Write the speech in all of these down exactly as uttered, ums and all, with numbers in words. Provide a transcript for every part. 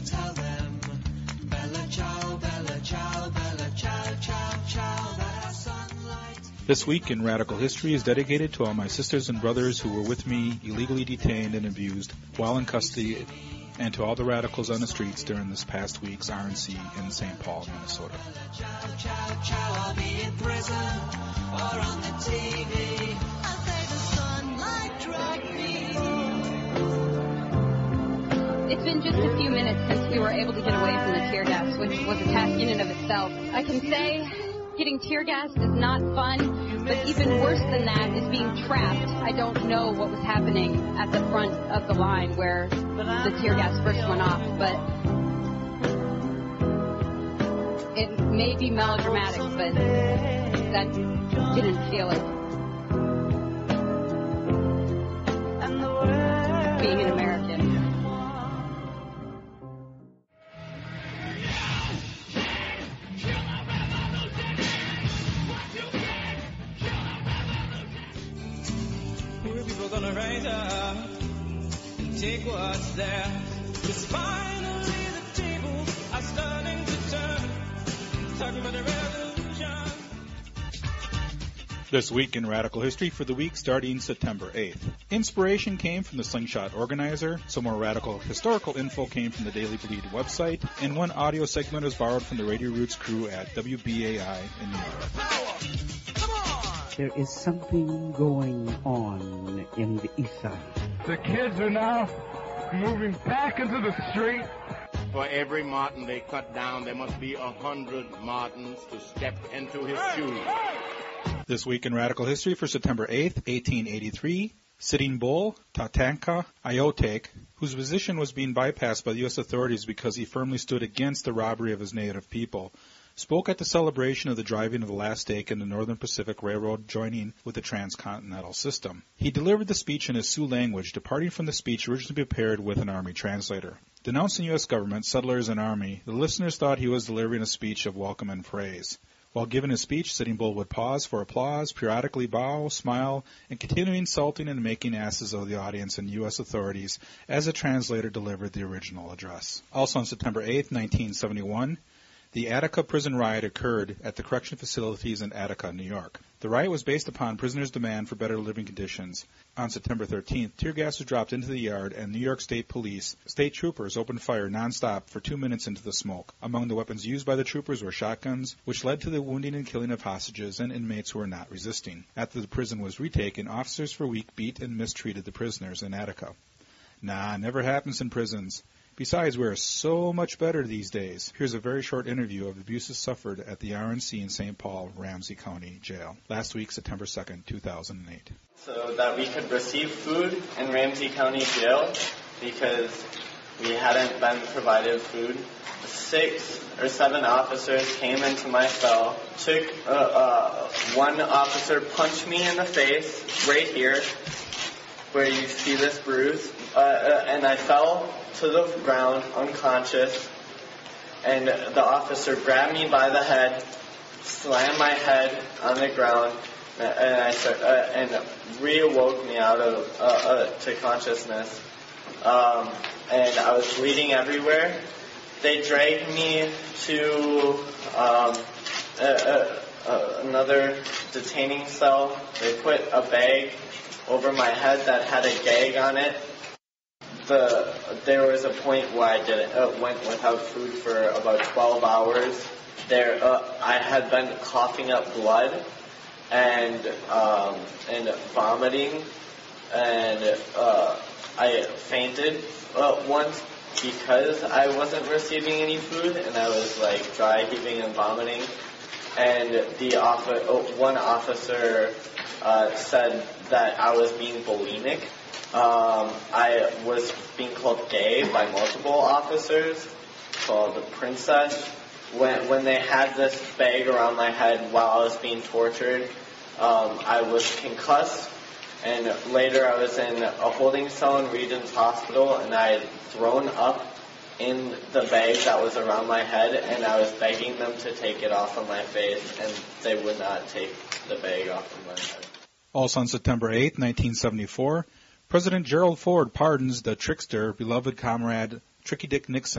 tell them. Bella ciao, bella ciao, bella ciao, ciao, ciao, that our sunlight. This week in Radical History is dedicated to all my sisters and brothers who were with me, illegally detained and abused while in custody, and to all the radicals on the streets during this past week's R N C in Saint Paul, Minnesota. Ciao, ciao, ciao, I'll be in prison or on the T V. I'll say the sunlight dragged me. It's been just a few minutes since we were able to get away from the tear gas, which was a task in and of itself. I can say getting tear gassed is not fun, but even worse than that is being trapped. I don't know what was happening at the front of the line where the tear gas first went off, but it may be melodramatic, but that didn't feel it. Being an American. People gonna rise up and take what's theirs. 'Cause finally the tables are starting to turn. Talking about a revolution. This week in Radical History for the week starting September eighth. Inspiration came from the Slingshot Organizer, some more radical historical info came from the Daily Bleed website, and one audio segment was borrowed from the Radio Roots crew at W B A I in New York. There is something going on in the ether. The kids are now moving back into the street. For every Martin they cut down, there must be a hundred Martins to step into his shoes. This week in Radical History for September eighth, eighteen eighty-three, Sitting Bull, Tatanka Iotek, whose position was being bypassed by the U S authorities because he firmly stood against the robbery of his native people, spoke at the celebration of the driving of the last stake in the Northern Pacific Railroad joining with the transcontinental system. He delivered the speech in his Sioux language, departing from the speech originally prepared with an Army translator. Denouncing U S government, settlers, and Army, the listeners thought he was delivering a speech of welcome and praise. While giving his speech, Sitting Bull would pause for applause, periodically bow, smile, and continue insulting and making asses of the audience and U S authorities as the translator delivered the original address. Also on September eighth, nineteen seventy-one, the Attica prison riot occurred at the correction facilities in Attica, New York. The riot was based upon prisoners' demand for better living conditions. On September thirteenth, tear gas was dropped into the yard and New York State Police, state troopers opened fire nonstop for two minutes into the smoke. Among the weapons used by the troopers were shotguns, which led to the wounding and killing of hostages and inmates who were not resisting. After the prison was retaken, officers for a week beat and mistreated the prisoners in Attica. Nah, never happens in prisons. Besides, we're so much better these days. Here's a very short interview of abuses suffered at the R N C in Saint Paul, Ramsey County Jail. Last week, September second, two thousand eight. So that we could receive food in Ramsey County Jail because we hadn't been provided food. Six or seven officers came into my cell, took, uh, uh, one officer punched me in the face, right here, where you see this bruise, uh, uh, and I fell to the ground, unconscious, and the officer grabbed me by the head, slammed my head on the ground, and I start, uh, and reawoke me out of uh, uh, to consciousness. Um, and I was bleeding everywhere. They dragged me to um, uh, uh, uh, another detaining cell. They put a bag over my head that had a gag on it. The there was a point where I didn't uh, went without food for about twelve hours. There, uh, I had been coughing up blood and um, and vomiting, and uh, I fainted uh, once because I wasn't receiving any food, and I was like dry heaving and vomiting. And the off- one officer uh, said that I was being bulimic. Um, I was being called gay by multiple officers, called the princess. When when they had this bag around my head while I was being tortured, um, I was concussed, and later I was in a holding cell in Regent's Hospital, and I had thrown up in the bag that was around my head, and I was begging them to take it off of my face, and they would not take the bag off of my head. Also on September eighth, nineteen seventy-four, President Gerald Ford pardons the trickster, beloved comrade Tricky Dick Nixon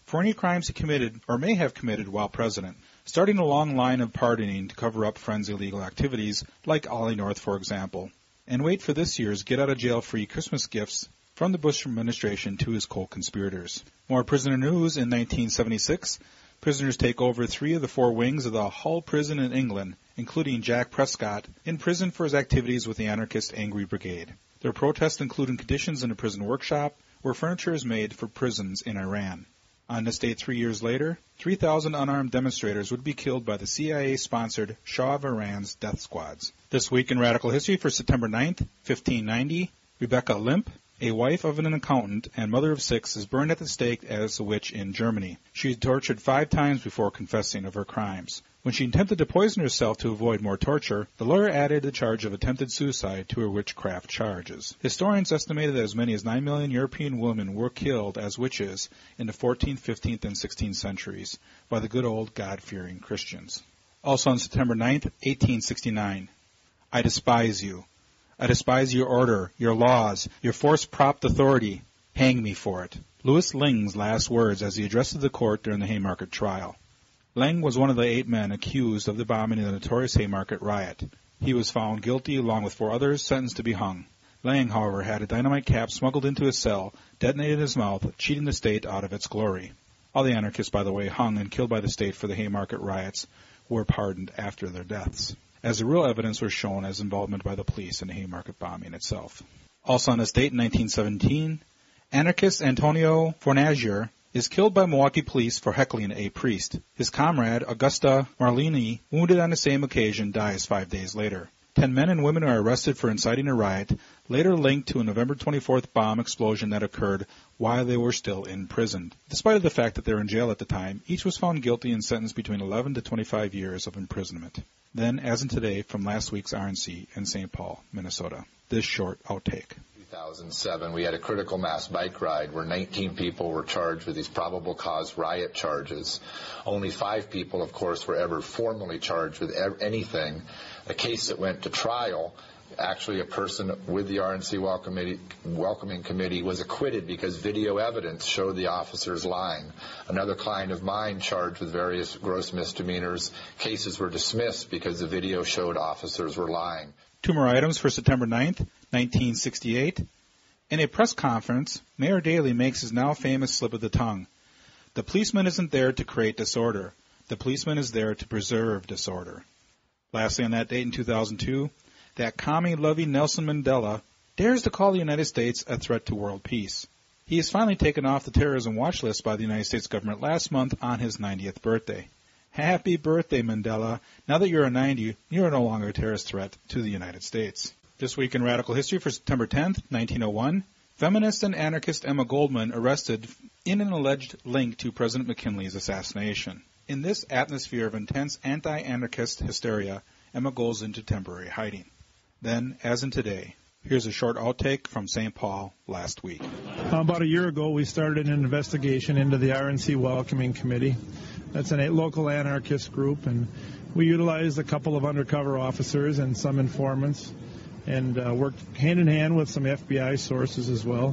for any crimes he committed or may have committed while president, starting a long line of pardoning to cover up friends' illegal activities, like Ollie North, for example, and wait for this year's get-out-of-jail-free Christmas gifts from the Bush administration to his co-conspirators. More prisoner news. In nineteen seventy-six, prisoners take over three of the four wings of the Hull prison in England, including Jack Prescott, in prison for his activities with the anarchist Angry Brigade. Their protests included conditions in a prison workshop where furniture is made for prisons in Iran. On this date three years later, three thousand unarmed demonstrators would be killed by the C I A-sponsored Shah of Iran's death squads. This week in Radical History for September ninth, fifteen ninety, Rebecca Limp, a wife of an accountant and mother of six, is burned at the stake as a witch in Germany. She is tortured five times before confessing of her crimes. When she attempted to poison herself to avoid more torture, the lawyer added the charge of attempted suicide to her witchcraft charges. Historians estimated that as many as nine million European women were killed as witches in the fourteenth, fifteenth, and sixteenth centuries by the good old God-fearing Christians. Also on September ninth, eighteen sixty-nine, I despise you. I despise your order, your laws, your force-propped authority. Hang me for it. Louis Ling's last words as he addressed the court during the Haymarket trial. Ling was one of the eight men accused of the bombing in the notorious Haymarket riot. He was found guilty along with four others, sentenced to be hung. Lang, however, had a dynamite cap smuggled into his cell, detonated in his mouth, cheating the state out of its glory. All the anarchists, by the way, hung and killed by the state for the Haymarket riots, were pardoned after their deaths, as the real evidence was shown as involvement by the police in the Haymarket bombing itself. Also on this date in nineteen seventeen, anarchist Antonio Fornagier is killed by Milwaukee police for heckling a priest. His comrade, Augusta Marlini, wounded on the same occasion, dies five days later. Ten men and women are arrested for inciting a riot, later linked to a November twenty-fourth bomb explosion that occurred while they were still imprisoned. Despite the fact that they were in jail at the time, each was found guilty and sentenced between eleven to twenty-five years of imprisonment. Then, as in today, from last week's R N C in Saint Paul, Minnesota, this short outtake. two thousand seven, we had a critical mass bike ride where nineteen people were charged with these probable cause riot charges. Only five people, of course, were ever formally charged with anything. A case that went to trial, actually a person with the R N C welcoming committee was acquitted because video evidence showed the officers lying. Another client of mine charged with various gross misdemeanors. Cases were dismissed because the video showed officers were lying. Two more items for September ninth, nineteen sixty-eight. In a press conference, Mayor Daley makes his now famous slip of the tongue. The policeman isn't there to create disorder. The policeman is there to preserve disorder. Lastly, on that date in two thousand two, that commie-loving Nelson Mandela dares to call the United States a threat to world peace. He is finally taken off the terrorism watch list by the United States government last month on his ninetieth birthday. Happy birthday, Mandela. Now that you're a ninety, you're no longer a terrorist threat to the United States. This week in Radical History for September tenth, nineteen oh one, feminist and anarchist Emma Goldman arrested in an alleged link to President McKinley's assassination. In this atmosphere of intense anti-anarchist hysteria, Emma goes into temporary hiding. Then, as in today, here's a short outtake from Saint Paul last week. About a year ago, we started an investigation into the R N C Welcoming Committee. That's a local anarchist group, and we utilized a couple of undercover officers and some informants, and uh, worked hand-in-hand with some F B I sources as well.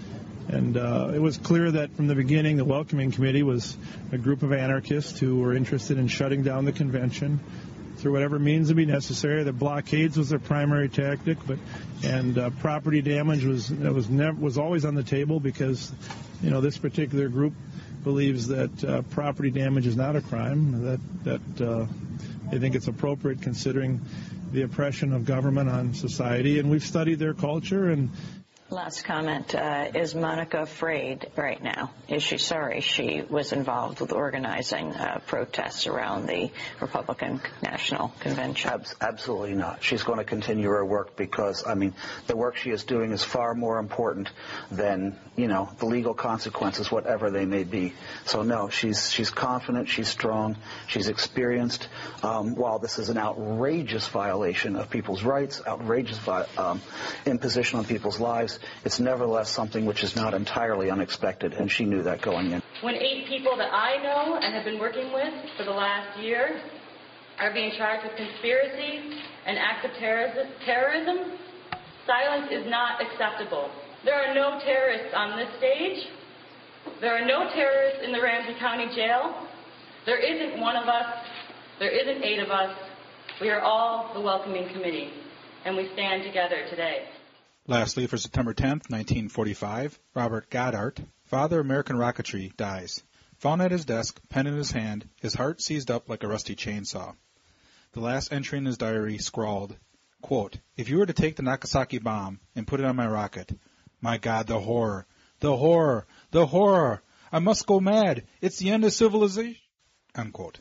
And uh, it was clear that from the beginning, the Welcoming Committee was a group of anarchists who were interested in shutting down the convention through whatever means would be necessary. The blockades was their primary tactic, but and uh, property damage was that was never was always on the table because, you know, this particular group believes that uh, property damage is not a crime. That that uh, they think it's appropriate considering the oppression of government on society. And we've studied their culture. And last comment, uh, is Monica afraid right now? Is she sorry she was involved with organizing uh, protests around the Republican National Convention? Abs- absolutely not. She's going to continue her work because, I mean, the work she is doing is far more important than, you know, the legal consequences, whatever they may be. So, no, she's she's confident, she's strong, she's experienced. Um, while this is an outrageous violation of people's rights, outrageous vi- um, imposition on people's lives, it's nevertheless something which is not entirely unexpected, and she knew that going in. When eight people that I know and have been working with for the last year are being charged with conspiracy and acts of terrorism, silence is not acceptable. There are no terrorists on this stage, There are no terrorists in the Ramsey County Jail. There isn't one of us. There isn't eight of us. We are all the welcoming committee, and we stand together today. Lastly, for September tenth, nineteen forty-five, Robert Goddard, father of American rocketry, dies. Found at his desk, pen in his hand, his heart seized up like a rusty chainsaw. The last entry in his diary scrawled, quote, "If you were to take the Nagasaki bomb and put it on my rocket, my God, the horror, the horror, the horror! I must go mad. It's the end of civilization." Unquote.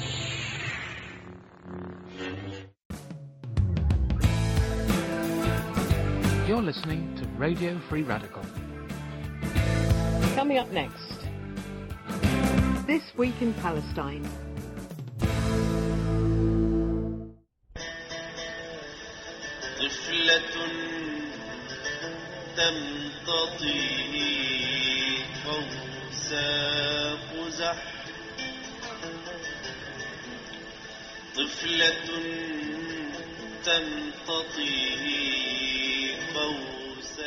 You're listening to Radio Free Radical. Coming up next, This Week in Palestine. طفلة تمتطي فوز قزح طفلة تمتطي فوز.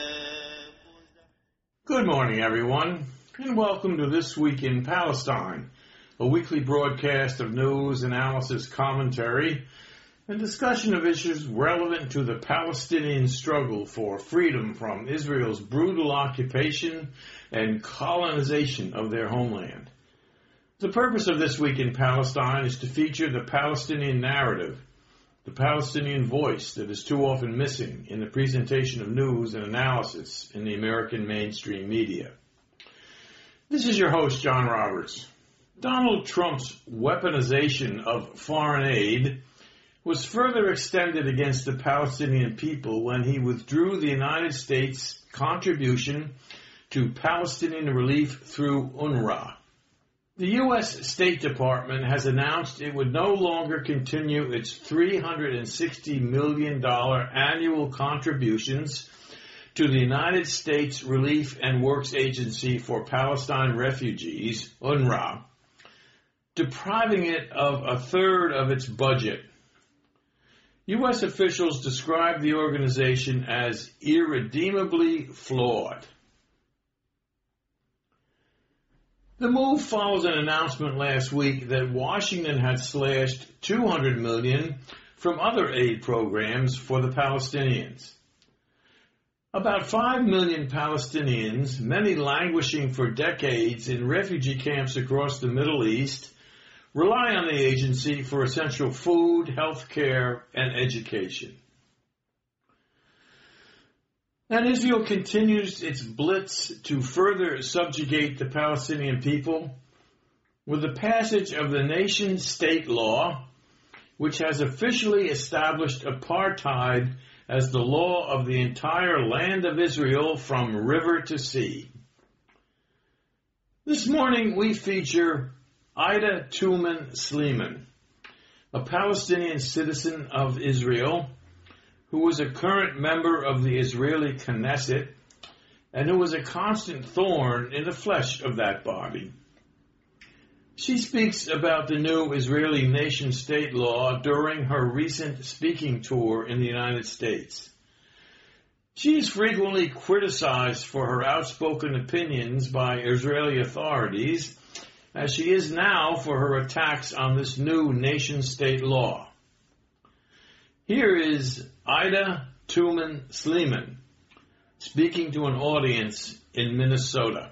Good morning, everyone, and welcome to This Week in Palestine, a weekly broadcast of news, analysis, commentary, and discussion of issues relevant to the Palestinian struggle for freedom from Israel's brutal occupation and colonization of their homeland. The purpose of This Week in Palestine is to feature the Palestinian narrative, the Palestinian voice that is too often missing in the presentation of news and analysis in the American mainstream media. This is your host, John Roberts. Donald Trump's weaponization of foreign aid was further extended against the Palestinian people when he withdrew the United States' contribution to Palestinian relief through UNRWA. The U S State Department has announced it would no longer continue its three hundred sixty million dollars annual contributions to the United States Relief and Works Agency for Palestine Refugees, UNRWA, depriving it of a third of its budget. U S officials described the organization as irredeemably flawed. The move follows an announcement last week that Washington had slashed two hundred million dollars from other aid programs for the Palestinians. About five million Palestinians, many languishing for decades in refugee camps across the Middle East, rely on the agency for essential food, health care, and education. And Israel continues its blitz to further subjugate the Palestinian people with the passage of the nation-state law, which has officially established apartheid as the law of the entire land of Israel from river to sea. This morning we feature Ida Tuman Sleeman, a Palestinian citizen of Israel who was a current member of the Israeli Knesset and who was a constant thorn in the flesh of that body. She speaks about the new Israeli nation-state law during her recent speaking tour in the United States. She is frequently criticized for her outspoken opinions by Israeli authorities, as she is now for her attacks on this new nation-state law. Here is Ida Tuman Sleeman speaking to an audience in Minnesota.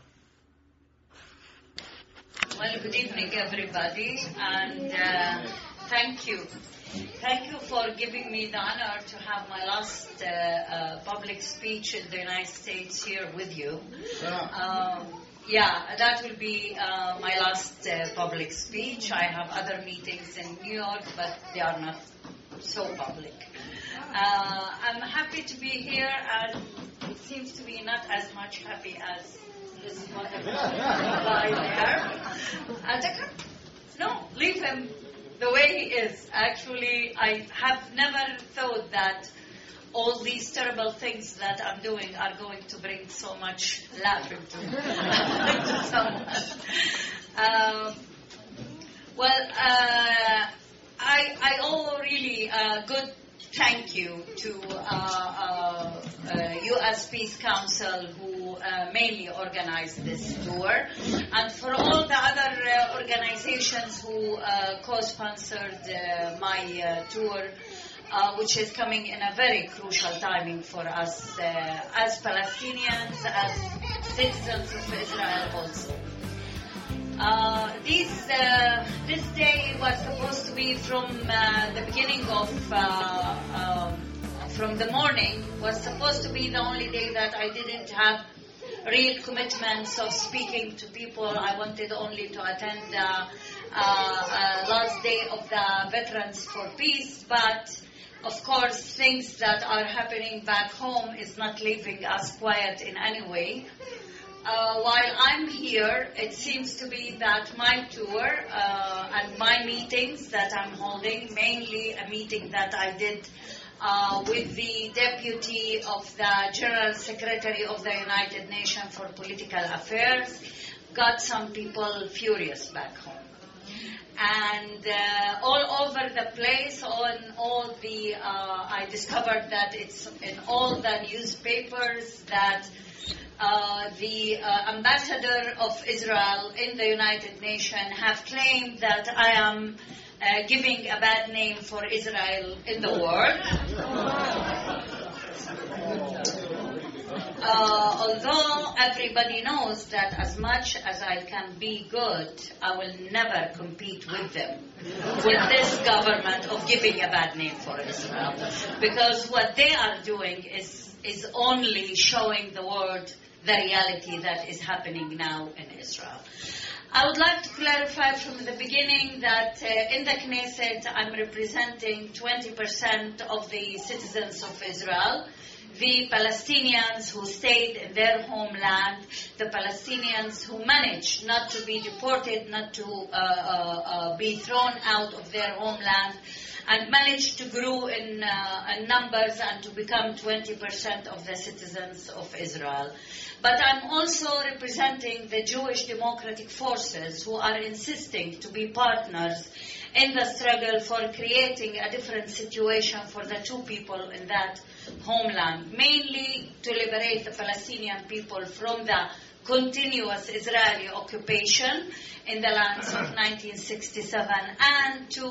Well, good evening, everybody, and uh, thank you. Thank you for giving me the honor to have my last uh, uh, public speech in the United States here with you. Um, yeah, that will be uh, my last uh, public speech. I have other meetings in New York, but they are not so public. Uh, I'm happy to be here, and it seems to be not as much happy as this wonderful guy there. And I can't, no, leave him the way he is. Actually, I have never thought that all these terrible things that I'm doing are going to bring so much laughter to, to someone. Um, well, uh, I, I owe really a good thank you to uh, uh, uh, U S Peace Council, who uh, mainly organized this tour, and for all the other uh, organizations who uh, co-sponsored uh, my uh, tour, uh, which is coming in a very crucial timing for us uh, as Palestinians, as citizens of Israel also. Uh, this, uh, this day was supposed to be from uh, the beginning of, uh, um, from the morning, was supposed to be the only day that I didn't have real commitments of speaking to people. I wanted only to attend the uh, uh, last day of the Veterans for Peace, but of course things that are happening back home is not leaving us quiet in any way. Uh, while I'm here, it seems to be that my tour uh, and my meetings that I'm holding, mainly a meeting that I did uh, with the Deputy of the General Secretary of the United Nations for Political Affairs, got some people furious back home. And uh, all over the place, on all the, uh, I discovered that it's in all the newspapers that Uh, the uh, ambassador of Israel in the United Nations have claimed that I am uh, giving a bad name for Israel in the world. Uh, although everybody knows that as much as I can be good, I will never compete with them, with this government of giving a bad name for Israel. Because what they are doing is, is only showing the world the reality that is happening now in Israel. I would like to clarify from the beginning that uh, in the Knesset I'm representing twenty percent of the citizens of Israel, the Palestinians who stayed in their homeland, the Palestinians who managed not to be deported, not to uh, uh, uh, be thrown out of their homeland, and managed to grow in, uh, in numbers and to become twenty percent of the citizens of Israel. But I'm also representing the Jewish democratic forces who are insisting to be partners in the struggle for creating a different situation for the two people in that homeland, mainly to liberate the Palestinian people from the continuous Israeli occupation in the lands of nineteen sixty-seven, and to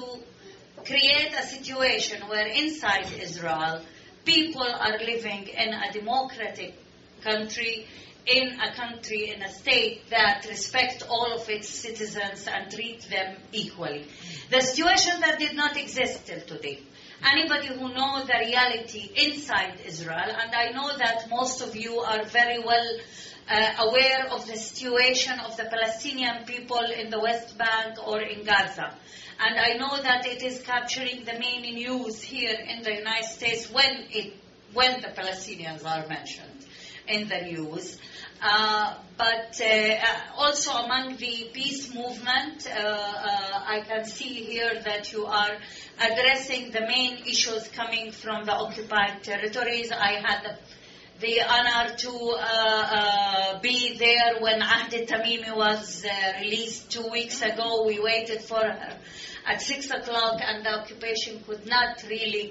create a situation where inside Israel people are living in a democratic country, in a country, in a state that respects all of its citizens and treat them equally. The situation that did not exist till today. Anybody who knows the reality inside Israel, and I know that most of you are very well uh, aware of the situation of the Palestinian people in the West Bank or in Gaza. And I know that it is capturing the main news here in the United States when it when the Palestinians are mentioned in the news. Uh, but uh, also among the peace movement, uh, uh, I can see here that you are addressing the main issues coming from the occupied territories. I had the, the honor to uh, uh, be there when Ahdi Tamimi was uh, released two weeks ago. We waited for her at six o'clock, and the occupation could not really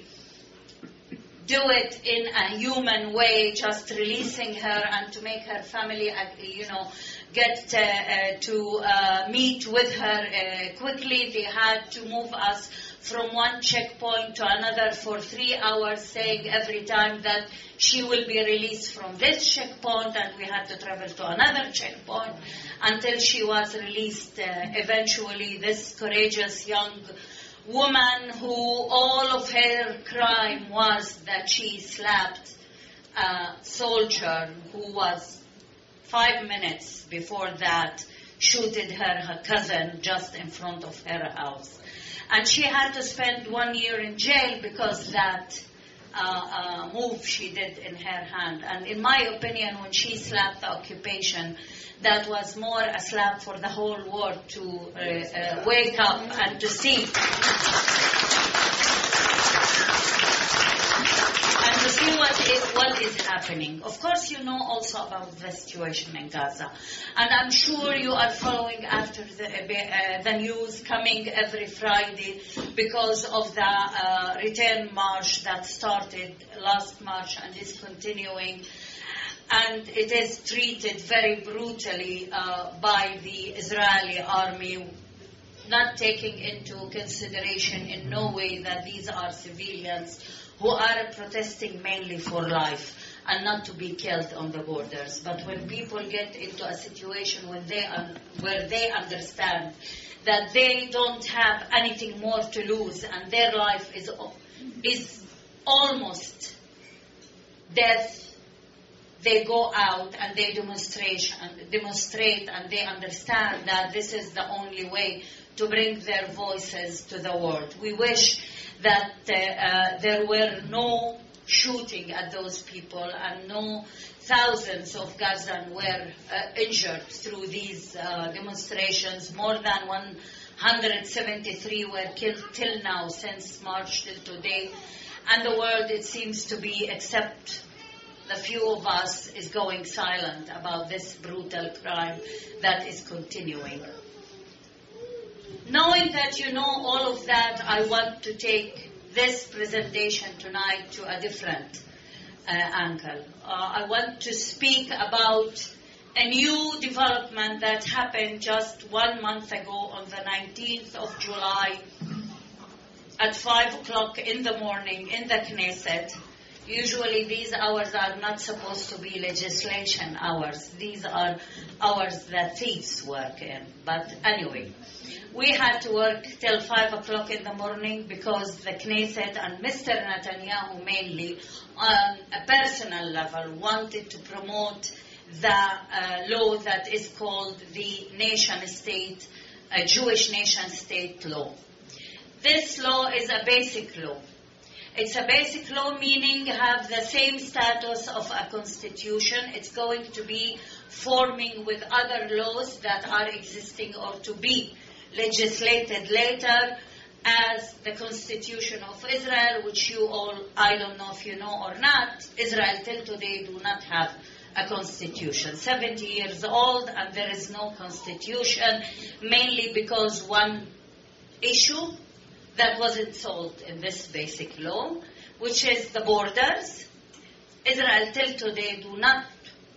do it in a human way, just releasing her and to make her family, you know, get uh, uh, to uh, meet with her uh, quickly. They had to move us from one checkpoint to another for three hours, saying every time that she will be released from this checkpoint, and we had to travel to another checkpoint until she was released. Uh, eventually, this courageous young woman who all of her crime was that she slapped a soldier who was five minutes before that shooted her, her cousin, just in front of her house. And she had to spend one year in jail because that uh, uh, move she did in her hand. And in my opinion, when she slapped the occupation, that was more a slap for the whole world to uh, uh, wake up and to see. And to see what is, what is happening. Of course, you know also about the situation in Gaza. And I'm sure you are following after the, uh, the news coming every Friday because of the uh, return march that started last March and is continuing. And it is treated very brutally uh, by the Israeli army, not taking into consideration in no way that these are civilians who are protesting mainly for life and not to be killed on the borders. But when people get into a situation when they un- where they understand that they don't have anything more to lose and their life is is almost death, they go out and they demonstrate, demonstrate and they understand that this is the only way to bring their voices to the world. We wish that uh, uh, there were no shooting at those people and no thousands of Gazans were uh, injured through these uh, demonstrations. More than one hundred seventy-three were killed till now, since March till today. And the world, it seems to be, except the few of us, is going silent about this brutal crime that is continuing. Knowing that you know all of that, I want to take this presentation tonight to a different uh, angle. Uh, I want to speak about a new development that happened just one month ago on the nineteenth of July at five o'clock in the morning in the Knesset. Usually these hours are not supposed to be legislation hours. These are hours that thieves work in. But anyway, we had to work till five o'clock in the morning because the Knesset and Mister Netanyahu mainly, on a personal level, wanted to promote the uh, law that is called the nation-state, uh, Jewish nation-state law. This law is a basic law. It's a basic law, meaning have the same status of a constitution. It's going to be forming with other laws that are existing or to be legislated later as the Constitution of Israel, which you all, I don't know if you know or not, Israel till today do not have a constitution. seventy years old and there is no constitution, mainly because one issue that wasn't solved in this basic law, which is the borders. Israel till today do not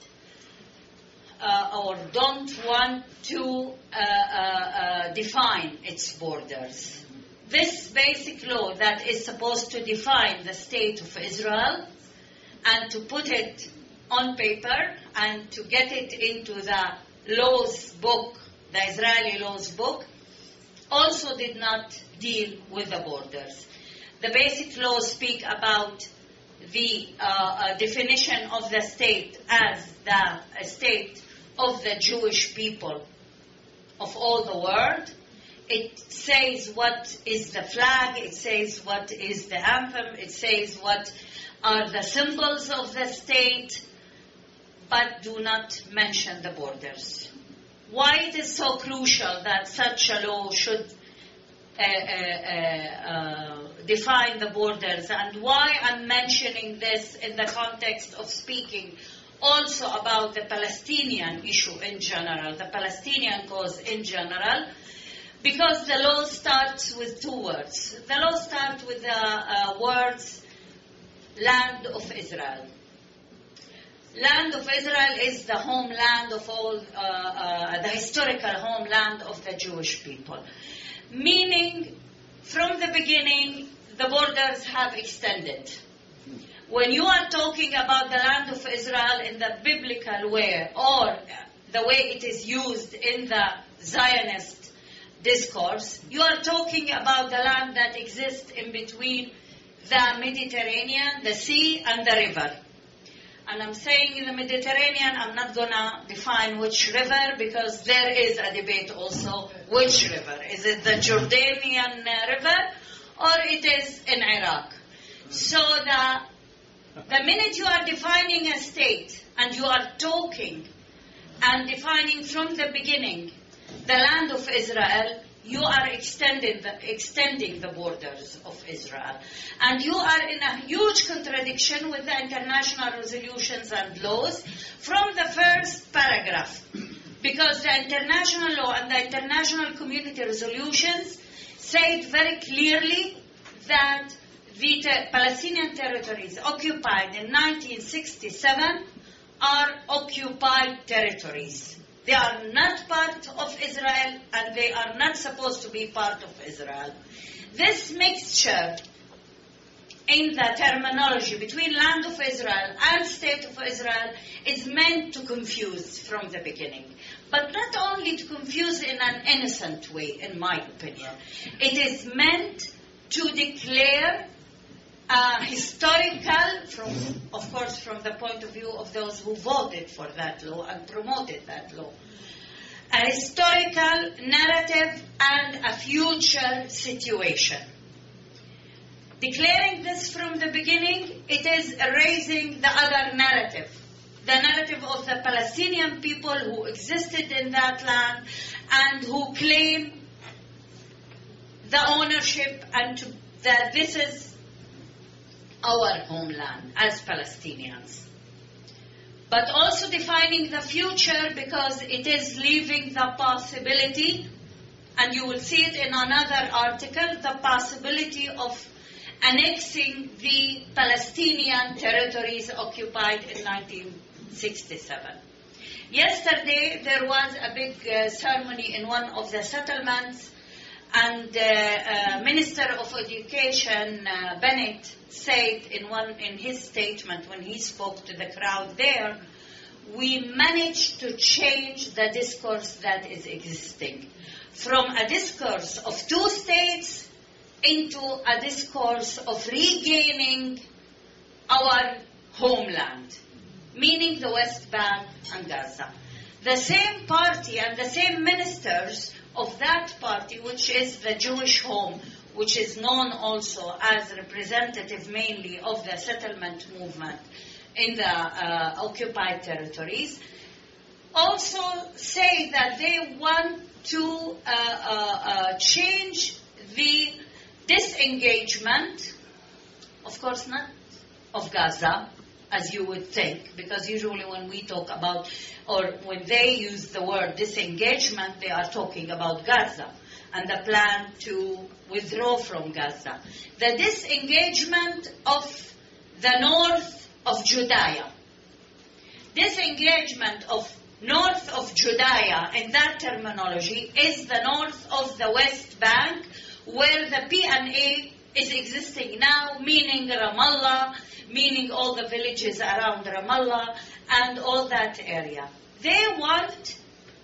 uh, or don't want to uh, uh, uh, define its borders. This basic law that is supposed to define the state of Israel and to put it on paper and to get it into the laws book, the Israeli laws book, also did not deal with the borders. The basic laws speak about the uh, uh, definition of the state as the uh, state of the Jewish people of all the world. It says what is the flag, it says what is the anthem, it says what are the symbols of the state, but do not mention the borders. Why it is so crucial that such a law should uh, uh, uh, define the borders, and why I'm mentioning this in the context of speaking also about the Palestinian issue in general, the Palestinian cause in general, because the law starts with two words. The law starts with the uh, words land of Israel. Land of Israel is the homeland of all, uh, uh, the historical homeland of the Jewish people. Meaning, from the beginning, the borders have extended. When you are talking about the land of Israel in the biblical way, or the way it is used in the Zionist discourse, you are talking about the land that exists in between the Mediterranean, the sea, and the river. And I'm saying in the Mediterranean, I'm not going to define which river, because there is a debate also which river. Is it the Jordanian uh, river, or it is in Iraq? So the, the minute you are defining a state, and you are talking and defining from the beginning the land of Israel, you are extending the, extending the borders of Israel. And you are in a huge contradiction with the international resolutions and laws from the first paragraph. Because the international law and the international community resolutions say very clearly that the ter- Palestinian territories occupied in nineteen sixty-seven are occupied territories. They are not part of Israel, and they are not supposed to be part of Israel. This mixture in the terminology between land of Israel and state of Israel is meant to confuse from the beginning. But not only to confuse in an innocent way, in my opinion. It is meant to declare uh, historical, from, of course, from the point of view of those who voted for that law and promoted that law, a historical narrative and a future situation. Declaring this from the beginning, it is erasing the other narrative, the narrative of the Palestinian people who existed in that land and who claim the ownership and to, that this is our homeland as Palestinians. But also defining the future because it is leaving the possibility, and you will see it in another article, the possibility of annexing the Palestinian territories occupied in nineteen sixty-seven. Yesterday there was a big uh, ceremony in one of the settlements, and uh, uh, Minister of Education uh, Bennett said in one in his statement when he spoke to the crowd there, we managed to change the discourse that is existing from a discourse of two states into a discourse of regaining our homeland, meaning the West Bank and Gaza. The same party and the same ministers of that party, which is the Jewish Home, which is known also as representative mainly of the settlement movement in the uh, occupied territories, also say that they want to uh, uh, uh, change the disengagement, of course not of Gaza, as you would think, because usually when we talk about, or when they use the word disengagement, they are talking about Gaza and the plan to withdraw from Gaza. The disengagement of the north of Judea. Disengagement of north of Judea in that terminology is the north of the West Bank, where the P N A is existing now, meaning Ramallah, meaning all the villages around Ramallah and all that area. They want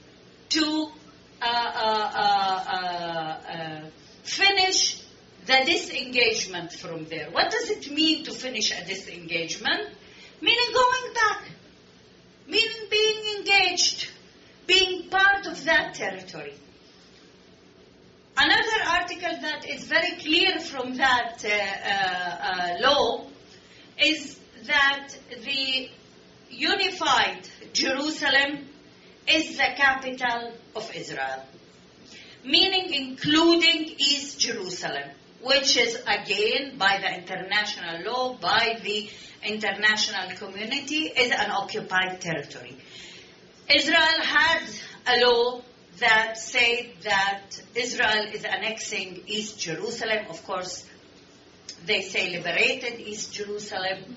to uh, uh, uh, uh, uh, finish the disengagement from there. What does it mean to finish a disengagement? Meaning going back, meaning being engaged, being part of that territory. Another article that is very clear from that uh, uh, uh, law is that the unified Jerusalem is the capital of Israel, meaning including East Jerusalem, which is again by the international law, by the international community, is an occupied territory. Israel had a law that said that Israel is annexing East Jerusalem. Of course, they say liberated East Jerusalem.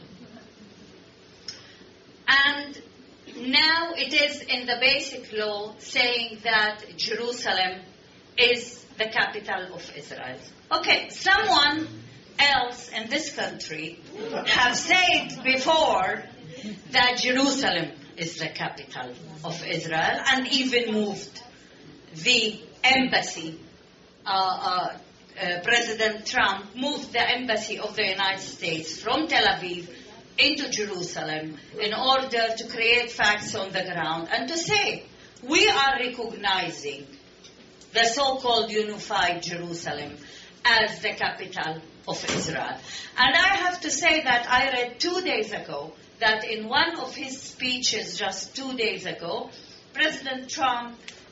And now it is in the basic law saying that Jerusalem is the capital of Israel. Okay, someone else in this country have said before that Jerusalem is the capital of Israel and even moved the embassy. Uh, uh, uh, President Trump moved the embassy of the United States from Tel Aviv into Jerusalem in order to create facts on the ground and to say, we are recognizing the so-called unified Jerusalem as the capital of Israel. And I have to say that I read two days ago that in one of his speeches just two days ago, President Trump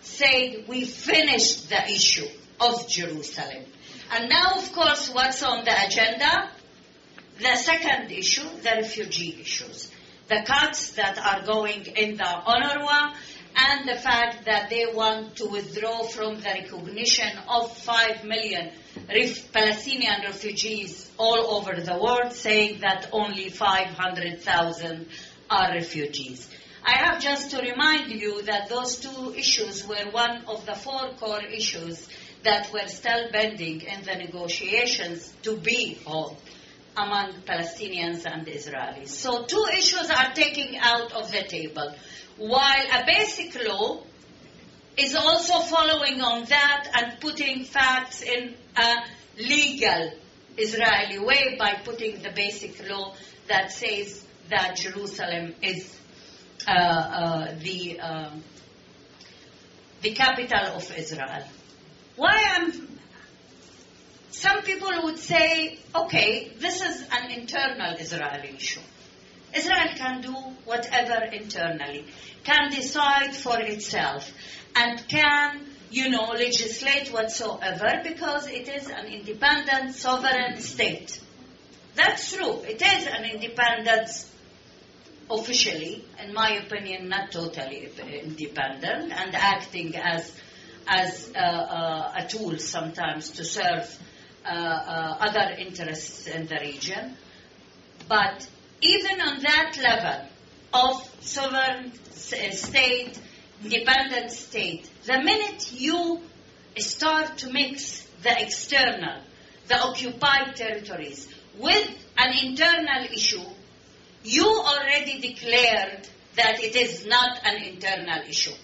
said we finished the issue of Jerusalem. And now, of course, what's on the agenda? The second issue, the refugee issues. The cuts that are going in the UNRWA and the fact that they want to withdraw from the recognition of five million ref- Palestinian refugees all over the world, saying that only five hundred thousand are refugees. I have just to remind you that those two issues were one of the four core issues that were still pending in the negotiations to be held among Palestinians and Israelis. So two issues are taken out of the table, while a basic law is also following on that and putting facts in a legal Israeli way by putting the basic law that says that Jerusalem is uh, uh, the, uh, the capital of Israel. Why am Some people would say, okay, this is an internal Israeli issue. Israel can do whatever internally, can decide for itself, and can, you know, legislate whatsoever because it is an independent, sovereign state. That's true. It is an independent, officially, in my opinion, not totally independent, and acting as, as uh, uh, a tool sometimes to serve Uh, uh, other interests in the region. But even on that level of sovereign state, independent state, the minute you start to mix the external, the occupied territories, with an internal issue, you already declared that it is not an internal issue.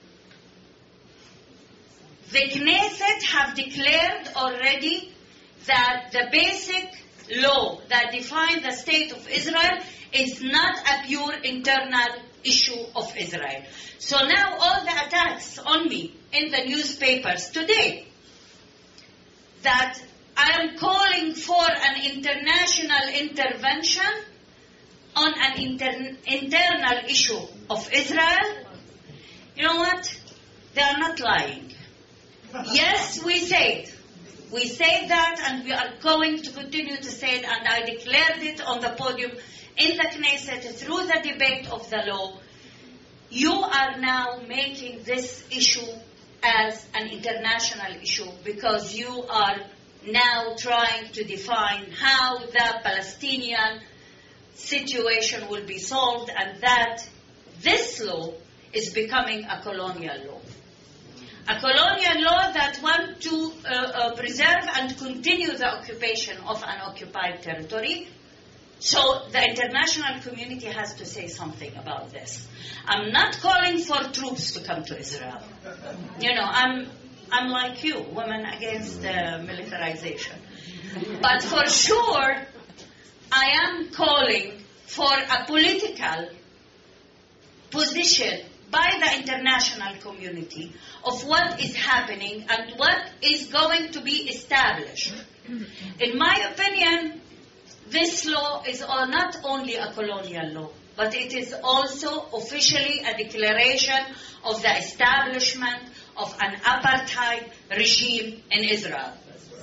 The Knesset have declared already that the basic law that defines the state of Israel is not a pure internal issue of Israel. So now all the attacks on me in the newspapers today that I am calling for an international intervention on an inter- internal issue of Israel, you know what? They are not lying. Yes, we said. We say that, and we are going to continue to say it, and I declared it on the podium in the Knesset through the debate of the law. You are now making this issue as an international issue because you are now trying to define how the Palestinian situation will be solved, and that this law is becoming a colonial law. A colonial law that wants to uh, uh, preserve and continue the occupation of an occupied territory. So the international community has to say something about this. I'm not calling for troops to come to Israel. You know, I'm, I'm like you, women against uh, militarization. But for sure, I am calling for a political position by the international community of what is happening and what is going to be established. In my opinion, this law is not only a colonial law, but it is also officially a declaration of the establishment of an apartheid regime in Israel.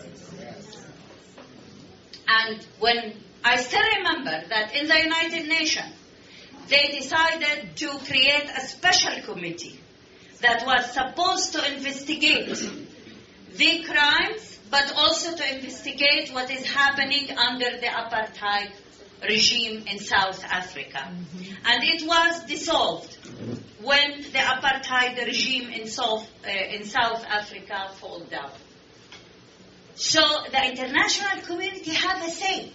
And when I still remember that in the United Nations, they decided to create a special committee that was supposed to investigate the crimes, but also to investigate what is happening under the apartheid regime in South Africa. Mm-hmm. And it was dissolved when the apartheid regime in South, uh, in South Africa fell down. So the international community had a say.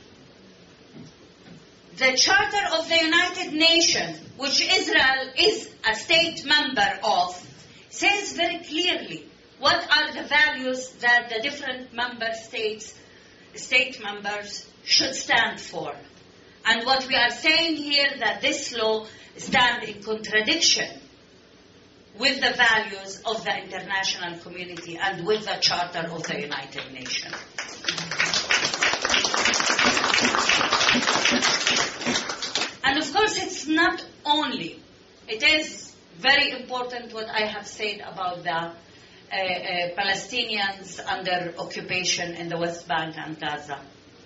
The Charter of the United Nations, which Israel is a state member of, says very clearly what are the values that the different member states, state members should stand for. And what we are saying here that this law stands in contradiction with the values of the international community and with the Charter of the United Nations. And of course, it's not only, it is very important what I have said about the uh, uh, Palestinians under occupation in the West Bank and Gaza.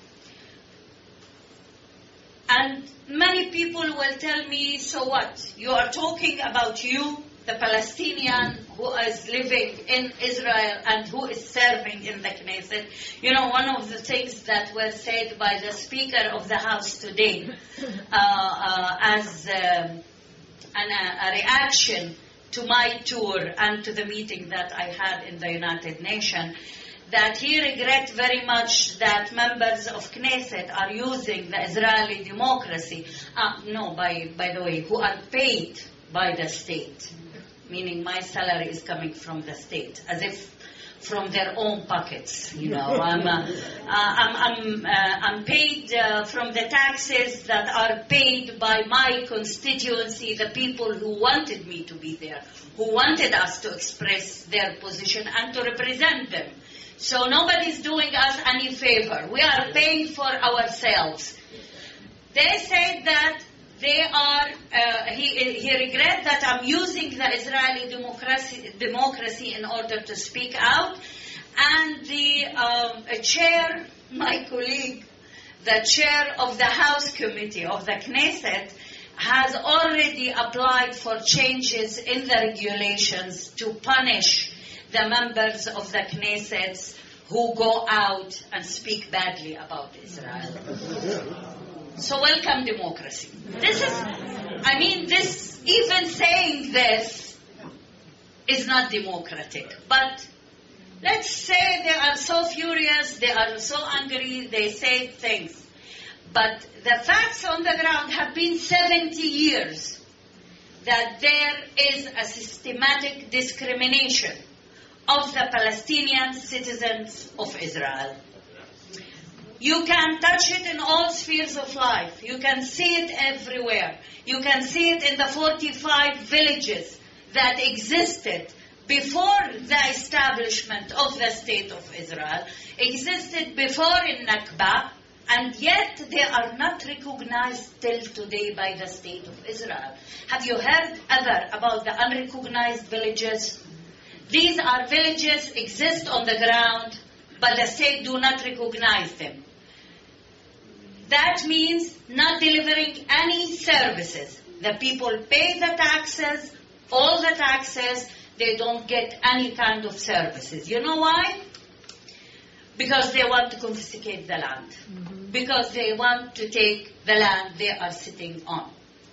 And many people will tell me, so what? You are talking about you, the Palestinian who is living in Israel and who is serving in the Knesset. You know, one of the things that were said by the Speaker of the House today uh, uh, as um, an, a, a reaction to my tour and to the meeting that I had in the United Nations, that he regrets very much that members of Knesset are using the Israeli democracy, uh, no, by, by the way, who are paid by the state, meaning my salary is coming from the state, as if from their own pockets, you know. I'm, uh, uh, I'm, I'm, uh, I'm paid uh, from the taxes that are paid by my constituency, the people who wanted me to be there, who wanted us to express their position and to represent them. So nobody's doing us any favor. We are paying for ourselves. They said that they are, uh, he, he regrets that I'm using the Israeli democracy, democracy in order to speak out. And the um, chair, my colleague, the chair of the House Committee of the Knesset, has already applied for changes in the regulations to punish the members of the Knesset who go out and speak badly about Israel. So welcome democracy. This is, I mean, this, even saying this is not democratic. But let's say they are so furious, they are so angry, they say things. But the facts on the ground have been seventy years that there is a systematic discrimination of the Palestinian citizens of Israel. You can touch it in all spheres of life. You can see it everywhere. You can see it in the forty-five villages that existed before the establishment of the State of Israel, existed before in Nakba, and yet they are not recognized till today by the State of Israel. Have you heard ever about the unrecognized villages? These are villages, exist on the ground, but the state do not recognize them. That means not delivering any services. The people pay the taxes, all the taxes, they don't get any kind of services. You know why? Because they want to confiscate the land. Mm-hmm. Because they want to take the land they are sitting on.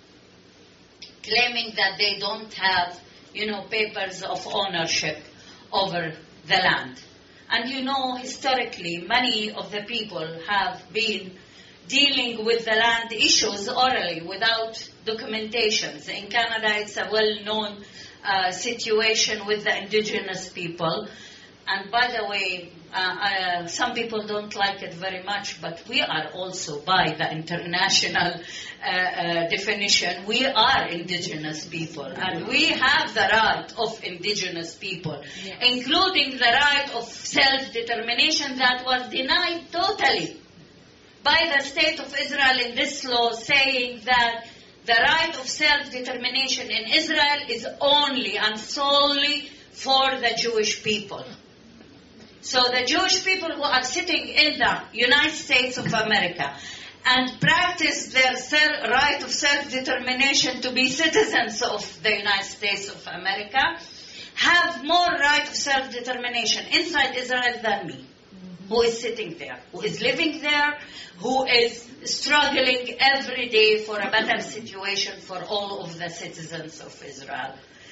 Claiming that they don't have, you know, papers of ownership over the land. And you know, historically, many of the people have been dealing with the land issues orally, without documentations. In Canada, it's a well-known uh, situation with the indigenous people. And by the way, uh, uh, some people don't like it very much, but we are also, by the international uh, uh, definition, we are indigenous people. And we have the right of indigenous people, yes, including the right of self-determination that was denied totally by the State of Israel in this law, saying that the right of self-determination in Israel is only and solely for the Jewish people. So the Jewish people who are sitting in the United States of America and practice their self, right of self-determination to be citizens of the United States of America have more right of self-determination inside Israel than me, who is sitting there, who is living there, who is struggling every day for a better situation for all of the citizens of Israel.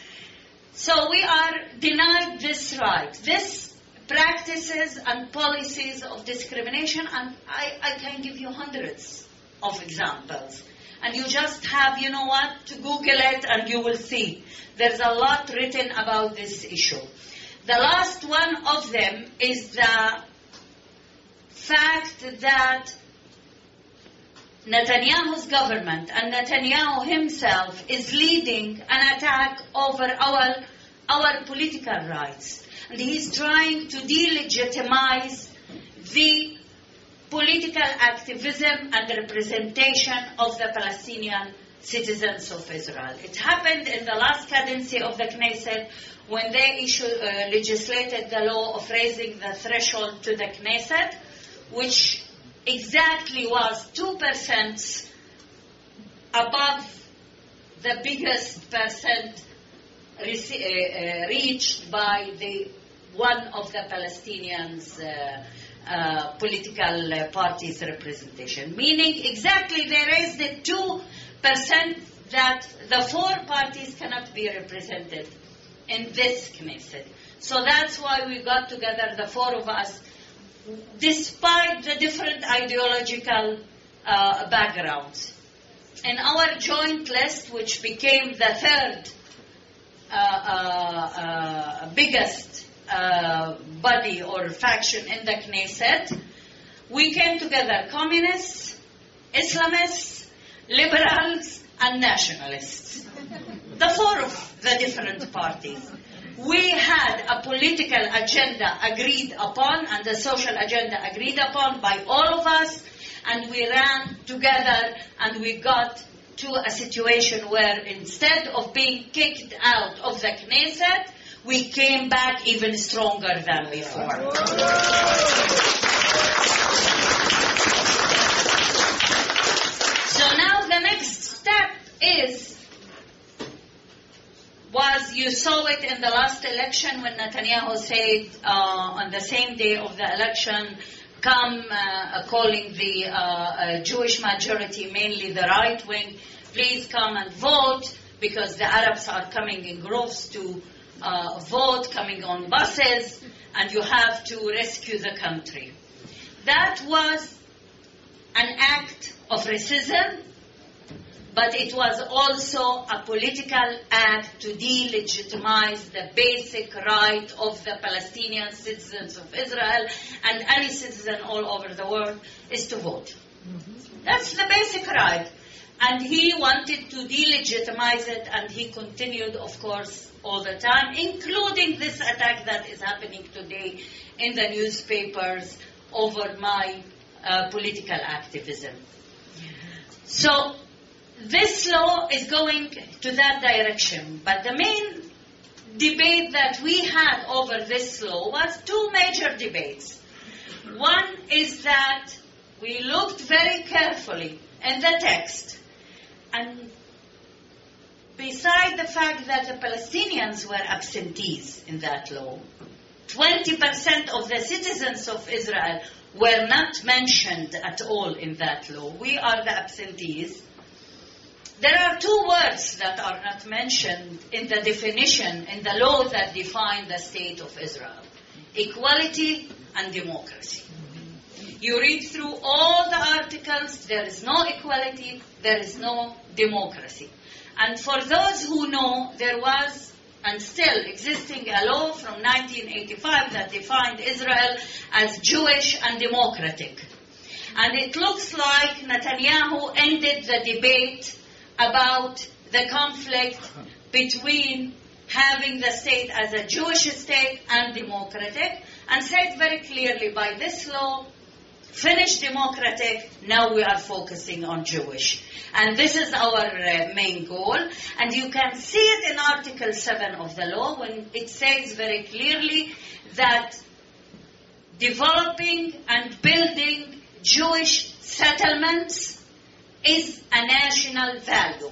So we are denied this right. This practices and policies of discrimination, and I, I can give you hundreds of examples. And you just have, you know what, to Google it and you will see. There's a lot written about this issue. The last one of them is the fact that Netanyahu's government and Netanyahu himself is leading an attack over our, our political rights. And he's trying to delegitimize the political activism and representation of the Palestinian citizens of Israel. It happened in the last cadency of the Knesset when they issue, uh, legislated the law of raising the threshold to the Knesset, which exactly was two percent above the biggest percent rece- uh, uh, reached by the one of the Palestinians' uh, uh, political uh, parties' representation. Meaning exactly they raised it two percent that the four parties cannot be represented in this Knesset. So that's why we got together, the four of us, despite the different ideological uh, backgrounds. In our joint list, which became the third uh, uh, uh, biggest uh, body or faction in the Knesset, we came together communists, Islamists, liberals, and nationalists. The four of the different parties. We had a political agenda agreed upon and a social agenda agreed upon by all of us, and we ran together and we got to a situation where instead of being kicked out of the Knesset, we came back even stronger than before. So now the next step is was you saw it in the last election when Netanyahu said uh, on the same day of the election, come uh, calling the uh, uh, Jewish majority, mainly the right wing, please come and vote because the Arabs are coming in groves to uh, vote, coming on buses, and you have to rescue the country. That was an act of racism, but it was also a political act to delegitimize the basic right of the Palestinian citizens of Israel and any citizen all over the world is to vote. Mm-hmm. That's the basic right. And he wanted to delegitimize it, and he continued, of course, all the time, including this attack that is happening today in the newspapers over my uh, political activism. So, this law is going to that direction, but the main debate that we had over this law was two major debates. One is that we looked very carefully in the text, and beside the fact that the Palestinians were absentees in that law, twenty percent of the citizens of Israel were not mentioned at all in that law. We are the absentees. There are two words that are not mentioned in the definition, in the law that define the state of Israel: equality and democracy. You read through all the articles, there is no equality, there is no democracy. And for those who know, there was and still existing a law from nineteen eighty-five that defined Israel as Jewish and democratic. And it looks like Netanyahu ended the debate about the conflict between having the state as a Jewish state and democratic, and said very clearly, by this law, finish democratic, now we are focusing on Jewish. And this is our uh, main goal. And you can see it in Article seven of the law when it says very clearly that developing and building Jewish settlements is a national value.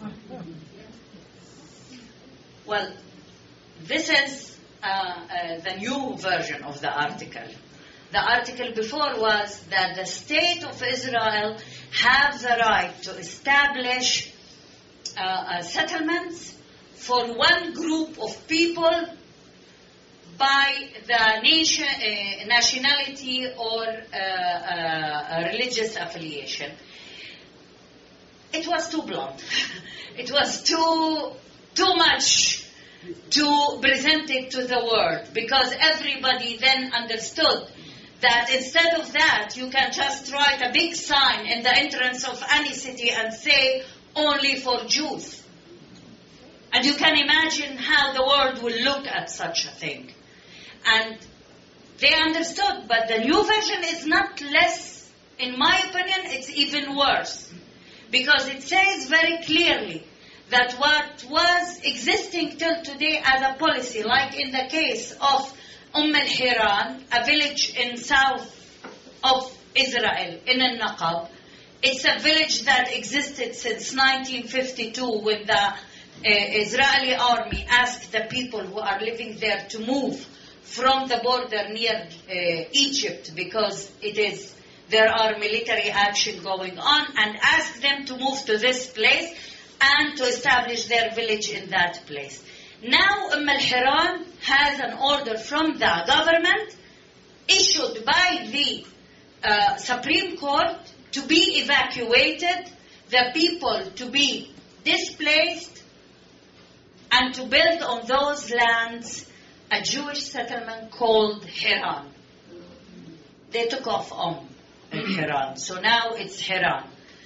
Well, this is uh, uh, the new version of the article. The article before was that the state of Israel have the right to establish uh, uh, settlements for one group of people by the nation, uh, nationality or uh, uh, religious affiliation. It was too blunt. It was too too much to present it to the world, because everybody then understood that instead of that, you can just write a big sign in the entrance of any city and say, only for Jews. And you can imagine how the world will look at such a thing. And they understood, but the new version is not less, in my opinion, it's even worse. because it says very clearly that what was existing till today as a policy, like in the case of Umm al-Hiran, a village in south of Israel, in al-Naqab, it's a village that existed since nineteen fifty-two when the uh, Israeli army asked the people who are living there to move from the border near uh, Egypt because it is there are military action going on, and asked them to move to this place and to establish their village in that place. Now Umm al-Hiran has an order from the government issued by the uh, Supreme Court to be evacuated, the people to be displaced, and to build on those lands a Jewish settlement called Hiran. They took off Umm al-Hiran, so now it's Hiran.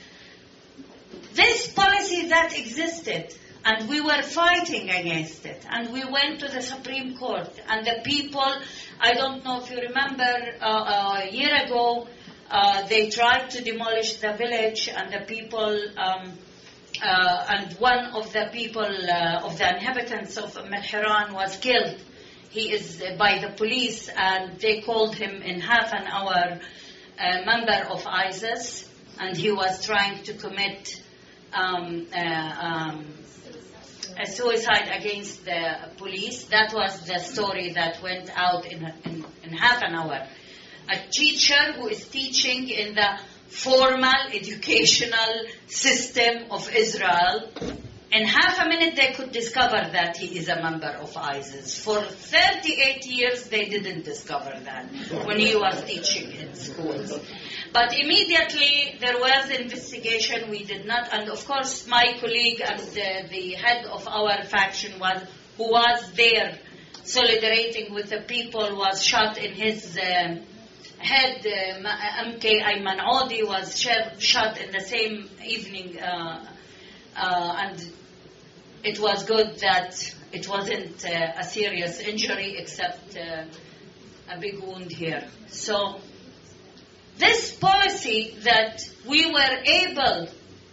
This policy that existed, and we were fighting against it, and we went to the Supreme Court, and the people, I don't know if you remember, uh, uh, a year ago, uh, they tried to demolish the village, and the people, um, uh, and one of the people, uh, of the inhabitants of Umm al-Hiran was killed. He is uh, by the police, and they called him in half an hour a member of ISIS, and he was trying to commit um, uh, um, a suicide against the police. That was the story that went out in, in, in half an hour. A teacher who is teaching in the formal educational system of Israel, in half a minute they could discover that he is a member of ISIS. For thirty-eight years they didn't discover that when he was teaching in schools. But immediately there was investigation. We did not, and of course my colleague and the, the head of our faction was, who was there solidating with the people, was shot in his uh, head. uh, M K Ayman Audi was sh- shot in the same evening, uh, uh, and it was good that it wasn't uh, a serious injury except uh, a big wound here. So this policy that we were able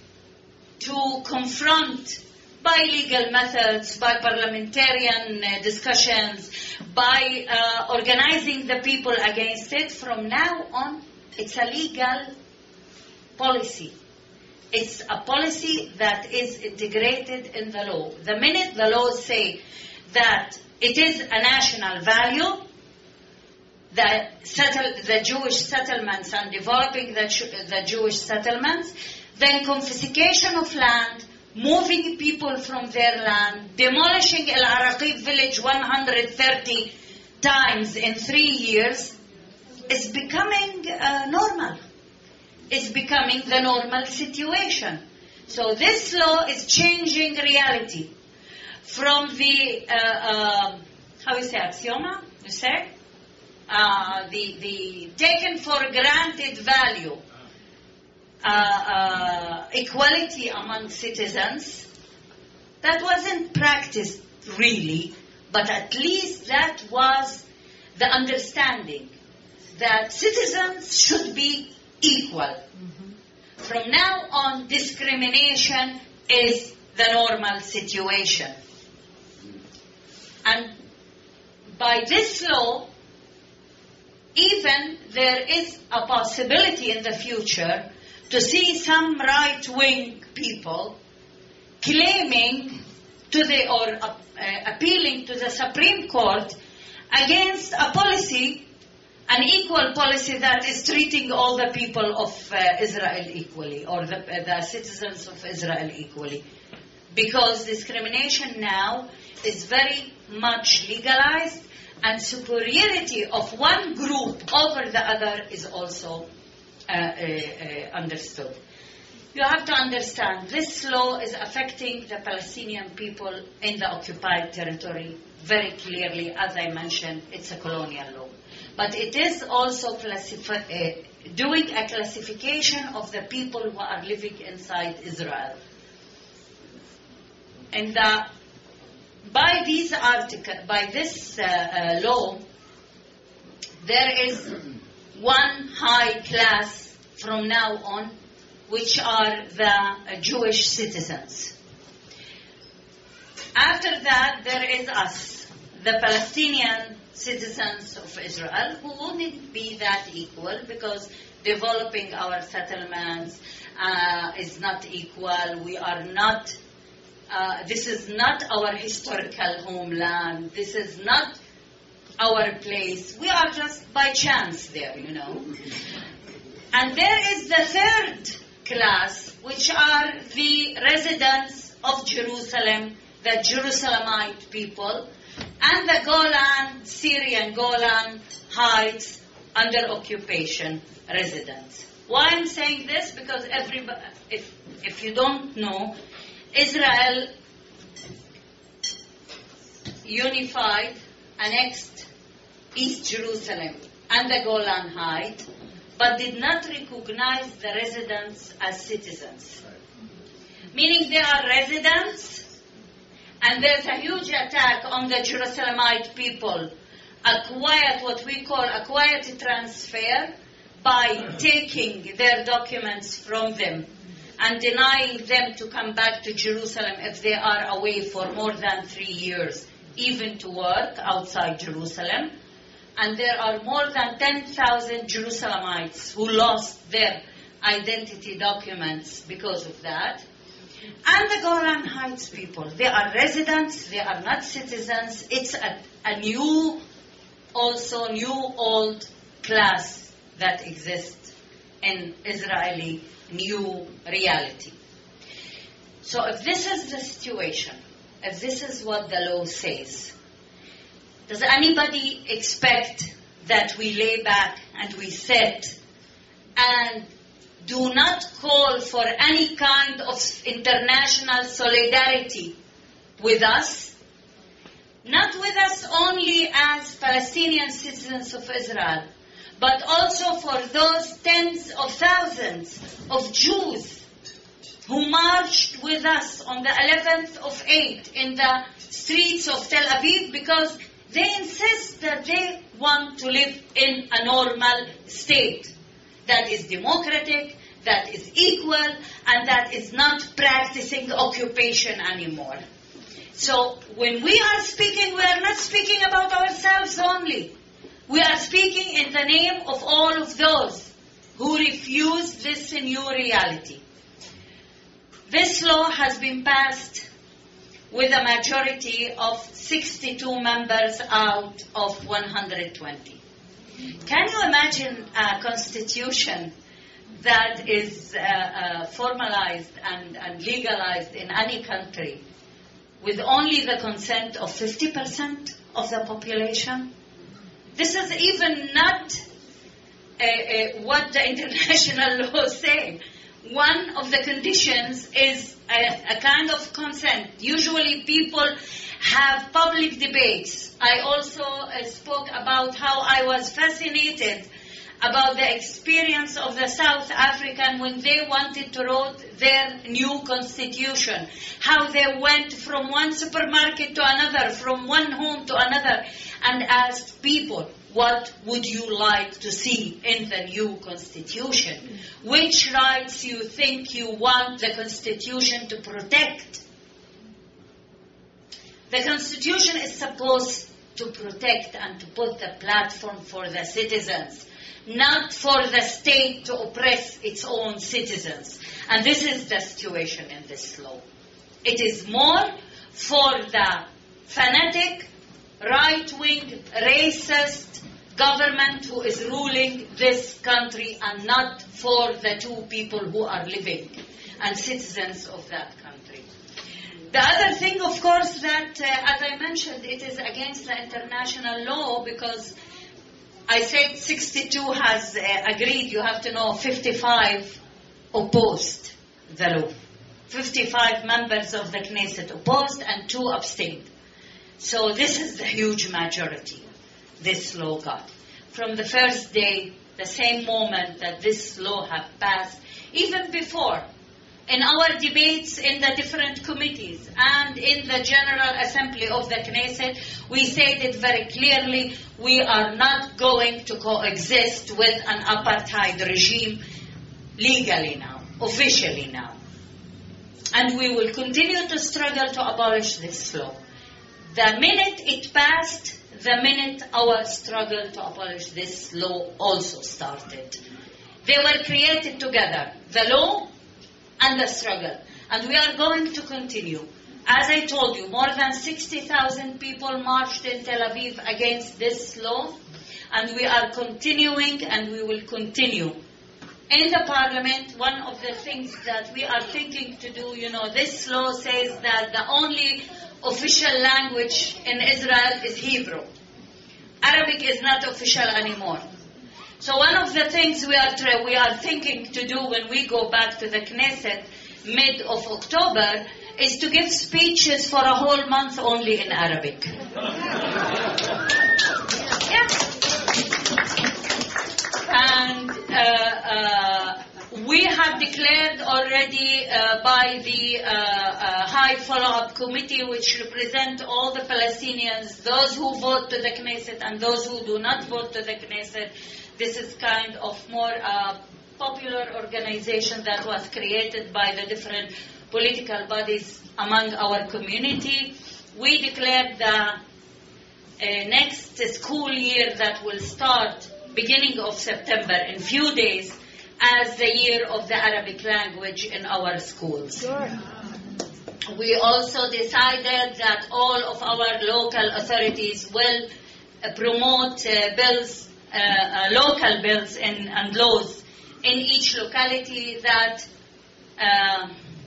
to confront by legal methods, by parliamentarian uh, discussions, by uh, organizing the people against it, from now on, it's a legal policy. It's a policy that is integrated in the law. The minute the laws say that it is a national value, the, settle, the Jewish settlements and developing the, the Jewish settlements, then confiscation of land, moving people from their land, demolishing El Araqib village one hundred thirty times in three years is becoming uh, normal. It's becoming the normal situation. So this law is changing reality from the, uh, uh, how you say, axioma, you say? Uh, the, the taken for granted value, uh, uh, equality among citizens, that wasn't practiced really, but at least that was the understanding that citizens should be equal. Mm-hmm. From now on, discrimination is the normal situation. And by this law, even there is a possibility in the future to see some right-wing people claiming to the, or uh, appealing to the Supreme Court against a policy, an equal policy that is treating all the people of uh, Israel equally, or the, uh, the citizens of Israel equally. Because discrimination now is very much legalized, and superiority of one group over the other is also uh, uh, uh, understood. You have to understand, this law is affecting the Palestinian people in the occupied territory very clearly. As I mentioned, it's a colonial law. But it is also classifi- uh, doing a classification of the people who are living inside Israel. And the By these article, by this uh, uh, law, there is one high class from now on which are the uh, Jewish citizens. After that, there is us, the Palestinian citizens of Israel, who wouldn't be that equal because developing our settlements uh, is not equal. We are not, uh, this is not our historical homeland. This is not our place. We are just by chance there, you know. And there is the third class, which are the residents of Jerusalem, the Jerusalemite people, and the Golan, Syrian Golan Heights under occupation residents. Why I'm saying this? Because everybody, if, if you don't know, Israel unified, annexed East Jerusalem and the Golan Heights, but did not recognize the residents as citizens. Meaning they are residents, and there's a huge attack on the Jerusalemite people, a quiet, what we call a quiet transfer, by taking their documents from them and denying them to come back to Jerusalem if they are away for more than three years, even to work outside Jerusalem. And there are more than ten thousand Jerusalemites who lost their identity documents because of that. And the Golan Heights people, they are residents, they are not citizens. It's a, a new, also new old class that exists in Israeli new reality. So if this is the situation, if this is what the law says, does anybody expect that we lay back and we sit and do not call for any kind of international solidarity with us? Not with us only as Palestinian citizens of Israel, but also for those tens of thousands of Jews who marched with us on the eleventh of eight in the streets of Tel Aviv because they insist that they want to live in a normal state that is democratic, that is equal, and that is not practicing occupation anymore. So when we are speaking, we are not speaking about ourselves only. We are speaking in the name of all of those who refuse this new reality. This law has been passed with a majority of sixty-two members out of one hundred twenty. Can you imagine a constitution that is uh, uh, formalized and, and legalized in any country with only the consent of fifty percent of the population? This is even not uh, uh, what the international law say. One of the conditions is a, a kind of consent. Usually people have public debates. I also uh, spoke about how I was fascinated about the experience of the South African when they wanted to write their new constitution, how they went from one supermarket to another, from one home to another, and asked people, what would you like to see in the new constitution? Which rights you think you want the constitution to protect? The constitution is supposed to protect and to put the platform for the citizens, not for the state to oppress its own citizens. And this is the situation in this law. It is more for the fanatic, right-wing, racist government who is ruling this country and not for the two people who are living and citizens of that country. The other thing, of course, that, uh, as I mentioned, it is against the international law because I said sixty-two has uh, agreed. You have to know fifty-five opposed the law. fifty-five members of the Knesset opposed and two abstained. So this is the huge majority this law got. From the first day, the same moment that this law had passed, even before, in our debates in the different committees and in the General Assembly of the Knesset, we stated very clearly, we are not going to coexist with an apartheid regime legally now. officially now. And we will continue to struggle to abolish this law. The minute it passed, the minute our struggle to abolish this law also started. They were created together, the law and the struggle. And we are going to continue. As I told you, more than sixty thousand people marched in Tel Aviv against this law, and we are continuing and we will continue. In the parliament, one of the things that we are thinking to do, you know, this law says that the only official language in Israel is Hebrew. Arabic is not official anymore. So one of the things we are tra- we are thinking to do when we go back to the Knesset mid of October is to give speeches for a whole month only in Arabic. Yeah. And uh, uh, we have declared already uh, by the uh, uh, High Follow-up Committee, which represent all the Palestinians, those who vote to the Knesset and those who do not vote to the Knesset. This is kind of more uh, popular organization that was created by the different political bodies among our community. We declared the uh, next school year that will start beginning of September in few days as the year of the Arabic language in our schools. Sure. We also decided that all of our local authorities will uh, promote uh, bills, uh, uh, local bills and, and laws in each locality that uh,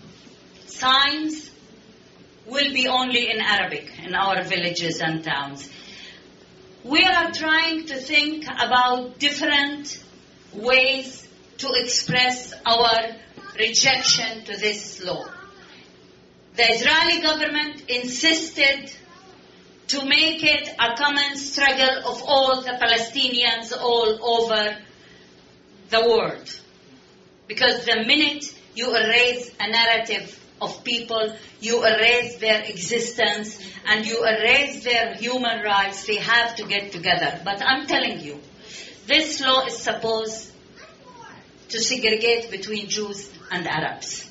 signs will be only in Arabic in our villages and towns. We are trying to think about different ways to express our rejection to this law. The Israeli government insisted to make it a common struggle of all the Palestinians all over the world. Because the minute you erase a narrative of people, you erase their existence, and you erase their human rights, they have to get together. But I'm telling you, this law is supposed to segregate between Jews and Arabs.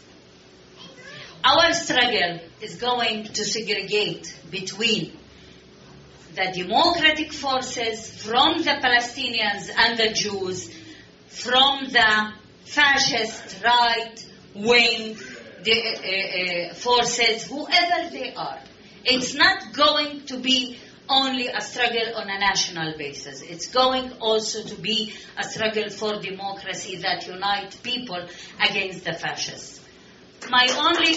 Our struggle is going to segregate between the democratic forces from the Palestinians and the Jews, from the fascist right wing the, uh, uh, forces, whoever they are. It's not going to be only a struggle on a national basis. It's going also to be a struggle for democracy that unites people against the fascists. My only...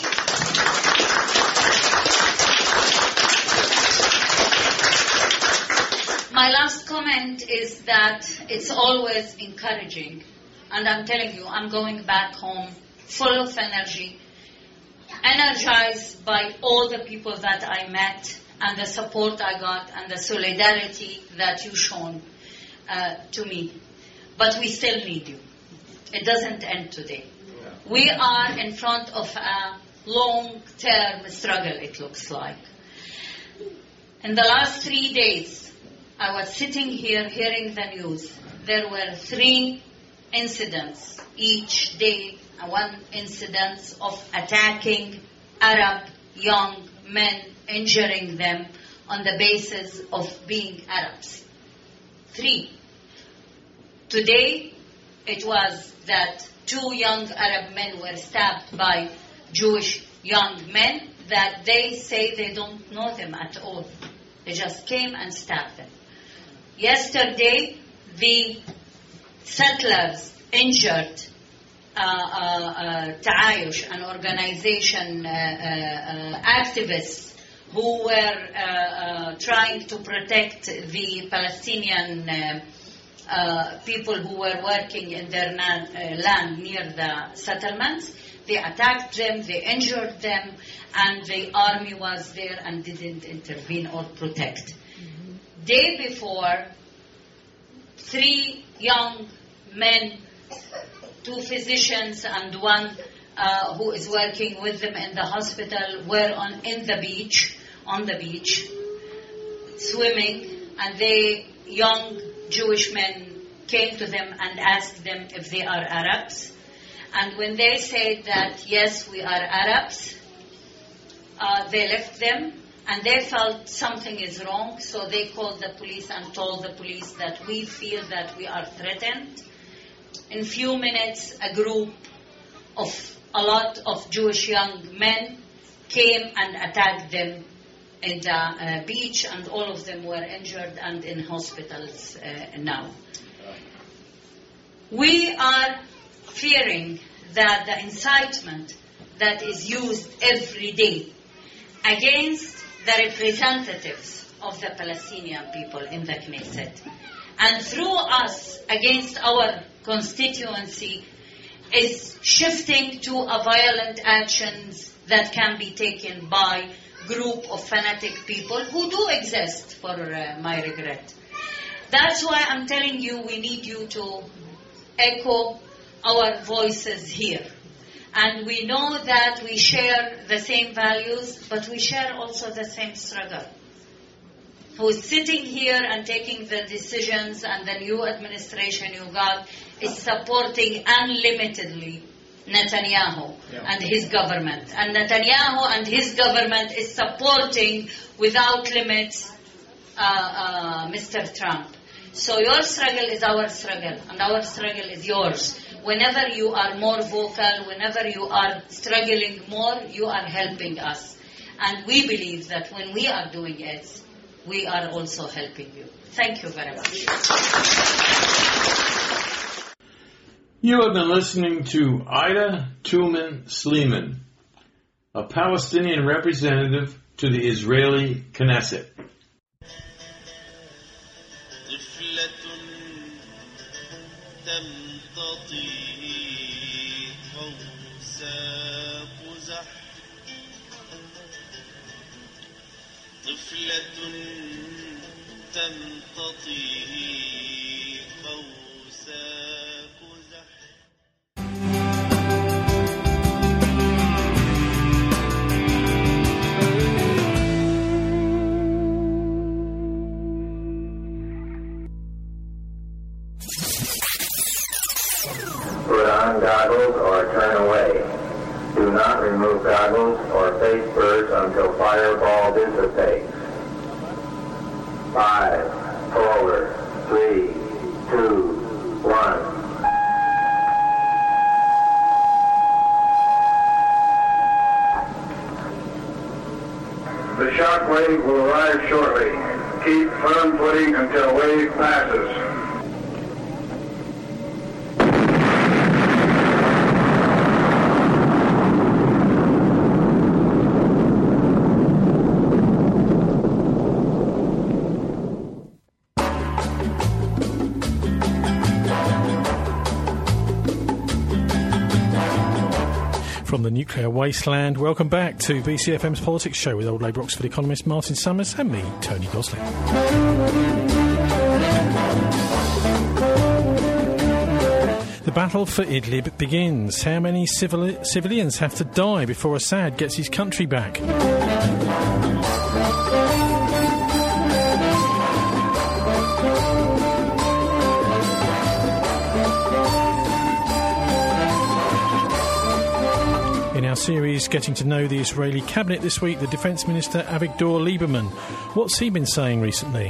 My last comment is that it's always encouraging, and I'm telling you, I'm going back home full of energy, energized by all the people that I met and the support I got and the solidarity that you shown uh, to me. But we still need you. It doesn't end today. We are in front of a long-term struggle, it looks like. In the last three days, I was sitting here hearing the news. There were three incidents each day, one incident of attacking Arab young men, injuring them on the basis of being Arabs. Three. Today, it was that two young Arab men were stabbed by Jewish young men that they say they don't know them at all. They just came and stabbed them. Yesterday, the settlers injured uh, uh, uh, Ta'ayush, an organization, uh, uh, activists who were uh, uh, trying to protect the Palestinian uh, uh, people who were working in their na- uh, land near the settlements. They attacked them, they injured them, and the army was there and didn't intervene or protect. Day before, three young men, two physicians and one uh, who is working with them in the hospital, were on in the beach, on the beach, swimming, and they, young Jewish men, came to them and asked them if they are Arabs. And when they said that, yes, we are Arabs, uh, they left them, and they felt something is wrong, so they called the police and told the police that we feel that we are threatened. In few minutes, a group of a lot of Jewish young men came and attacked them in the uh, beach, and all of them were injured and in hospitals uh, now. We are fearing that the incitement that is used every day against the representatives of the Palestinian people in the Knesset, and through us against our constituency, is shifting to a violent actions that can be taken by group of fanatic people who do exist, for uh, my regret. That's why I'm telling you we need you to echo our voices here. And we know that we share the same values, but we share also the same struggle. Who is sitting here and taking the decisions, and the new administration you got is supporting unlimitedly Netanyahu yeah. and his government. And Netanyahu and his government is supporting without limits uh, uh, Mister Trump. So your struggle is our struggle, and our struggle is yours. Whenever you are more vocal, whenever you are struggling more, you are helping us. And we believe that when we are doing it, we are also helping you. Thank you very much. You have been listening to Ida Tuman Sleeman, a Palestinian representative to the Israeli Knesset. Put on goggles or turn away. Do not remove goggles or face bursts until fireball dissipates. Five, forward, three, two, one. The shock wave will arrive shortly. Keep firm footing until wave passes. From the nuclear wasteland, welcome back to B C F M's Politics Show with Old Labour Oxford economist Martin Summers and me, Tony Gosling. The battle for Idlib begins. How many civili- civilians have to die before Assad gets his country back? In our series, Getting to Know the Israeli Cabinet this week, the Defence Minister Avigdor Lieberman. What's he been saying recently?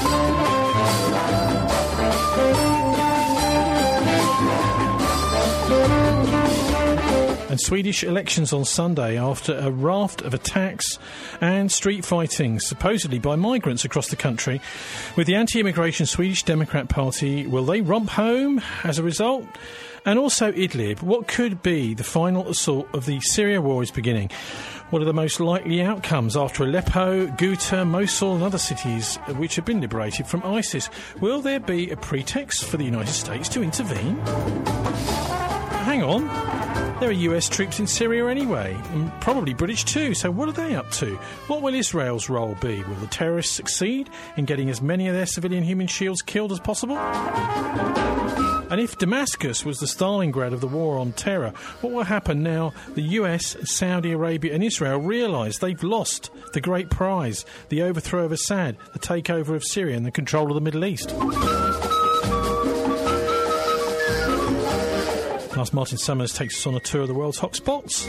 And Swedish elections on Sunday after a raft of attacks and street fighting, supposedly by migrants across the country. With the anti-immigration Swedish Democrat Party, will they romp home as a result? And also Idlib, what could be the final assault of the Syria war is beginning? What are the most likely outcomes after Aleppo, Ghouta, Mosul and other cities which have been liberated from ISIS? Will there be a pretext for the United States to intervene? Hang on. There are U S troops in Syria anyway, and probably British too, so what are they up to? What will Israel's role be? Will the terrorists succeed in getting as many of their civilian human shields killed as possible? And if Damascus was the Stalingrad of the war on terror, what will happen now the U S, Saudi Arabia and Israel realise they've lost the great prize, the overthrow of Assad, the takeover of Syria and the control of the Middle East? Plus, Martin Summers takes us on a tour of the world's hot spots.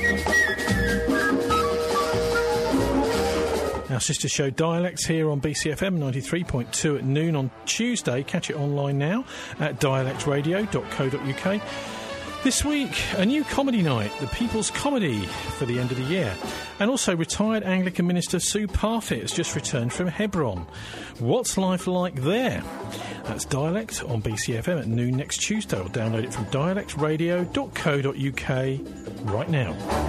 Our sister show Dialects here on B C F M ninety-three point two at noon on Tuesday. Catch it online now at dialect radio dot co dot uk. This week, a new comedy night, the People's Comedy, for the end of the year. And also, retired Anglican minister Sue Parfitt has just returned from Hebron. What's life like there? That's Dialect on B C F M at noon next Tuesday. Or download it from dialect radio dot co dot uk right now.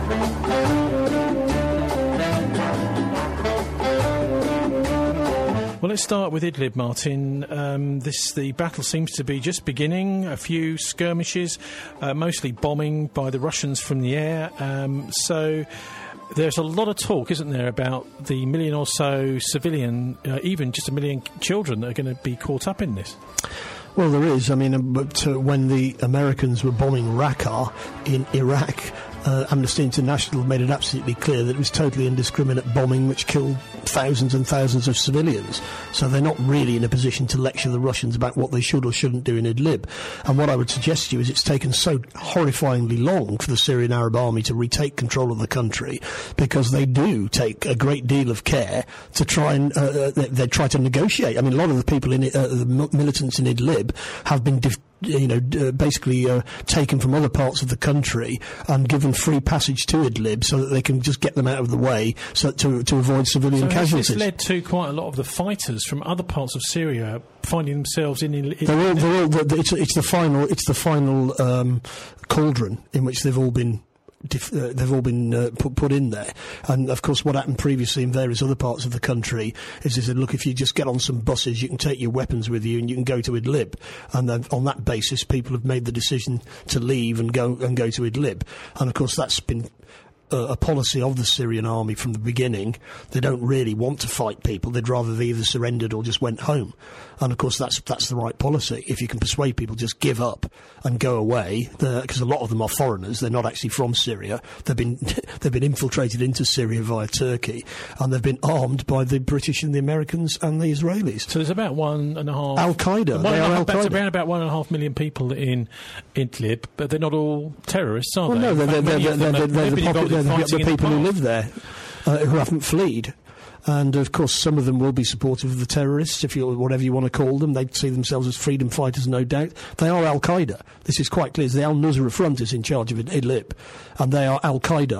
Well, let's start with Idlib, Martin. Um, this the battle seems to be just beginning. A few skirmishes, uh, mostly bombing by the Russians from the air. Um, so there's a lot of talk, isn't there, about the million or so civilian, uh, even just a million children that are going to be caught up in this. Well, there is. I mean, uh, but uh, when the Americans were bombing Raqqa in Iraq, uh, Amnesty International made it absolutely clear that it was totally indiscriminate bombing which killed thousands and thousands of civilians. So they're not really in a position to lecture the Russians about what they should or shouldn't do in Idlib. And what I would suggest to you is it's taken so horrifyingly long for the Syrian Arab Army to retake control of the country, because they do take a great deal of care to try and uh, they, they try to negotiate. I mean, a lot of the people in it, uh, the militants in Idlib have been def- you know, uh, basically uh, taken from other parts of the country and given free passage to Idlib so that they can just get them out of the way so to to avoid civilian so casualties. This led to quite a lot of the fighters from other parts of Syria finding themselves in. in they're all, they're all, they're, it's, it's the final. It's the final um, cauldron in which they've all been. Dif- uh, they've all been uh, put, put in there. And of course what happened previously in various other parts of the country is they said, look, if you just get on some buses, you can take your weapons with you and you can go to Idlib. And then on that basis people have made the decision to leave and go and go to Idlib. And of course that's been Uh, a policy of the Syrian army from the beginning. They don't really want to fight people. They'd rather they either surrendered or just went home. And of course that's that's the right policy. If you can persuade people just give up and go away, because a lot of them are foreigners, they're not actually from Syria. They've been they've been infiltrated into Syria via Turkey, and they've been armed by the British and the Americans and the Israelis. So there's about one and a half Al Qaeda. They are Al Qaeda. Around about one and a half million people in Idlib, but they're not all terrorists, are well, they? No, they're, they're, they're, they're, they're, they're the popular. The, the people who live there uh, who haven't fled. And of course some of them will be supportive of the terrorists, if you whatever you want to call them. They see themselves as freedom fighters, no doubt. They are Al Qaeda. This is quite clear. The Al Nusra Front is in charge of Idlib, and they are Al Qaeda.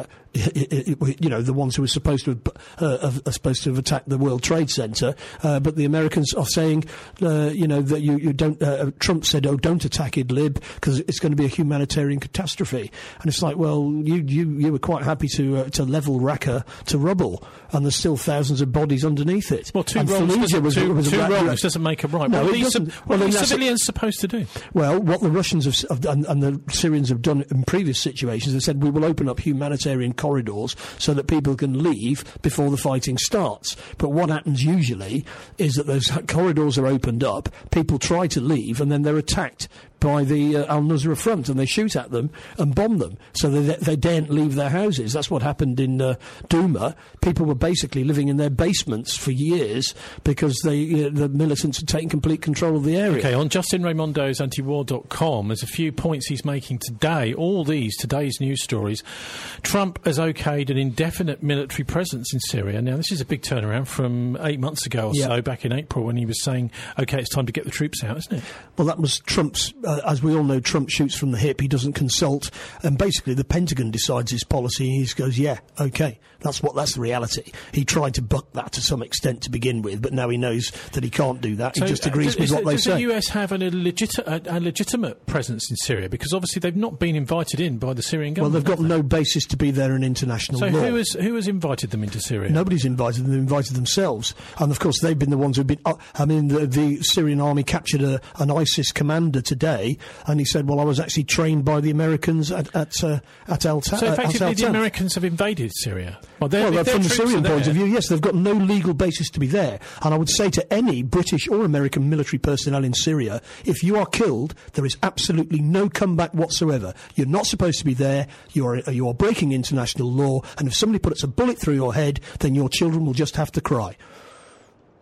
You know, the ones who are supposed to have, uh, are supposed to have attacked the World Trade Center, uh, but the Americans are saying, uh, you know, that you, you don't. Uh, Trump said, "Oh, don't attack Idlib because it's going to be a humanitarian catastrophe." And it's like, well, you you, you were quite happy to uh, to level Raqqa to rubble, and there's still thousands of bodies underneath it. Well, two and wrongs doesn't, was, two, was two ra- wrongs doesn't make a right. No, what are it these, doesn't. What Well, are then these that's civilians supposed to do? Well, what the Russians have, have done, and the Syrians have done in previous situations, they said we will open up humanitarian corridors so that people can leave before the fighting starts. But what happens usually is that those corridors are opened up, people try to leave, and then they're attacked by the uh, Al Nusra Front, and they shoot at them and bomb them, so they they daren't leave their houses. That's what happened in uh, Douma. People were basically living in their basements for years because they uh, the militants had taken complete control of the area. Okay, on Justin Raimondo's antiwar dot com, there's a few points he's making today. All these, today's news stories. Trump has okayed an indefinite military presence in Syria. Now, this is a big turnaround from eight months ago or Yeah. so, back in April, when he was saying, OK, it's time to get the troops out, isn't it? Well, that was Trump's, uh, as we all know, Trump shoots from the hip, he doesn't consult, and basically the Pentagon decides his policy, and he just goes, yeah, OK. That's what, that's the reality. He tried to buck that to some extent to begin with, but now he knows that he can't do that. So, he just uh, agrees does, with what the, they does say. Does the U S have an illegit- a, a legitimate presence in Syria? Because obviously they've not been invited in by the Syrian Well, government. they've got no basis to be there in international So law. who has, who has invited them into Syria? Nobody's invited them, they've invited themselves. And of course, they've been the ones who've been. Uh, I mean, the, the Syrian army captured a, an ISIS commander today, and he said, well, I was actually trained by the Americans at, at, uh, at Al Ta- So at effectively, Al the Tanf. Americans have invaded Syria. Well, they're, Well, if their from the troops Syrian are point there- of view, yes, they've got no legal basis to be there. And I would say to any British or American military personnel in Syria, if you are killed, there is absolutely no comeback whatsoever. You're not supposed to be there. You are you are breaking international law. And if somebody puts a bullet through your head, then your children will just have to cry.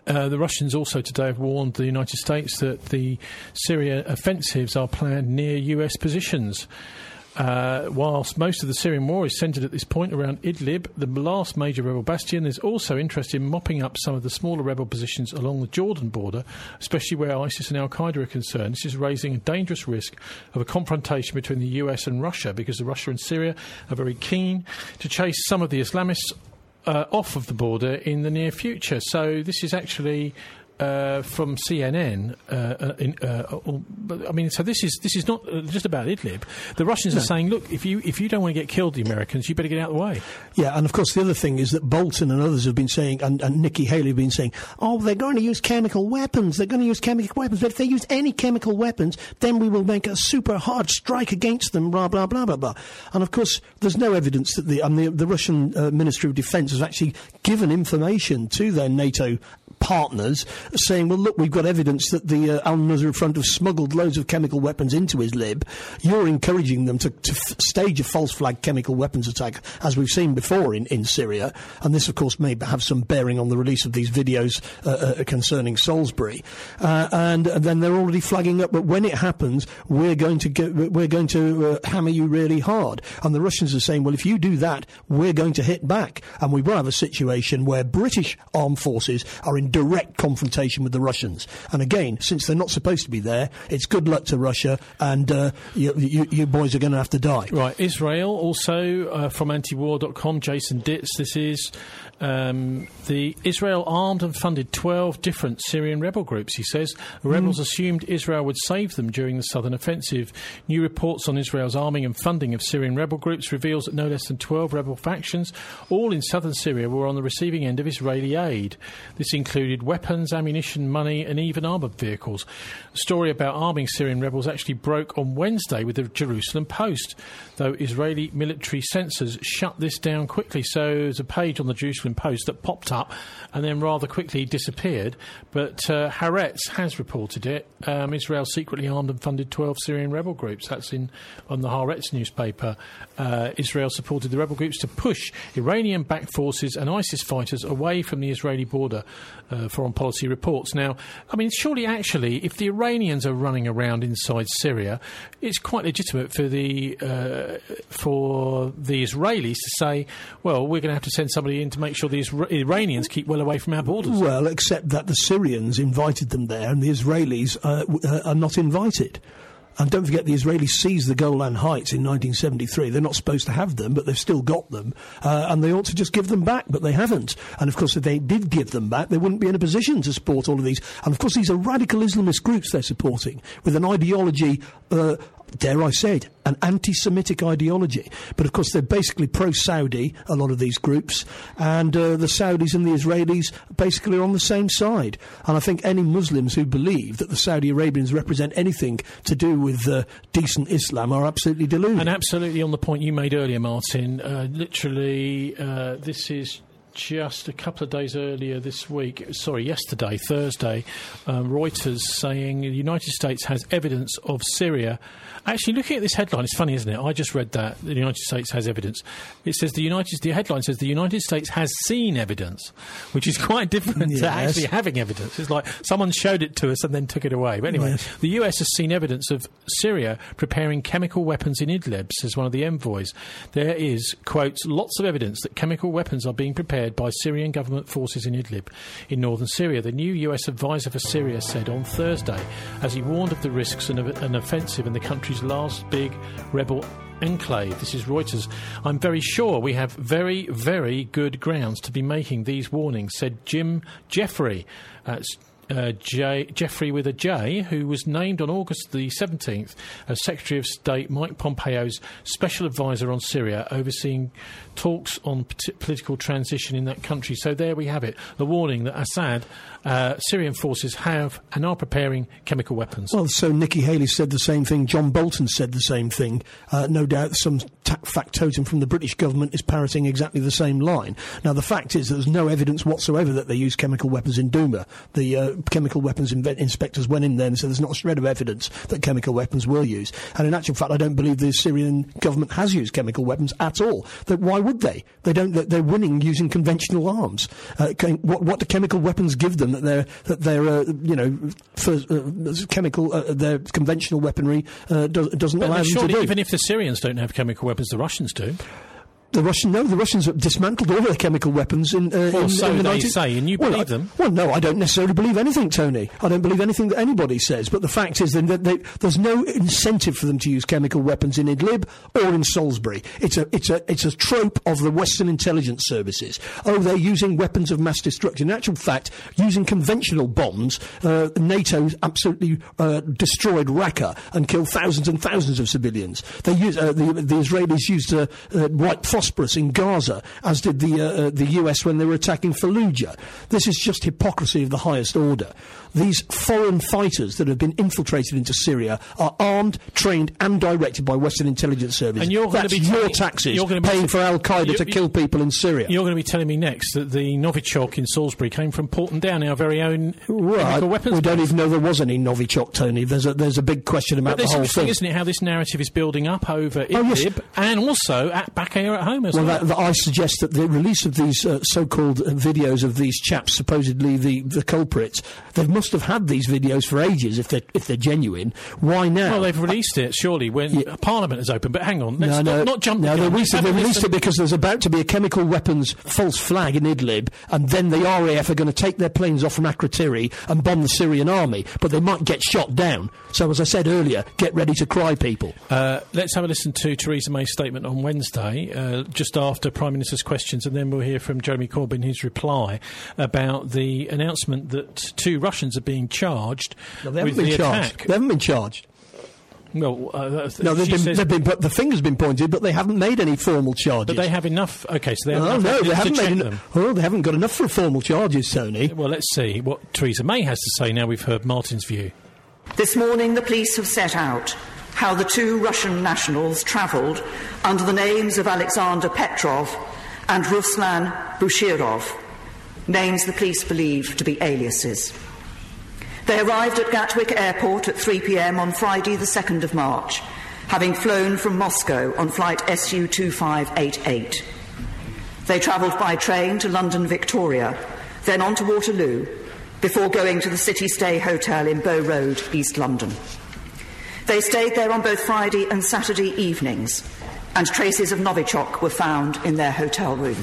Uh, the Russians also today have warned the United States that the Syria offensives are planned near U S positions. Uh, whilst most of the Syrian war is centred at this point around Idlib, the last major rebel bastion, there's also interest in mopping up some of the smaller rebel positions along the Jordan border, especially where ISIS and Al-Qaeda are concerned. This is raising a dangerous risk of a confrontation between the U S and Russia, because the Russia and Syria are very keen to chase some of the Islamists uh, off of the border in the near future. So this is actually... Uh, from C N N, uh, in, uh, I mean, so this is this is not just about Idlib. The Russians No. are saying, look, if you if you don't want to get killed, the Americans, you better get out of the way. Yeah, and of course the other thing is that Bolton and others have been saying, and, and Nikki Haley have been saying, oh, they're going to use chemical weapons, they're going to use chemical weapons, but if they use any chemical weapons, then we will make a super hard strike against them, blah, blah, blah, blah, blah. And of course, there's no evidence that the, and the, the Russian uh, Ministry of Defence has actually given information to their NATO partners saying, well, look, we've got evidence that the uh, al-Nusra Front have smuggled loads of chemical weapons into Idlib. You're encouraging them to, to f- stage a false flag chemical weapons attack, as we've seen before in, in Syria. And this, of course, may have some bearing on the release of these videos uh, uh, concerning Salisbury. Uh, and, and then they're already flagging up, but when it happens, we're going to go, we're going to uh, hammer you really hard. And the Russians are saying, well, if you do that, we're going to hit back. And we will have a situation where British armed forces are in direct confrontation with the Russians. And again, since they're not supposed to be there, it's good luck to Russia, and uh, you, you, you boys are going to have to die. Right, Israel also, uh, from antiwar dot com, Jason Ditz, this is um, the Israel armed and funded twelve different Syrian rebel groups, he says. The rebels mm. assumed Israel would save them during the southern offensive. New reports on Israel's arming and funding of Syrian rebel groups reveals that no less than twelve rebel factions, all in southern Syria, were on the receiving end of Israeli aid. This included weapons, ammunition, money and even armoured vehicles. The story about arming Syrian rebels actually broke on Wednesday with the Jerusalem Post, though Israeli military censors shut this down quickly. So there's a page on the Jerusalem Post that popped up and then rather quickly disappeared, but uh, Haaretz has reported it. Um, Israel secretly armed and funded twelve Syrian rebel groups. That's in on the Haaretz newspaper. Uh, Israel supported the rebel groups to push Iranian-backed forces and ISIS fighters away from the Israeli border, uh, Foreign Policy reports. Now, I mean, surely actually, if the Iranians are running around inside Syria, it's quite legitimate for the uh, for the Israelis to say, well, we're going to have to send somebody in to make sure the Isra- Iranians keep well away from our borders. Well, except that the Syrians invited them there and the Israelis uh, w- uh, are not invited. And don't forget, the Israelis seized the Golan Heights in nineteen seventy-three. They're not supposed to have them, but they've still got them. Uh, and they ought to just give them back, but they haven't. And, of course, if they did give them back, they wouldn't be in a position to support all of these. And, of course, these are radical Islamist groups they're supporting with an ideology, uh, dare I say it, an anti-Semitic ideology. But, of course, they're basically pro-Saudi, a lot of these groups. And uh, the Saudis and the Israelis basically are on the same side. And I think any Muslims who believe that the Saudi Arabians represent anything to do with uh, decent Islam are absolutely deluded. And absolutely on the point you made earlier, Martin, uh, literally uh, this is just a couple of days earlier this week, sorry, yesterday, Thursday, um, Reuters saying the United States has evidence of Syria. Actually, looking at this headline, it's funny, isn't it? I just read that the United States has evidence. It says the United. The headline says the United States has seen evidence, which is quite different Yes. to actually having evidence. It's like someone showed it to us and then took it away. But anyway, Yes. the U S has seen evidence of Syria preparing chemical weapons in Idlib, says one of the envoys. There is, quotes, lots of evidence that chemical weapons are being prepared by Syrian government forces in Idlib, in northern Syria. The new U S advisor for Syria said on Thursday, as he warned of the risks of an offensive in the country's last big rebel enclave. This is Reuters. I'm very sure we have very, very good grounds to be making these warnings, said Jim Jeffrey. That's Uh, J, Jeffrey with a J, who was named on August the seventeenth as Secretary of State Mike Pompeo's special advisor on Syria, overseeing talks on p- political transition in that country. So there we have it, the warning that Assad, uh, Syrian forces have and are preparing chemical weapons. Well, so Nikki Haley said the same thing. John Bolton said the same thing. Uh, no doubt some ta- factotum from the British government is parroting exactly the same line. Now, the fact is that there's no evidence whatsoever that they use chemical weapons in Douma. The uh, chemical weapons inve- inspectors went in there and said there's not a shred of evidence that chemical weapons were used. And in actual fact, I don't believe the Syrian government has used chemical weapons at all. That why would they? They don't. They're winning using conventional arms. Uh, can, what, what do chemical weapons give them that they're that they're uh, you know for, uh, chemical uh, their conventional weaponry uh, do, doesn't But allow them to surely, do? even if the Syrians don't have chemical weapons, the Russians do. The Russian, no, the Russians have dismantled all their chemical weapons in, uh, Well, in, so in the they nineteen say, and you well, believe I- them. Well, no, I don't necessarily believe anything, Tony. I don't believe anything that anybody says. But the fact is then that they, there's no incentive for them to use chemical weapons in Idlib or in Salisbury. It's a, it's a, it's a trope of the Western intelligence services. Oh, they're using weapons of mass destruction. In actual fact, using conventional bombs, uh, NATO absolutely uh, destroyed Raqqa and killed thousands and thousands of civilians. They use, uh, the, the Israelis used uh, uh, white phosphorus in Gaza, as did the uh, uh, the U S when they were attacking Fallujah. This is just hypocrisy of the highest order. These foreign fighters that have been infiltrated into Syria are armed, trained and directed by Western intelligence services. And you're going That's to be your telling- taxes you're gonna be paying t- for Al-Qaeda you- to you- kill people in Syria. You're going to be telling me next that the Novichok in Salisbury came from Porton Down, our very own Well, I- chemical weapons. we don't base. even know there was any Novichok, Tony. There's a, there's a big question about But the it's whole interesting, thing. isn't it, how this narrative is building up over Oh, yes. Idlib and also at, back here at home as Well, well. that, that I suggest that the release of these uh, so-called uh, videos of these chaps, supposedly the, the culprits, they must have had these videos for ages if they're, if they're genuine. Why now? Well, they've released it, surely, when Parliament is open. But hang on, let's no, not, no, not jump no, the they gun. released, it, Have they a released listen. it because there's about to be a chemical weapons false flag in Idlib, and then the R A F are going to take their planes off from Akrotiri and bomb the Syrian army, but they might get shot down. So, as I said earlier, get ready to cry, people. Uh, let's have a listen to Theresa May's statement on Wednesday, uh, just after Prime Minister's questions, and then we'll hear from Jeremy Corbyn his reply about the announcement that two Russians are being charged No, they with haven't been the charged. attack. They haven't been charged. Well, uh, th- No, they've she been, says- they've been, but the finger's been pointed, but they haven't made any formal charges. But they have enough. Okay, so they have Oh, enough no, evidence they to haven't check made them. enough. Oh, they haven't got enough for formal charges, Tony. Well, let's see what Theresa May has to say now we've heard Martin's view. This morning, the police have set out how the two Russian nationals travelled under the names of Alexander Petrov and Ruslan Bushirov, names the police believe to be aliases. They arrived at Gatwick Airport at three p m on Friday the second of March, having flown from Moscow on flight S U two five eight eight. They travelled by train to London Victoria, then on to Waterloo, before going to the City Stay Hotel in Bow Road, East London. They stayed there on both Friday and Saturday evenings, and traces of Novichok were found in their hotel room.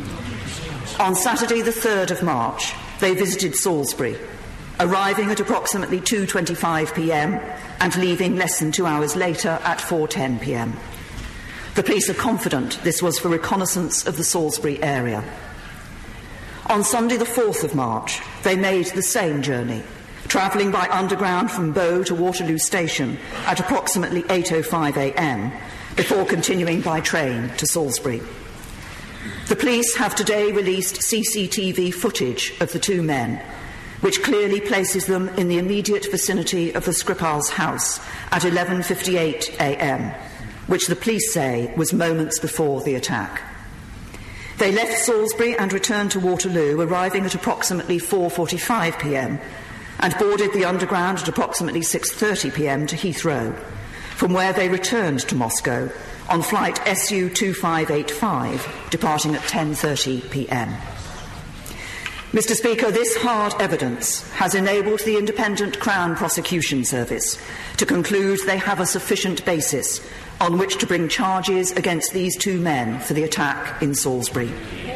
On Saturday the third of March, they visited Salisbury, arriving at approximately two twenty-five p m and leaving less than two hours later at four ten p m. The police are confident this was for reconnaissance of the Salisbury area. On Sunday the fourth of March, they made the same journey, travelling by underground from Bow to Waterloo Station at approximately eight oh five a m, before continuing by train to Salisbury. The police have today released C C T V footage of the two men, which clearly places them in the immediate vicinity of the Skripal's house at eleven fifty-eight a m, which the police say was moments before the attack. They left Salisbury and returned to Waterloo, arriving at approximately four forty-five p m, and boarded the Underground at approximately six thirty p m to Heathrow, from where they returned to Moscow on flight S U two five eight five, departing at ten thirty p m. Mister Speaker, this hard evidence has enabled the Independent Crown Prosecution Service to conclude they have a sufficient basis on which to bring charges against these two men for the attack in Salisbury.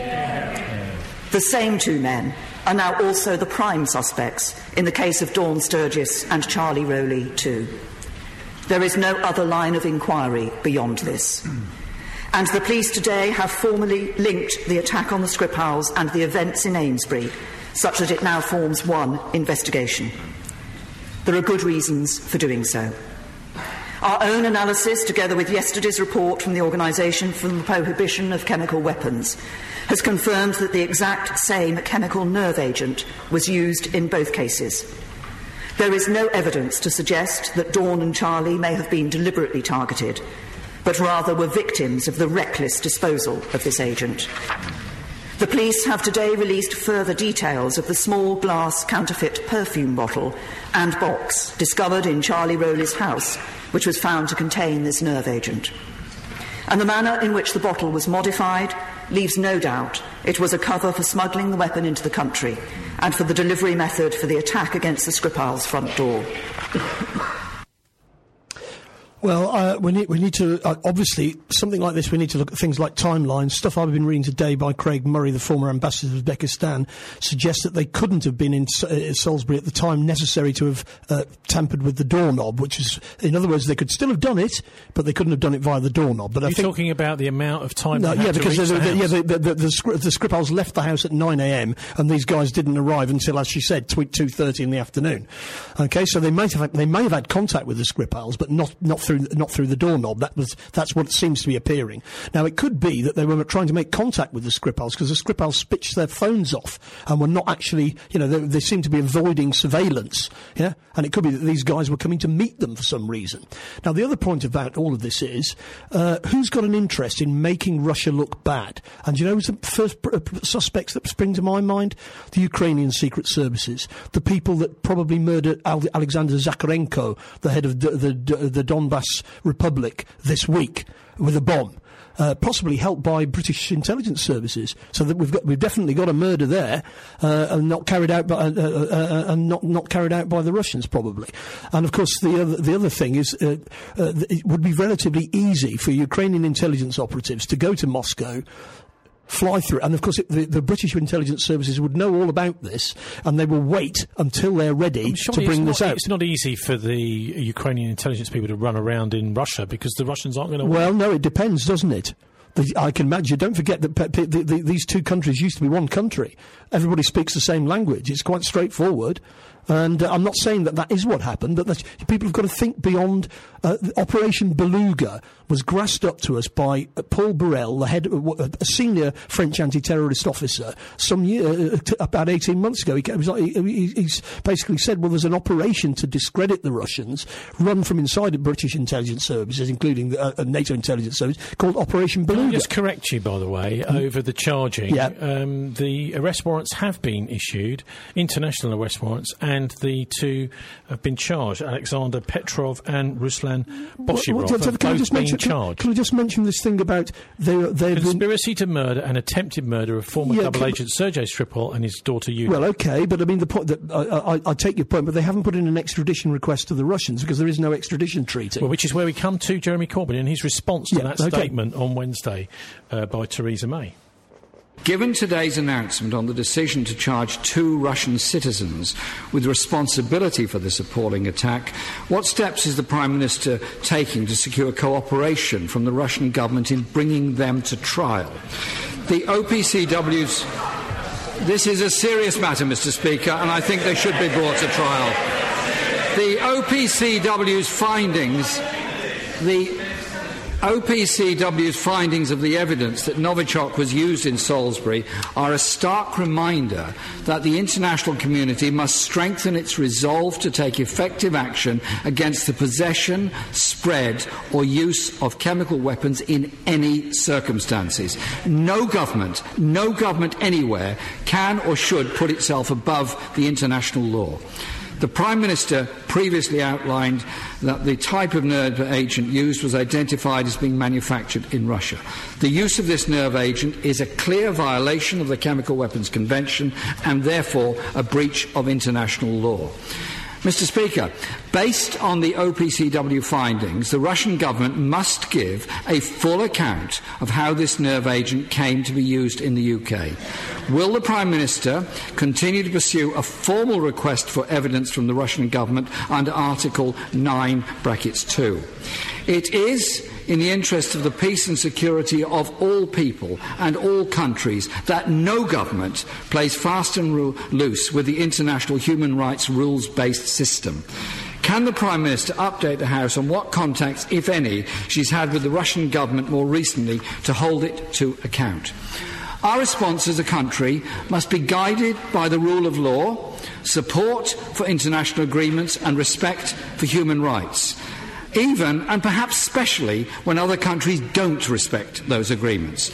The same two men are now also the prime suspects in the case of Dawn Sturgis and Charlie Rowley too. There is no other line of inquiry beyond this. And the police today have formally linked the attack on the Skripals and the events in Amesbury, such that it now forms one investigation. There are good reasons for doing so. Our own analysis, together with yesterday's report from the Organisation for the Prohibition of Chemical Weapons, has confirmed that the exact same chemical nerve agent was used in both cases. There is no evidence to suggest that Dawn and Charlie may have been deliberately targeted, but rather were victims of the reckless disposal of this agent. The police have today released further details of the small glass counterfeit perfume bottle and box discovered in Charlie Rowley's house, which was found to contain this nerve agent. And the manner in which the bottle was modified leaves no doubt it was a cover for smuggling the weapon into the country and for the delivery method for the attack against the Skripal's front door. Well, uh, we need we need to uh, obviously something like this. We need to look at things like timelines. Stuff I've been reading today by Craig Murray, the former ambassador of Uzbekistan, suggests that they couldn't have been in uh, Salisbury at the time necessary to have uh, tampered with the doorknob. Which is, in other words, they could still have done it, but they couldn't have done it via the doorknob. But Are I you think, talking about the amount of time? No, they had yeah, to because reach the, the, the, house? yeah, the the, the, the, Skri- the Skripals left the house at nine a.m. and these guys didn't arrive until, as she said, two thirty in the afternoon. Okay, so they might have had, they may have had contact with the Skripals, but not not through not through the door. Knob. That was that's what it seems to be appearing. Now it could be that they were trying to make contact with the Skripals because the Skripals switched their phones off and were not actually, you know, they, they seem to be avoiding surveillance. Yeah, and it could be that these guys were coming to meet them for some reason. Now the other point about all of this is uh, who's got an interest in making Russia look bad? And you know, who's the first pr- pr- suspects that spring to my mind? The Ukrainian secret services, the people that probably murdered Al- Alexander Zakharenko, the head of the, the, the Donbass Republic, this week with a bomb, uh, possibly helped by British intelligence services. So that we've got we've definitely got a murder there, uh, and not carried out by uh, uh, uh, and not not carried out by the Russians probably. And of course the other the other thing is uh, uh, it would be relatively easy for Ukrainian intelligence operatives to go to Moscow, fly through, and of course it, the, the British intelligence services would know all about this, and they will wait until they're ready to bring this not, out. It's not easy for the Ukrainian intelligence people to run around in Russia because the Russians aren't going to. Well, no, it depends, doesn't it? The, I can imagine. Don't forget that pe- pe- the, the, these two countries used to be one country. Everybody speaks the same language. It's quite straightforward. And uh, I'm not saying that that is what happened, but that's, people have got to think beyond. Uh, Operation Beluga was grassed up to us by uh, Paul Burrell, the head, uh, a senior French anti-terrorist officer, some year, uh, t- about eighteen months ago. He, was like, he, he, he's basically said, well, there's an operation to discredit the Russians, run from inside the British intelligence services, including the uh, NATO intelligence service, called Operation Beluga. Can I just correct you, by the way, mm. over the charging? Yeah. Um, the arrest warrants have been issued, international arrest warrants, and the two have been charged, Alexander Petrov and Ruslan Boshirov, well, well, have can, I both just been mention, charged. Can, can I just mention this thing about their, their conspiracy to murder and attempted murder of former yeah, double can, agent Sergei Skripal and his daughter Yulia. Well, okay, but I mean the point that I, I, I take your point, but they haven't put in an extradition request to the Russians because there is no extradition treaty. Well, which is where we come to Jeremy Corbyn and his response to yeah, that okay. statement on Wednesday uh, by Theresa May. Given today's announcement on the decision to charge two Russian citizens with responsibility for this appalling attack, what steps is the Prime Minister taking to secure cooperation from the Russian government in bringing them to trial? The O P C W's... This is a serious matter, Mister Speaker, and I think they should be brought to trial. The O P C W's findings... The O P C W's findings of the evidence that Novichok was used in Salisbury are a stark reminder that the international community must strengthen its resolve to take effective action against the possession, spread or use of chemical weapons in any circumstances. No government, no government anywhere can or should put itself above the international law. The Prime Minister previously outlined that the type of nerve agent used was identified as being manufactured in Russia. The use of this nerve agent is a clear violation of the Chemical Weapons Convention and therefore a breach of international law. Mister Speaker, based on the O P C W findings, the Russian government must give a full account of how this nerve agent came to be used in the U K. Will the Prime Minister continue to pursue a formal request for evidence from the Russian government under Article nine, brackets two? It is in the interest of the peace and security of all people and all countries that no government plays fast and ru- loose with the international human rights rules-based system. Can the Prime Minister update the House on what contacts, if any, she's had with the Russian government more recently to hold it to account? Our response as a country must be guided by the rule of law, support for international agreements and respect for human rights. even and perhaps especially when other countries don't respect those agreements.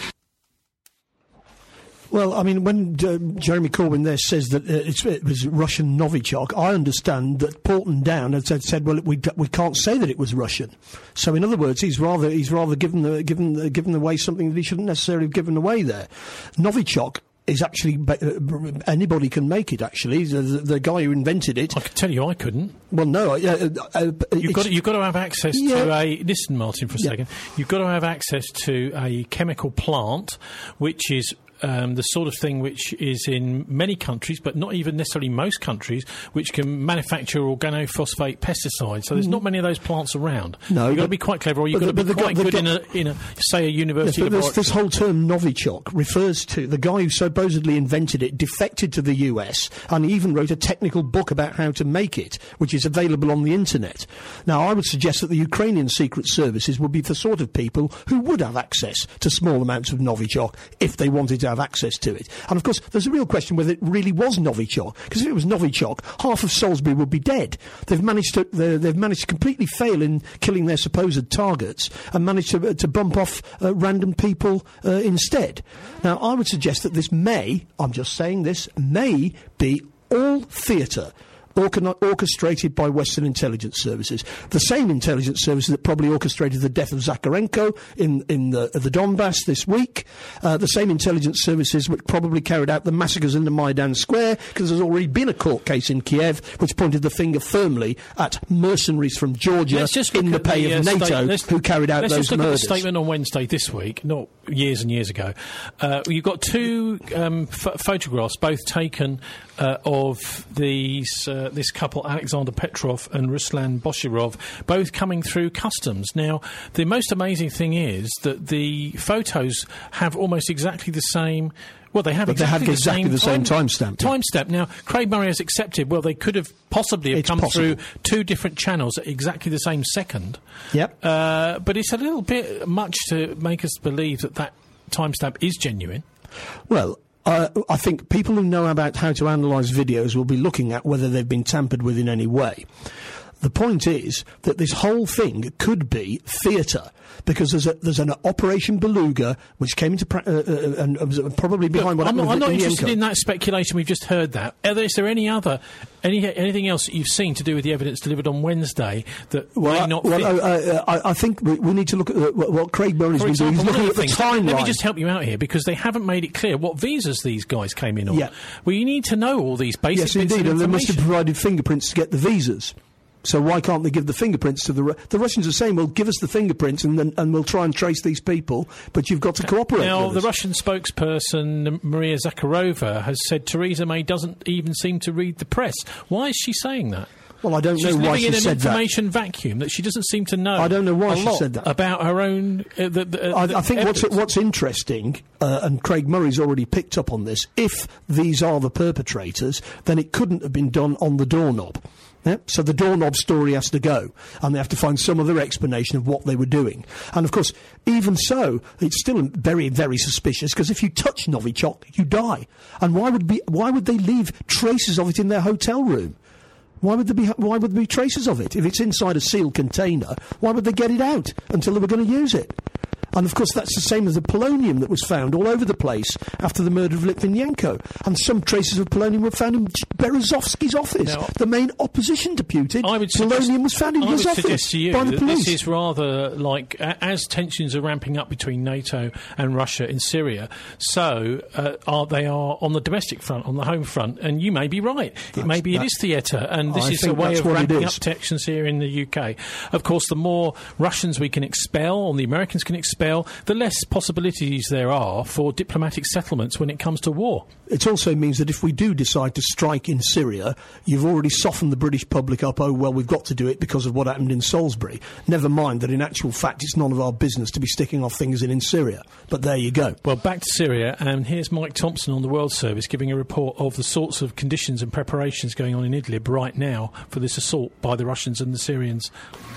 Well, I mean, when uh, Jeremy Corbyn there says that uh, it's, it was Russian Novichok, I understand that Porton Down had said, said well, we, we can't say that it was Russian. So, in other words, he's rather he's rather given the, given the, given away something that he shouldn't necessarily have given away there. Novichok is actually, uh, anybody can make it, actually. The, the, the guy who invented it... I can tell you I couldn't. Well, no. Uh, uh, you've, got to, you've got to have access yeah. to a... Listen, Martin, for a yeah. second. You've got to have access to a chemical plant, which is... Um, the sort of thing which is in many countries, but not even necessarily most countries, which can manufacture organophosphate pesticides. So there's mm. not many of those plants around. No, you've got to be quite clever, or you've got to be quite good in a, in a, say, a university yes, but laboratory. This whole term Novichok refers to the guy who supposedly invented it, defected to the U S, and he even wrote a technical book about how to make it, which is available on the internet. Now, I would suggest that the Ukrainian secret services would be the sort of people who would have access to small amounts of Novichok if they wanted to have access to it. And of course, there's a real question whether it really was Novichok, because if it was Novichok, half of Salisbury would be dead. They've managed to they've managed to completely fail in killing their supposed targets and managed to, to bump off uh, random people uh, instead. Now, I would suggest that this may, I'm just saying this, may be all theatre. Orchestrated by Western intelligence services. The same intelligence services that probably orchestrated the death of Zakharenko in, in the, the Donbass this week. Uh, the same intelligence services which probably carried out the massacres in the Maidan Square, because there's already been a court case in Kiev which pointed the finger firmly at mercenaries from Georgia in the pay the, uh, of NATO who carried out let's those just look murders. At the statement on Wednesday this week, not years and years ago. Uh, you've got two um, ph- photographs, both taken uh, of these... Uh, this couple, Alexander Petrov and Ruslan Boshirov, both coming through customs. Now, the most amazing thing is that the photos have almost exactly the same... Well, they have but exactly, they have exactly the same, the same timestamp. Timestamp. Now, Craig Murray has accepted, well, they could have possibly have it's come possible. through two different channels at exactly the same second. Yep. Uh, but it's a little bit much to make us believe that that timestamp is genuine. Well... Uh, I think people who know about how to analyse videos will be looking at whether they've been tampered with in any way. The point is that this whole thing could be theatre, because there's, a, there's an Operation Beluga which came into pra- uh, uh, and was probably behind Look, what I'm, happened I'm not with interested Yenko. in that speculation. We've just heard that. Are there, is there any other any anything else that you've seen to do with the evidence delivered on Wednesday that well, may not? Well, fit? uh, uh, I, I think we, we need to look at uh, what, what Craig Murray's For been doing. example, He's looking at the things, timeline. Let me just help you out here, because they haven't made it clear what visas these guys came in on. Yeah. Well, you need to know all these basic yes, bits indeed, of and they must have information. provided fingerprints to get the visas. So why can't they give the fingerprints to the... Ru- the Russians are saying, well, give us the fingerprints and then and we'll try and trace these people, but you've got to cooperate Now, with the us. Russian spokesperson, Maria Zakharova, has said Theresa May doesn't even seem to read the press. Why is she saying that? Well, I don't She's know why living she in an said that. information vacuum that she doesn't seem to know. I don't know why a she lot said that. About her own... Uh, the, the, I, the I think what's, evidence. what's interesting, uh, and Craig Murray's already picked up on this, if these are the perpetrators, then it couldn't have been done on the doorknob. Yeah? So the doorknob story has to go, and they have to find some other explanation of what they were doing. And of course, even so, it's still very, very suspicious, because if you touch Novichok, you die. And why would be, why would they leave traces of it in their hotel room? Why would there be why would there be traces of it? If it's inside a sealed container, why would they get it out until they were going to use it? And of course, that's the same as the polonium that was found all over the place after the murder of Litvinenko. And some traces of polonium were found in Berezovsky's office. Now, the main opposition deputed, I would polonium suggest, was found in I his would office suggest to you by the that police. This is rather like, a, as tensions are ramping up between NATO and Russia in Syria, so uh, are they are on the domestic front, on the home front, and you may be right. That's, it may be it is theatre, and this I is a way of what ramping up tensions here in the U K. Of course, the more Russians we can expel, or the Americans can expel, the less possibilities there are for diplomatic settlements when it comes to war. It also means that if we do decide to strike in Syria, you've already softened the British public up, oh, well, we've got to do it because of what happened in Salisbury. Never mind that in actual fact it's none of our business to be sticking off things in in Syria. But there you go. Well, back to Syria, and here's Mike Thompson on the World Service giving a report of the sorts of conditions and preparations going on in Idlib right now for this assault by the Russians and the Syrians.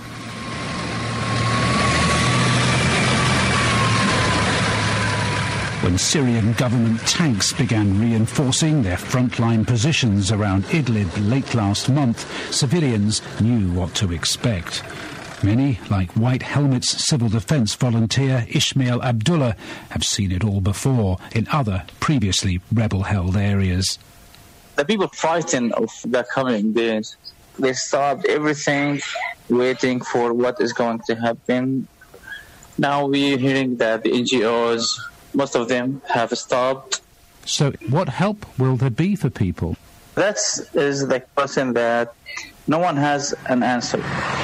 When Syrian government tanks began reinforcing their frontline positions around Idlib late last month, civilians knew what to expect. Many, like White Helmet's civil defence volunteer Ismail Abdullah, have seen it all before in other previously rebel-held areas. The people frightened of the coming days. They stopped everything, waiting for what is going to happen. Now we're hearing that the N G Os, most of them have stopped. So what help will there be for people? That is the question that no one has an answer.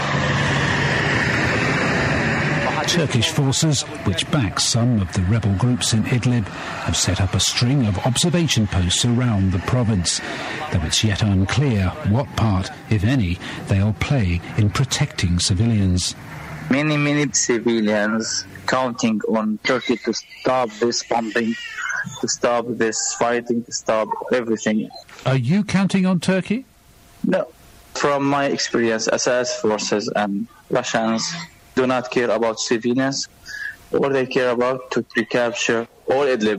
Turkish forces, which back some of the rebel groups in Idlib, have set up a string of observation posts around the province, though it's yet unclear what part, if any, they'll play in protecting civilians. Many, many civilians counting on Turkey to stop this bombing, to stop this fighting, to stop everything. Are you counting on Turkey? No. From my experience, Assad's forces and Russians do not care about civilians. All they care about to recapture all Idlib.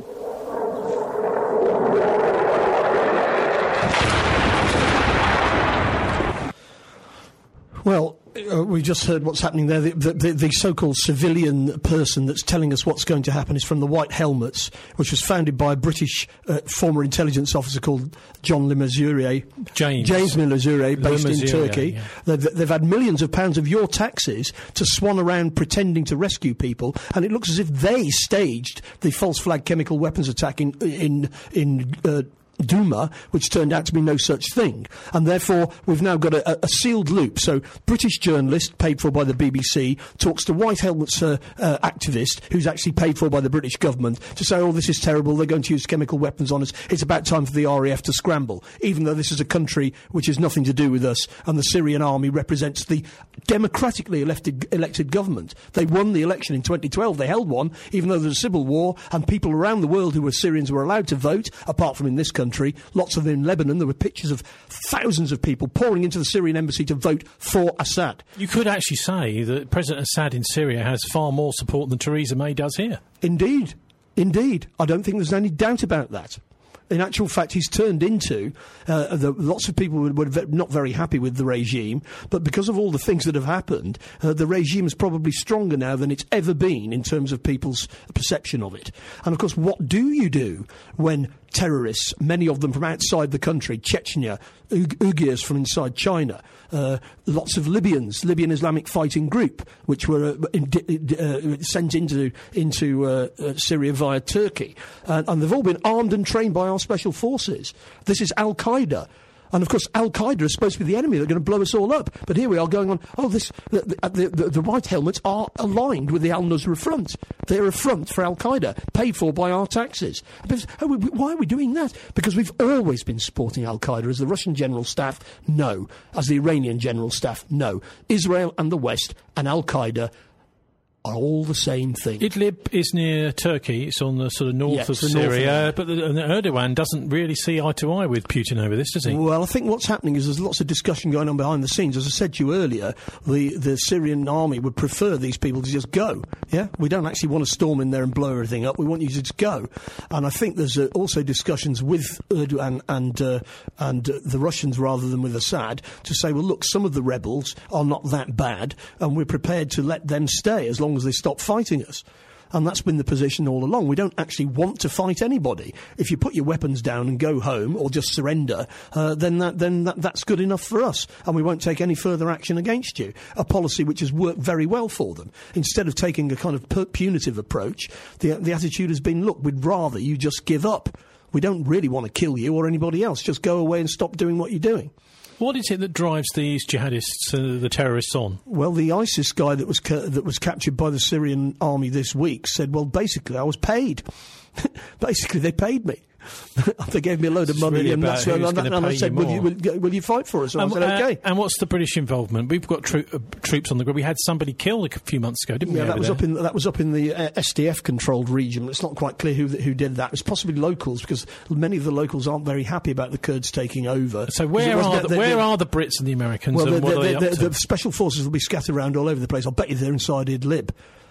Well, uh, we just heard what's happening there. The, the, the so-called civilian person that's telling us what's going to happen is from the White Helmets, which was founded by a British uh, former intelligence officer called John Le Mesurier. James. James Le Mesurier, based in Turkey. Yeah. They've, they've had millions of pounds of your taxes to swan around pretending to rescue people, and it looks as if they staged the false flag chemical weapons attack in... in, in uh, Duma, which turned out to be no such thing. And therefore, we've now got a, a sealed loop. So, British journalist, paid for by the B B C, talks to White Helmets uh, uh, activist, who's actually paid for by the British government, to say, oh, this is terrible, they're going to use chemical weapons on us, it's about time for the R A F to scramble. Even though this is a country which has nothing to do with us, and the Syrian army represents the democratically elected, elected government. They won the election in twenty twelve, they held one, even though there was a civil war, and people around the world who were Syrians were allowed to vote, apart from in this country. Country, lots of them in Lebanon. There were pictures of thousands of people pouring into the Syrian embassy to vote for Assad. You could actually say that President Assad in Syria has far more support than Theresa May does here. Indeed. Indeed. I don't think there's any doubt about that. In actual fact, he's turned into uh, the, lots of people were, were ve- not very happy with the regime, but because of all the things that have happened, uh, the regime is probably stronger now than it's ever been in terms of people's perception of it. And of course, what do you do when terrorists, many of them from outside the country, Chechnya, Ug- Uyghurs from inside China, uh, lots of Libyans, Libyan Islamic Fighting Group, which were uh, in, uh, sent into into uh, uh, Syria via Turkey, uh, and they've all been armed and trained by our special forces. This is Al Qaeda. And, of course, Al-Qaeda is supposed to be the enemy. They're going to blow us all up. But here we are going on, oh, this, the, the, the, the White Helmets are aligned with the Al-Nusra Front. They're a front for Al-Qaeda, paid for by our taxes. Because, oh, we, why are we doing that? Because we've always been supporting Al-Qaeda. As the Russian General Staff, no. As the Iranian General Staff, no. Israel and the West and Al-Qaeda are all the same thing. Idlib is near Turkey. It's on the sort of north yeah, of Syria. North of but the, and Erdogan doesn't really see eye to eye with Putin over this, does he? Well, I think what's happening is there's lots of discussion going on behind the scenes. As I said to you earlier, the, the Syrian army would prefer these people to just go. Yeah? We don't actually want to storm in there and blow everything up. We want you to just go. And I think there's uh, also discussions with Erdogan and, uh, and uh, the Russians rather than with Assad to say, well, look, some of the rebels are not that bad and we're prepared to let them stay as long as they stop fighting us. And that's been the position all along. We don't actually want to fight anybody. If you put your weapons down and go home or just surrender, uh, then that, then that, that's good enough for us. And we won't take any further action against you. A policy which has worked very well for them. Instead of taking a kind of punitive approach, the, the attitude has been, look, we'd rather you just give up. We don't really want to kill you or anybody else. Just go away and stop doing what you're doing. What is it that drives these jihadists, uh, the terrorists, on? Well, the ISIS guy that was ca- that was captured by the Syrian army this week said, well, basically, I was paid. Basically, they paid me. They gave me a load of it's money, really and that's where and, and I said, will you, will, will you fight for us? And, and I said, okay. Uh, and what's the British involvement? We've got tro- uh, troops on the ground. We had somebody killed a few months ago, didn't yeah, we? Yeah, that was there? up in that was up in the uh, S D F-controlled region. It's not quite clear who who did that. It's possibly locals, because many of the locals aren't very happy about the Kurds taking over. So where are the, the, where the, are the Brits and the Americans? Well, and the, what the, are they the, up the, to? the special forces will be scattered around all over the place. I'll bet you they're inside Idlib.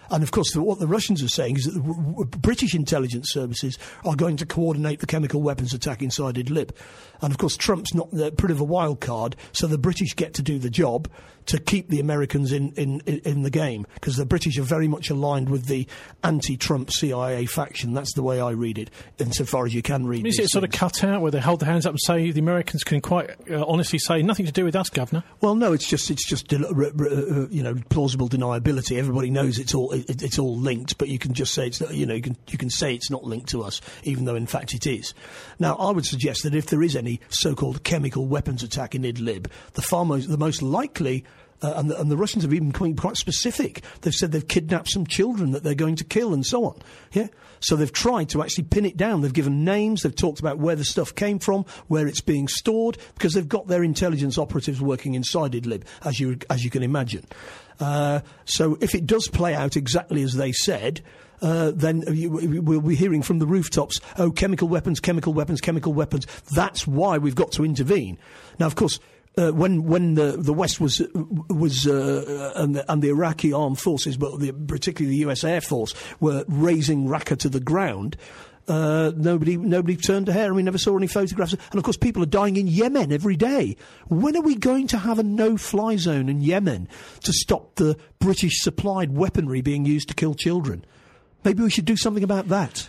And, of course, the, what the Russians are saying is that the r- British intelligence services are going to coordinate the chemical weapons attack inside Idlib. And, of course, Trump's not uh, pretty of a wild card, so the British get to do the job to keep the Americans in, in, in the game, because the British are very much aligned with the anti-Trump C I A faction. That's the way I read it, insofar as you can read it. Is it sort of cut out where they hold their hands up and say the Americans can quite uh, honestly say nothing to do with us, Governor? Well, no, it's just it's just uh, uh, you know, plausible deniability. Everybody knows it's all it, it's all linked, but you can just say it's not, you know you can you can say it's not linked to us, even though in fact it is. Now, I would suggest that if there is any so-called chemical weapons attack in Idlib, the far most the most likely. Uh, and, the, and the Russians have even been quite specific. They've said they've kidnapped some children that they're going to kill and so on. Yeah, so they've tried to actually pin it down. They've given names. They've talked about where the stuff came from, where it's being stored, because they've got their intelligence operatives working inside Idlib, as you as you can imagine. Uh, so if it does play out exactly as they said, uh, then you, we'll be hearing from the rooftops, oh, chemical weapons, chemical weapons, chemical weapons. That's why we've got to intervene. Now, of course. Uh, when when the the West was was uh, and, the, and the Iraqi armed forces, but the, particularly the U S Air Force, were razing Raqqa to the ground, uh, nobody nobody turned a hair, and we never saw any photographs. And of course, people are dying in Yemen every day. When are we going to have a no-fly zone in Yemen to stop the British supplied weaponry being used to kill children? Maybe we should do something about that.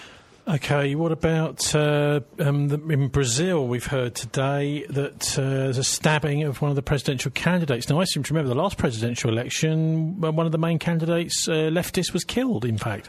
OK, what about uh, um, the, in Brazil? We've heard today that uh, there's a stabbing of one of the presidential candidates. Now, I seem to remember the last presidential election, one of the main candidates, uh, leftist, was killed, in fact.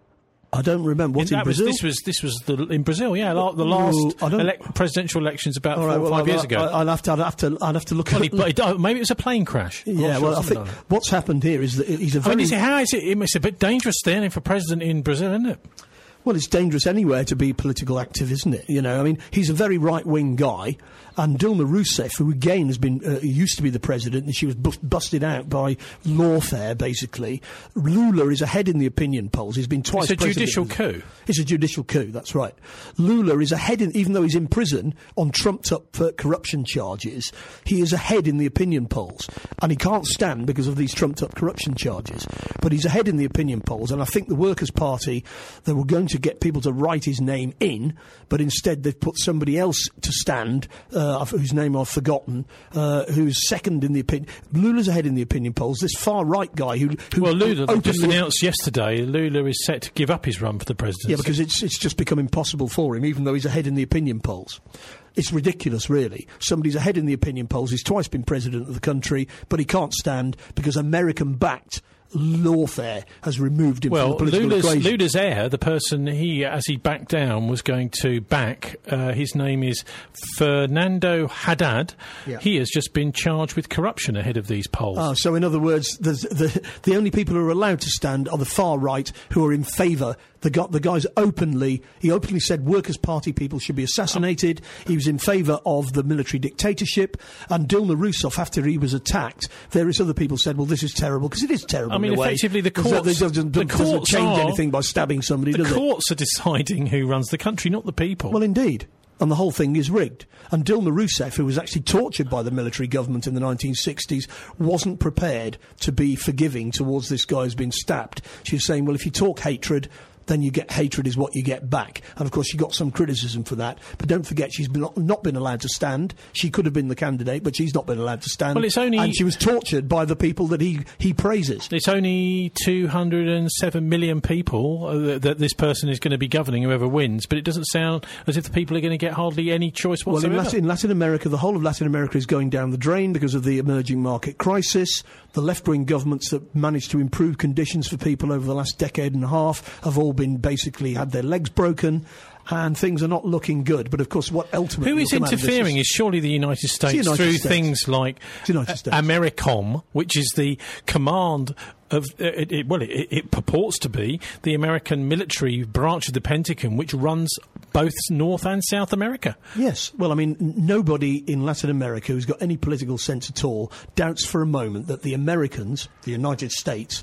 I don't remember. What, in, in Brazil? Was, this was this was the, in Brazil, yeah. La, the last Ooh, elec- presidential elections about right, four or well, five I'll, years ago. I'll have to, I'll have to, I'll have to look well, at it. But it, maybe it was a plane crash. Yeah, sure, well, I think like what's happened here is that he's a very... I mean, is it, how is it? It's a bit dangerous standing for president in Brazil, isn't it? Well, it's dangerous anywhere to be political active, isn't it? You know, I mean, he's a very right-wing guy, and Dilma Rousseff, who again has been uh, used to be the president, and she was bu- busted out by lawfare, basically. Lula is ahead in the opinion polls. He's been twice. It's a judicial coup. It's a judicial coup. That's right. Lula is ahead, in, even though he's in prison on trumped-up uh, corruption charges. He is ahead in the opinion polls, and he can't stand because of these trumped-up corruption charges. But he's ahead in the opinion polls, and I think the Workers' Party, they were going to get people to write his name in, but instead they've put somebody else to stand, uh, whose name I've forgotten, uh, who's second in the opinion. Lula's ahead in the opinion polls. This far-right guy who... who well, Lula openly just announced yesterday Lula is set to give up his run for the presidency. Yeah, because it's, it's just become impossible for him, even though he's ahead in the opinion polls. It's ridiculous, really. Somebody's ahead in the opinion polls. He's twice been president of the country, but he can't stand because American-backed lawfare has removed him well, from the political Lula's, equation. Lula's heir, the person he, as he backed down, was going to back, uh, his name is Fernando Haddad. Yeah. He has just been charged with corruption ahead of these polls. Oh, so in other words, the, the, the only people who are allowed to stand are the far right who are in favour. The, guy, the guy's openly, he openly said Workers' Party people should be assassinated. He was in favour of the military dictatorship. And Dilma Rousseff, after he was attacked, various other people said, well, this is terrible, because it is terrible. I mean, in a effectively, way. the courts, it doesn't, the doesn't courts change are, anything by stabbing somebody, the does it? The courts are deciding who runs the country, not the people. Well, indeed. And the whole thing is rigged. And Dilma Rousseff, who was actually tortured by the military government in the nineteen sixties, wasn't prepared to be forgiving towards this guy who's been stabbed. She was saying, well, if you talk hatred, then you get hatred is what you get back. And, of course, she got some criticism for that. But don't forget, she's been, not been allowed to stand. She could have been the candidate, but she's not been allowed to stand. Well, it's only... And she was tortured by the people that he, he praises. It's only two hundred seven million people uh, that this person is going to be governing, whoever wins, but it doesn't sound as if the people are going to get hardly any choice whatsoever. Well, in Latin, in Latin America, the whole of Latin America is going down the drain because of the emerging market crisis. The left-wing governments that managed to improve conditions for people over the last decade and a half have all been basically had their legs broken, and things are not looking good. But, of course, what ultimately... Who is interfering is, is surely the United States United through States. things like United States. AMERICOM, which is the command of... Uh, it, it, well, it, it purports to be the American military branch of the Pentagon, which runs both North and South America. Yes. Well, I mean, n- nobody in Latin America who's got any political sense at all doubts for a moment that the Americans, the United States...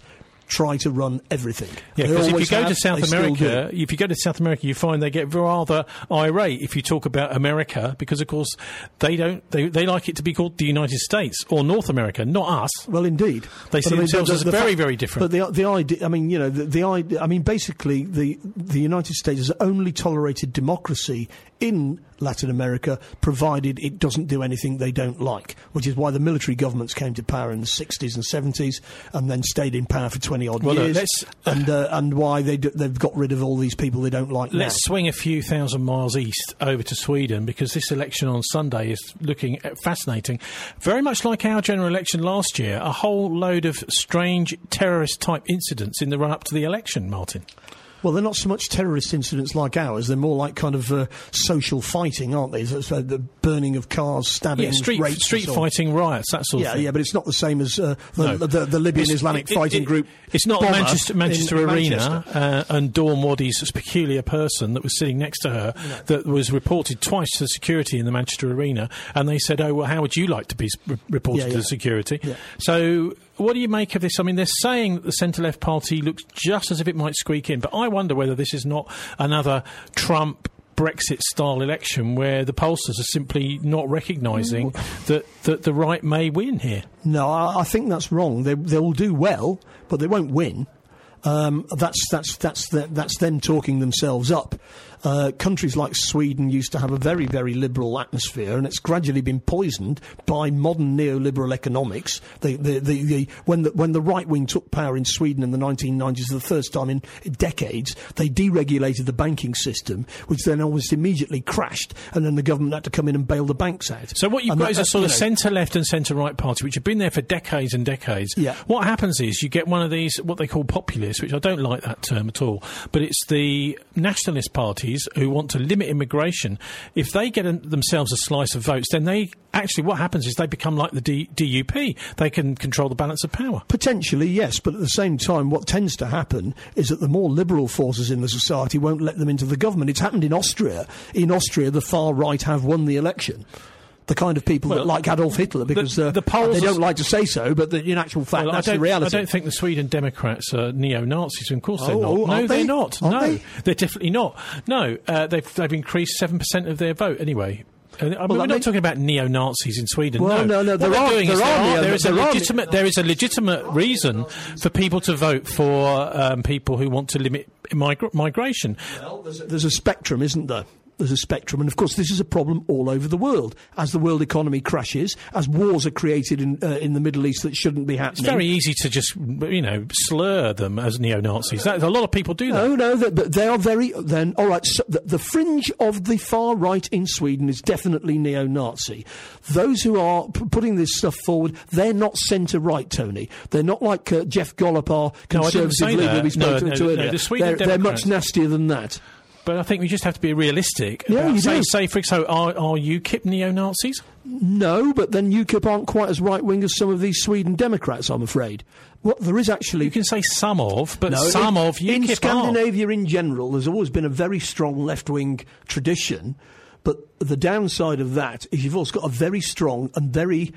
try to run everything. Yeah, They because if you always go have, to South they still America, do. if you go to South America, you find they get rather irate if you talk about America, because of course they don't. They, they like it to be called the United States or North America, not us. Well, indeed, They But see I mean, themselves the- as the very, fact- very different. But the the idea, I mean, you know, the, the idea, I mean, basically, the the United States has only tolerated democracy in Latin America, provided it doesn't do anything they don't like, which is why the military governments came to power in the sixties and seventies, and then stayed in power for twenty odd Well, look, years, let's- and uh, and why they do, they've got rid of all these people they don't like. Let's now. swing a few thousand miles east over to Sweden, because this election on Sunday is looking uh, fascinating. Very much like our general election last year, a whole load of strange terrorist-type incidents in the run-up to the election, Martin. Well, they're not so much terrorist incidents like ours. They're more like kind of uh, social fighting, aren't they? So, so the burning of cars, stabbing, Yeah, street, rapes, street and so on. fighting riots, that sort Yeah, of thing. yeah, but it's not the same as uh, the, No. the, the Libyan It's- Islamic it- fighting it- group. It's not bomber Manchester, Manchester in Arena Manchester. uh, and Dawn Waddy's peculiar person that was sitting next to her that was reported twice to security in the Manchester Arena, and they said, "Oh, well, how would you like to be s- re- reported Yeah, to yeah. security?" Yeah. So, what do you make of this? I mean, they're saying that the centre-left party looks just as if it might squeak in, but I wonder whether this is not another Trump Brexit-style election where the pollsters are simply not recognising that, that the right may win here. No, I, I think that's wrong. They they will do well, but they won't win. Um, that's that's that's the, that's them talking themselves up. Uh, countries like Sweden used to have a very, very liberal atmosphere, and it's gradually been poisoned by modern neoliberal economics. The, the, the, the, when the when the right wing took power in Sweden in the nineteen nineties, for the first time in decades, they deregulated the banking system, which then almost immediately crashed, and then the government had to come in and bail the banks out. So what you've And got that- is a that- sort you of know, centre-left and centre-right party, which have been there for decades and decades. Yeah. What happens is you get one of these, what they call populists, which I don't like that term at all, but it's the nationalist parties who want to limit immigration. If they get a, themselves a slice of votes, then they actually, what happens is they become like the D- DUP. They can control the balance of power. Potentially, yes, but at the same time, what tends to happen is that the more liberal forces in the society won't let them into the government. It's happened in Austria. In Austria, the far right have won the election. The kind of people Well, that like Adolf Hitler, because the, uh, the polls they are- don't like to say so, but the, in actual fact, Well, that's I don't, the reality. I don't think the Sweden Democrats are neo-Nazis. Of course they're Oh, not. oh, No, aren't they're they? not. Aren't no, they? They're definitely not. No, uh, they've they've increased seven percent of their vote anyway. Uh, I mean, Well, we're that not means- talking about neo-Nazis in Sweden. Well, no, no, What there they're are- doing is there there, are are, neo- there is a there are- legitimate there is a legitimate reason for people to vote for um, people who want to limit migra- migration. Well, there's a, there's a spectrum, isn't there? There's a spectrum, and of course, this is a problem all over the world. As the world economy crashes, as wars are created in uh, in the Middle East that shouldn't be happening. It's very easy to just, you know, slur them as neo-Nazis. That, a lot of people do that. No, no, they, but they are very. Then, all right. So the, the fringe of the far right in Sweden is definitely neo-Nazi. Those who are p- putting this stuff forward, they're not centre-right, Tony. They're not like uh, Jeff Gollop, our No, I didn't conservative say leader that. we spoke No, to, no, to no, earlier. the Sweden they're, they're much Democrats- nastier than that. But I think we just have to be realistic. Yeah, about, you say, do. say, for example, are, are UKIP neo-Nazis? No, but then UKIP aren't quite as right-wing as some of these Sweden Democrats, I'm afraid. What there is actually, You can say some of, but No, some in, of UKIP in are. Scandinavia in general, there's always been a very strong left-wing tradition. But the downside of that is you've also got a very strong and very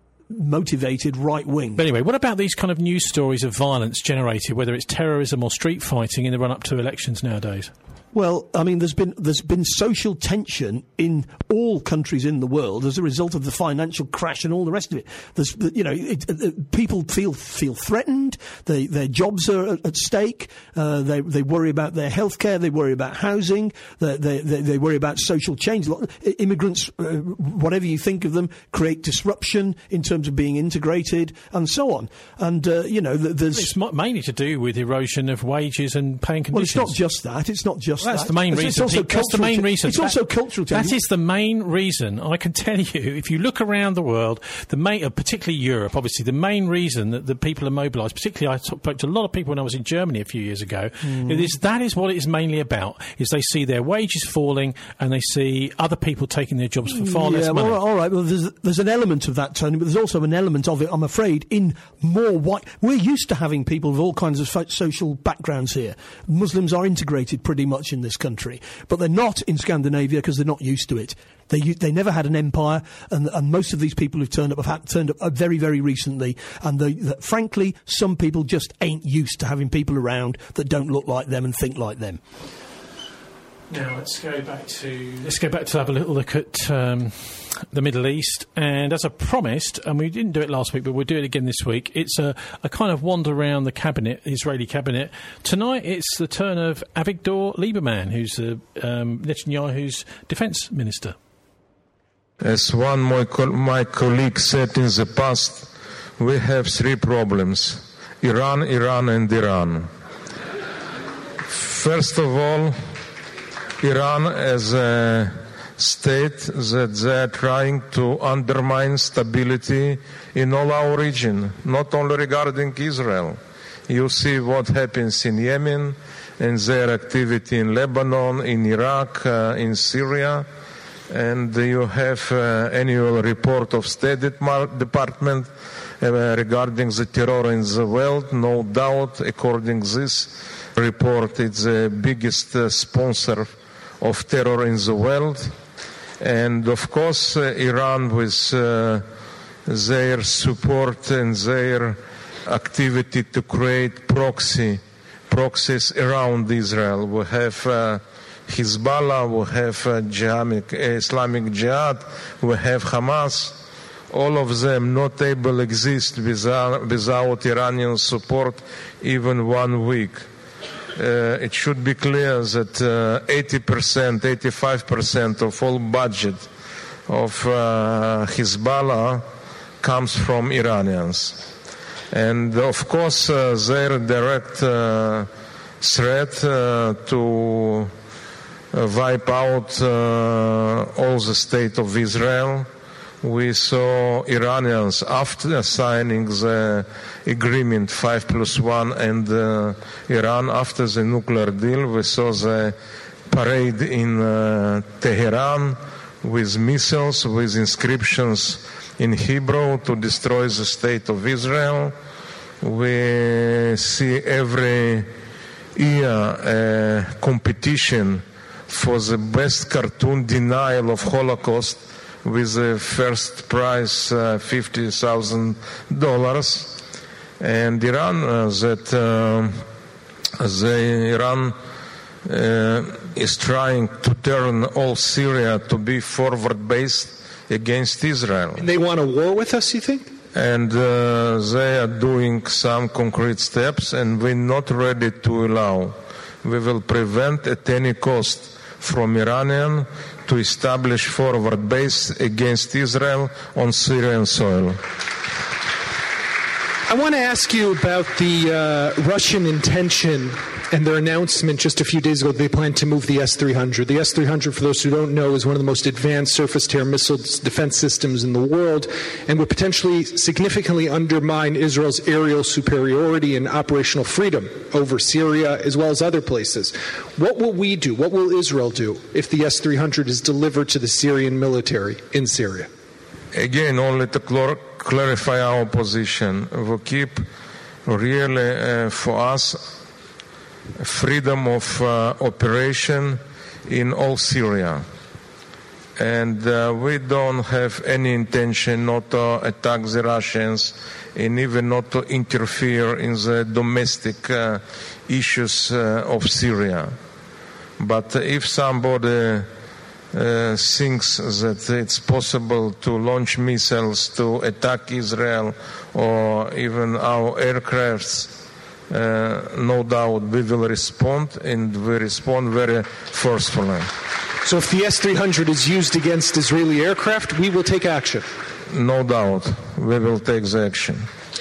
motivated right wing. But anyway, what about these kind of news stories of violence generated, whether it's terrorism or street fighting, in the run-up to elections nowadays? Well, I mean, there's been there's been social tension in all countries in the world as a result of the financial crash and all the rest of it. There's, you know, it, it, people feel feel threatened. They, their jobs are at, at stake. Uh, they they worry about their healthcare. They worry about housing. They they, they, they worry about social change. Lot- Immigrants, uh, whatever you think of them, create disruption in terms of being integrated and so on. And uh, you know, th- there's It's mo- mainly to do with erosion of wages and paying well, it's conditions. not just that. It's not just That's that. the main It's- reason. It's also Pete. That's the cultural main cha- reason. It's That- also cultural change. That is the main reason. I can tell you, if you look around the world, the main, uh, particularly Europe, obviously, the main reason that the people are mobilised, particularly I spoke to a lot of people when I was in Germany a few years ago, Mm. it is, that is what it is mainly about, is they see their wages falling and they see other people taking their jobs for far yeah, less money. well, all right. Well, there's, there's an element of that, Tony, but there's also an element of it, I'm afraid, in more white... We're used to having people of all kinds of fo- social backgrounds here. Muslims are integrated pretty much in this country. But they're not in Scandinavia because they're not used to it. They they never had an empire, and, and most of these people who've turned up have had, turned up very, very recently. And they, that, frankly, some people just ain't used to having people around that don't look like them and think like them. Now let's go back to let's go back to have a little look at um, the Middle East. And as I promised, and we didn't do it last week, but we'll do it again this week. It's a, a kind of wander around the cabinet, the Israeli cabinet. Tonight, it's the turn of Avigdor Lieberman, who's uh, um, Netanyahu's defence minister. As one my, co- my colleague said in the past, we have three problems: Iran, Iran, and Iran. First of all, Iran as a state that they are trying to undermine stability in all our region, not only regarding Israel. You see what happens in Yemen and their activity in Lebanon, in Iraq, uh, in Syria. And you have uh, annual report of State Department uh, regarding the terror in the world. No doubt, according to this report, it's the biggest uh, sponsor of terror in the world. And of course, uh, Iran with uh, their support and their activity to create proxy proxies around Israel. We have uh, Hezbollah, we have uh, Jihad, Islamic Jihad, we have Hamas. All of them not able to exist without, without Iranian support even one week. Uh, it should be clear that uh, eighty percent, eighty-five percent of all budget of uh, Hezbollah comes from Iranians. And of course, uh, their direct uh, threat uh, to uh, wipe out uh, all the state of Israel. We saw Iranians, after signing the agreement five plus one and uh, Iran after the nuclear deal, we saw the parade in uh, Tehran with missiles, with inscriptions in Hebrew to destroy the state of Israel. We see every year a competition for the best cartoon denial of Holocaust, with the first prize uh, fifty thousand dollars. And Iran, uh, that uh, the Iran uh, is trying to turn all Syria to be forward-based against Israel. And they want a war with us, you think? And uh, they are doing some concrete steps, and we're not ready to allow. We will prevent at any cost from Iranian to establish forward base against Israel on Syrian soil. I want to ask you about the uh, Russian intention and their announcement just a few days ago. They plan to move the S three hundred. The S three hundred, for those who don't know, is one of the most advanced surface-to-air missile defense systems in the world and would potentially significantly undermine Israel's aerial superiority and operational freedom over Syria as well as other places. What will we do? What will Israel do if the S three hundred is delivered to the Syrian military in Syria? Again, only to cl- clarify our position. We keep really, uh, for us, freedom of uh, operation in all Syria. And uh, we don't have any intention not to attack the Russians and even not to interfere in the domestic uh, issues uh, of Syria. But if somebody uh, thinks that it's possible to launch missiles to attack Israel or even our aircrafts, Uh, no doubt we will respond, and we respond very forcefully. So if the S three hundred is used against Israeli aircraft, we will take action? No doubt we will take the action.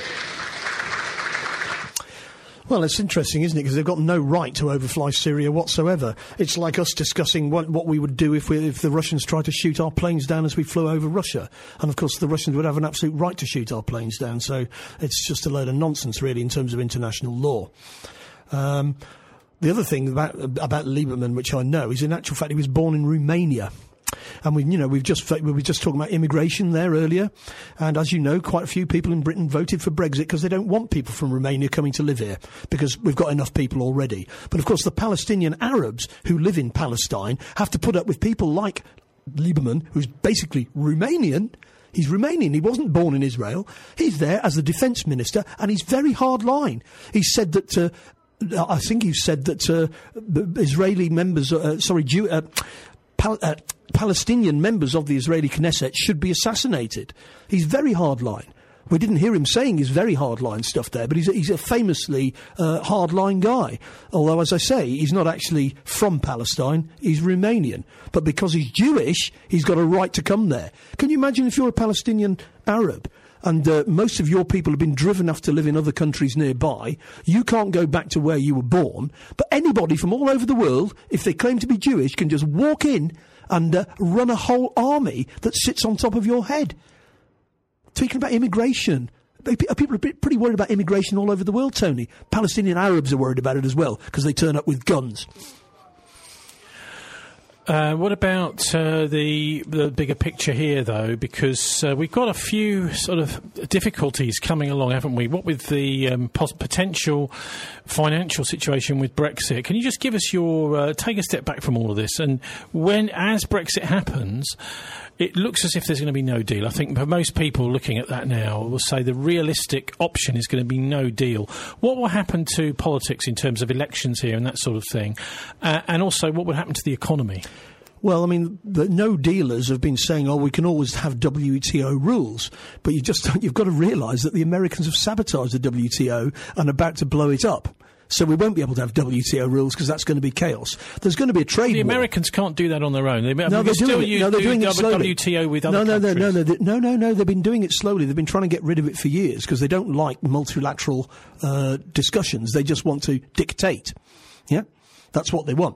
Well, it's interesting, isn't it? Because they've got no right to overfly Syria whatsoever. It's like us discussing what, what we would do if, we, if the Russians tried to shoot our planes down as we flew over Russia. And, of course, the Russians would have an absolute right to shoot our planes down. So it's just a load of nonsense, really, in terms of international law. Um, the other thing about, about Lieberman, which I know, is in actual fact he was born in Romania. And we, you know, we've just we were just talking about immigration there earlier, and as you know, quite a few people in Britain voted for Brexit because they don't want people from Romania coming to live here because we've got enough people already. But of course, the Palestinian Arabs who live in Palestine have to put up with people like Lieberman, who's basically Romanian. He's Romanian. He wasn't born in Israel. He's there as the defence minister, and he's very hard line. He said that. Uh, I think he said that uh, Israeli members, uh, sorry, Jew, uh, Pal- uh, Palestinian members of the Israeli Knesset should be assassinated. He's very hardline. We didn't hear him saying his very hardline stuff there, but he's a, he's a famously uh, hardline guy. Although, as I say, he's not actually from Palestine, he's Romanian. But because he's Jewish, he's got a right to come there. Can you imagine if you're a Palestinian Arab and uh, most of your people have been driven off to live in other countries nearby, you can't go back to where you were born, but anybody from all over the world, if they claim to be Jewish, can just walk in and uh, run a whole army that sits on top of your head. Speaking about immigration, people are pretty worried about immigration all over the world, Tony. Palestinian Arabs are worried about it as well, because they turn up with guns. Uh, what about uh, the the bigger picture here, though? Because uh, we've got a few sort of difficulties coming along, haven't we? What with the um, pos- potential financial situation with Brexit? Can you just give us your uh, take a step back from all of this? And when, as Brexit happens, it looks as if there's going to be no deal. I think for most people looking at that now will say the realistic option is going to be no deal. What will happen to politics in terms of elections here and that sort of thing? Uh, and also, what would happen to the economy? Well, I mean, the no dealers have been saying, oh, we can always have W T O rules. But you just, you've got to realise that the Americans have sabotaged the W T O and are about to blow it up. So we won't be able to have W T O rules because that's going to be chaos. There's going to be a trade war. The Americans can't do that on their own. They, no, I mean, they're still doing it. No, they're do doing it slowly. W T O with other no, no, countries. No, no, no, no, no, no. They've been doing it slowly. They've been trying to get rid of it for years because they don't like multilateral uh, discussions. They just want to dictate. Yeah, that's what they want.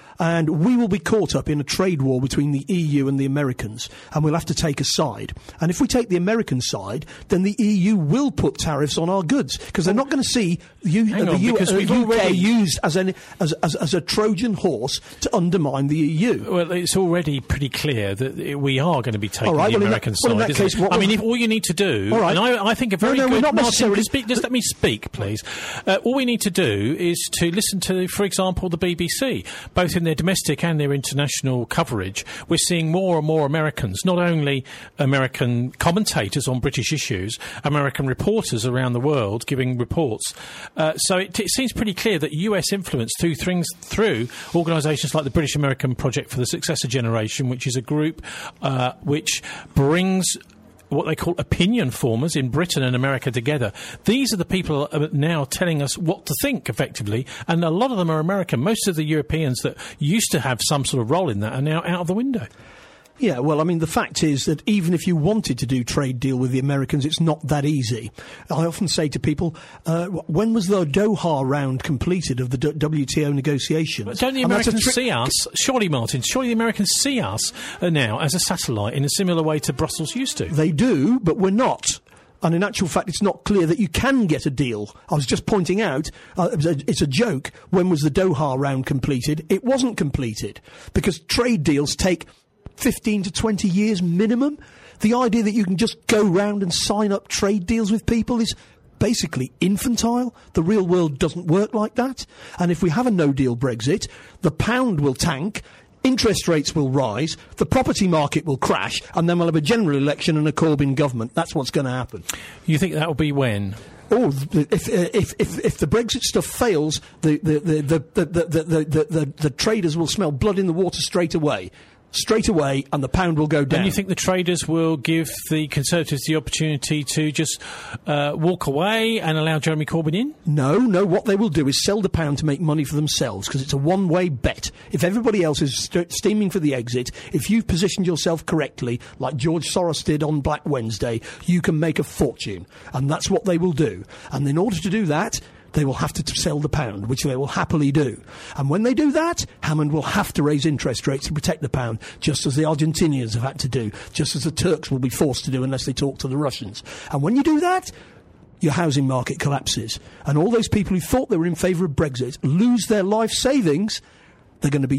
And we will be caught up in a trade war between the E U and the Americans, and we'll have to take a side. And if we take the American side, then the E U will put tariffs on our goods, because they're not going to see you, Hang uh, on, the U- because uh, we've U K already- used as, an, as, as, as a Trojan horse to undermine the E U. Well, it's already pretty clear that it- we are going to be taking All right, the well, in American that- well, in side. that isn't case, it? what I was- mean, if all you need to do, All right. and I, I think a very No, no, we're good not Martin, necessarily- just, speak, just let me speak, please. Uh, all we need to do is to listen to, for example, the B B C, both in their domestic and their international coverage. We're seeing more and more Americans, not only American commentators on British issues, American reporters around the world giving reports. Uh, so it, it seems pretty clear that U S influence through things through organisations like the British American Project for the Successor Generation, which is a group uh, which brings what they call opinion formers in Britain and America together. These are the people that are now telling us what to think, effectively, and a lot of them are American. Most of the Europeans that used to have some sort of role in that are now out of the window. Yeah, well, I mean, the fact is that even if you wanted to do trade deal with the Americans, it's not that easy. I often say to people, uh, when was the Doha round completed of the D- W T O negotiations? But don't the And that's a Americans tri- see us, surely, Martin, surely the Americans see us uh, now as a satellite in a similar way to Brussels used to? They do, but we're not. And in actual fact, it's not clear that you can get a deal. I was just pointing out, uh, it was a, it's a joke, when was the Doha round completed? It wasn't completed, because trade deals take fifteen to twenty years minimum. The idea that you can just go round and sign up trade deals with people is basically infantile. The real world doesn't work like that. And if we have a no-deal Brexit, the pound will tank, interest rates will rise, the property market will crash, and then we'll have a general election and a Corbyn government. That's what's going to happen. You think that will be when? Oh, if if if if the Brexit stuff fails, the the the the the the, the, the, the, the traders will smell blood in the water straight away. Straight away, and the pound will go down. And you think the traders will give the Conservatives the opportunity to just uh, walk away and allow Jeremy Corbyn in? No, no, what they will do is sell the pound to make money for themselves, because it's a one-way bet. If everybody else is st- steaming for the exit, if you've positioned yourself correctly, like George Soros did on Black Wednesday, you can make a fortune. And that's what they will do. And in order to do that, they will have to t- sell the pound, which they will happily do. And when they do that, Hammond will have to raise interest rates to protect the pound, just as the Argentinians have had to do, just as the Turks will be forced to do unless they talk to the Russians. And when you do that, your housing market collapses. And all those people who thought they were in favour of Brexit lose their life savings. They're going to be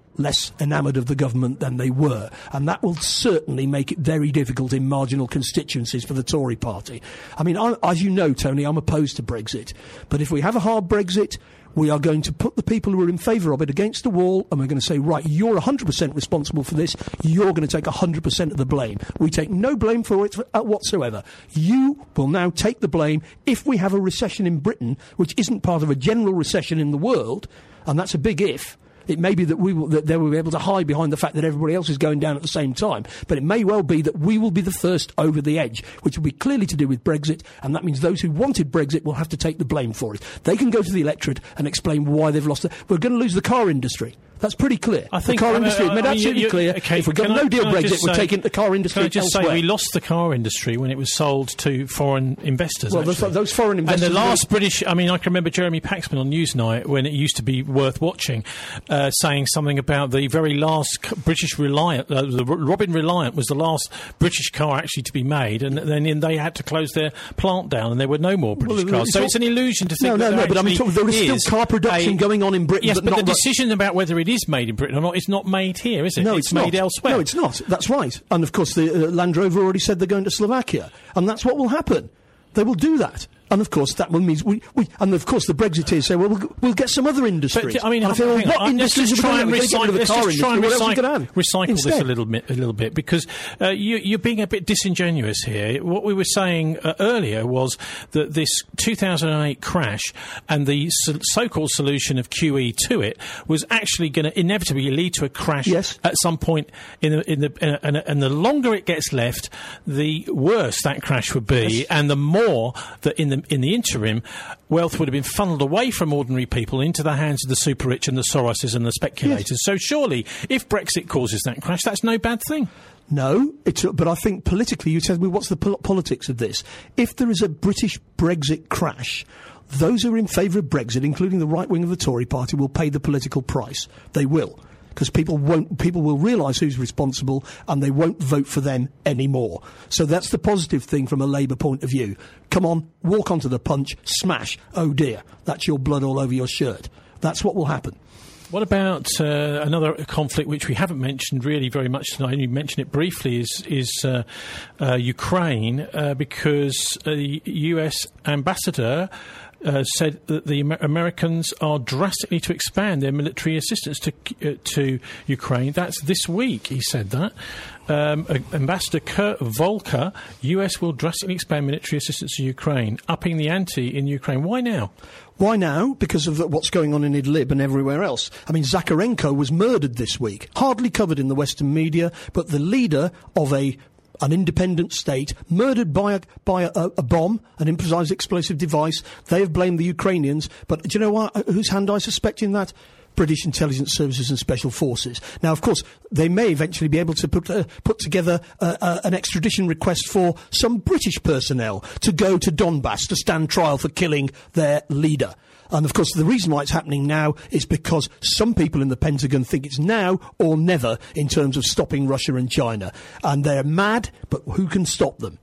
less enamoured of the government than they were. And that will certainly make it very difficult in marginal constituencies for the Tory party. I mean, I, as you know, Tony, I'm opposed to Brexit. But if we have a hard Brexit, we are going to put the people who are in favour of it against the wall, and we're going to say, right, you're one hundred percent responsible for this, you're going to take one hundred percent of the blame. We take no blame for it whatsoever. You will now take the blame if we have a recession in Britain, which isn't part of a general recession in the world, and that's a big if. It may be that we will, that they will be able to hide behind the fact that everybody else is going down at the same time. But it may well be that we will be the first over the edge, which will be clearly to do with Brexit, and that means those who wanted Brexit will have to take the blame for it. They can go to the electorate and explain why they've lost it. We're going to lose the car industry. That's pretty clear. I think the car uh, industry uh, made I mean, absolutely you, you, clear. Okay, if we've got I, no deal Brexit, say, we're taking the car industry Can I just elsewhere. say we lost the car industry when it was sold to foreign investors. Well, those, those foreign investors... And the last British... I mean, I can remember Jeremy Paxman on Newsnight, when it used to be worth watching, uh, saying something about the very last British Reliant... Uh, the Robin Reliant was the last British car actually to be made, and then they had to close their plant down, and there were no more British well, cars. So it's an illusion to think no, that no, there no, but I mean, actually there is is still car production a, going on in Britain. Yes, but, but not the decision about whether it is made in Britain or not is not made here, is it? No, it's, it's made not. elsewhere. No, it's not. That's right. And of course, the uh, Land Rover already said they're going to Slovakia, and that's what will happen. They will do that. And of course, that will mean we, we. And of course, the Brexiteers say, "Well, we'll, we'll get some other industries." But, I mean, and I feel, well, what on, industries let's just try and recycle, let's just try and recycle, recycle this a little bit, a little bit, because uh, you, you're being a bit disingenuous here. What we were saying uh, earlier was that this two thousand eight crash and the so- so-called solution of Q E to it was actually going to inevitably lead to a crash yes. at some point in the in the uh, and, and the longer it gets left, the worse that crash would be, yes. and the more that in the in the interim, wealth would have been funneled away from ordinary people into the hands of the super rich and the Soroses and the speculators. Yes. So surely, if Brexit causes that crash, that's no bad thing. No, it's, but I think politically, you said, well, what's the pol- politics of this? If there is a British Brexit crash, those who are in favour of Brexit, including the right wing of the Tory party, will pay the political price. They will. Because people won't, people will realise who's responsible, and they won't vote for them anymore. So that's the positive thing from a Labour point of view. Come on, walk onto the punch, smash. Oh dear, that's your blood all over your shirt. That's what will happen. What about uh, another conflict which we haven't mentioned really very much tonight? You mentioned it briefly. Is is uh, uh, Ukraine uh, because the U S ambassador Uh, said that the Amer- Americans are drastically to expand their military assistance to uh, to Ukraine. That's this week, he said that. Um, uh, Ambassador Kurt Volker, U S will drastically expand military assistance to Ukraine, upping the ante in Ukraine. Why now? Why now? Because of the, what's going on in Idlib and everywhere else. I mean, Zakharenko was murdered this week, hardly covered in the Western media, but the leader of a an independent state, murdered by a, by a, a bomb, an improvised explosive device. They have blamed the Ukrainians, but do you know what? Whose hand I suspect in that? British intelligence services and special forces. Now, of course, they may eventually be able to put uh, put together uh, uh, an extradition request for some British personnel to go to Donbass to stand trial for killing their leader. And, of course, the reason why it's happening now is because some people in the Pentagon think it's now or never in terms of stopping Russia and China. And they're mad, but who can stop them?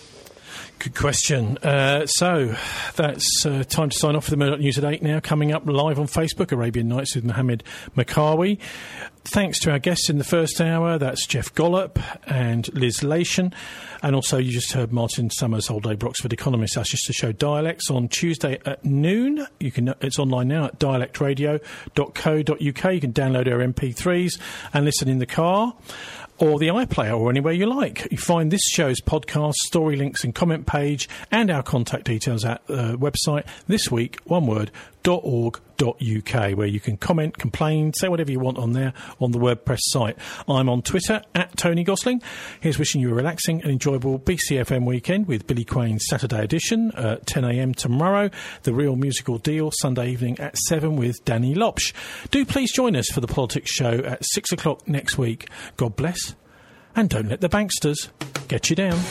Good question. Uh, so, that's uh, time to sign off for the Murdoch News at eight now. Coming up live on Facebook, Arabian Nights with Mohammed Makawi. Thanks to our guests in the first hour. That's Jeff Gollop and Liz Lation. And also, you just heard Martin Summers, Old Day Broxford economist. That's just to show Dialects on Tuesday at noon. You can. It's online now at dialect radio dot co dot uk. You can download our M P threes and listen in the car, or the iPlayer, or anywhere you like. You find this show's podcast, story links and comment page, and our contact details at the uh, website, this week, one word, dot org dot uk, where you can comment, complain, say whatever you want on there, on the WordPress site. I'm on Twitter, at Tony Gosling. Here's wishing you a relaxing and enjoyable B C F M weekend with Billy Quane's Saturday edition at ten a m tomorrow. The Real Musical Deal, Sunday evening at seven with Danny Lopsh. Do please join us for the Politics Show at six o'clock next week. God bless. And don't let the banksters get you down.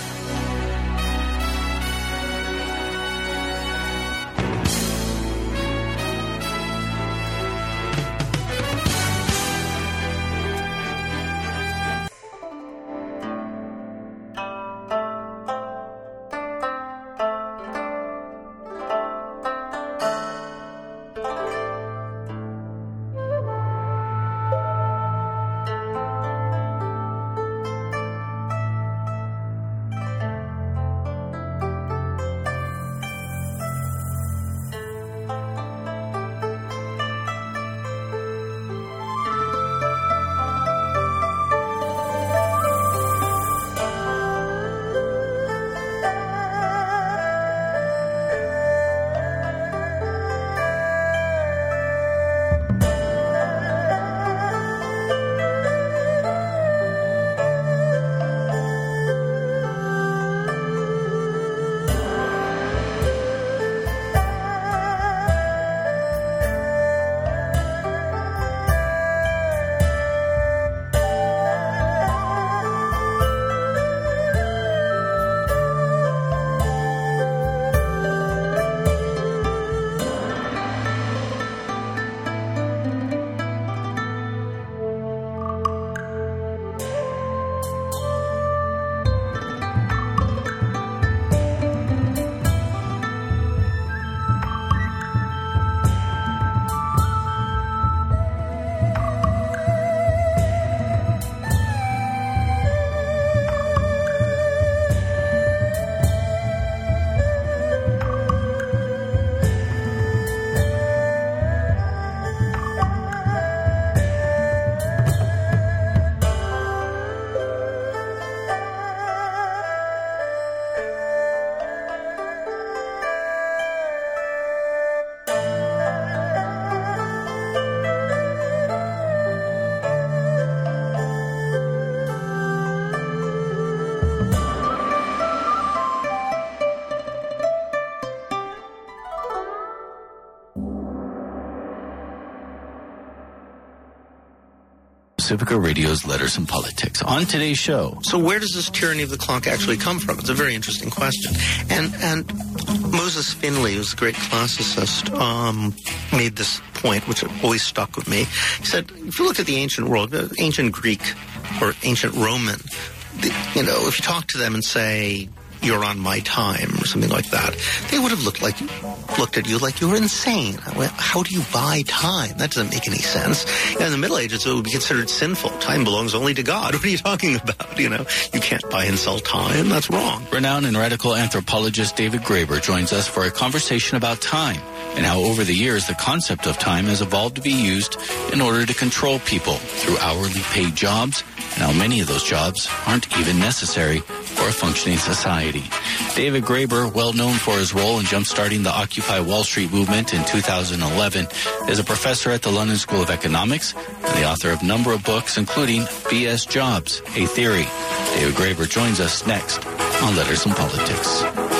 Pacifica Radio's Letters and Politics. On today's show. So where does this tyranny of the clock actually come from? It's a very interesting question. And and Moses Finley, who's a great classicist, um, made this point, which always stuck with me. He said, if you look at the ancient world, the ancient Greek or ancient Roman, the, you know, if you talk to them and say, you're on my time or something like that, they would have looked like looked at you like you were insane. How do you buy time? That doesn't make any sense. In the Middle Ages, it would be considered sinful. Time belongs only to God. What are you talking about? You know, you can't buy and sell time. That's wrong. Renowned and radical anthropologist David Graeber joins us for a conversation about time and how over the years the concept of time has evolved to be used in order to control people through hourly paid jobs, and how many of those jobs aren't even necessary for a functioning society. David Graeber, well known for his role in jump-starting the Occupy Wall Street movement in two thousand eleven, is a professor at the London School of Economics and the author of a number of books, including B S Jobs, A Theory. David Graeber joins us next on Letters and Politics.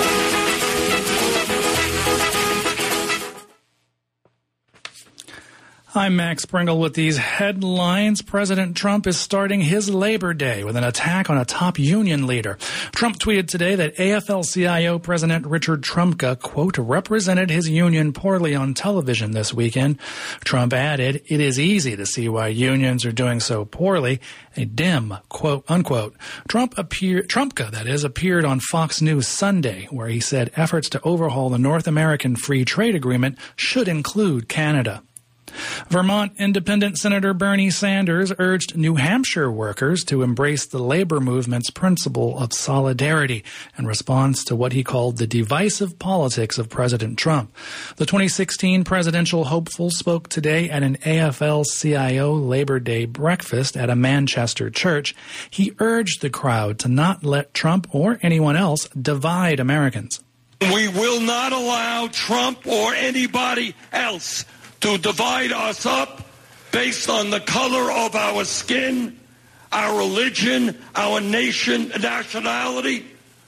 I'm Max Pringle with these headlines. President Trump is starting his Labor Day with an attack on a top union leader. Trump tweeted today that A F L C I O President Richard Trumka, quote, represented his union poorly on television this weekend. Trump added, it is easy to see why unions are doing so poorly. A dim, quote, unquote. Trump appeared, Trumpka, that is, appeared on Fox News Sunday, where he said efforts to overhaul the North American Free Trade Agreement should include Canada. Vermont Independent Senator Bernie Sanders urged New Hampshire workers to embrace the labor movement's principle of solidarity in response to what he called the divisive politics of President Trump. The twenty sixteen presidential hopeful spoke today at an A F L C I O Labor Day breakfast at a Manchester church. He urged the crowd to not let Trump or anyone else divide Americans. We will not allow Trump or anybody else to divide us up based on the color of our skin, our religion, our nation, nationality,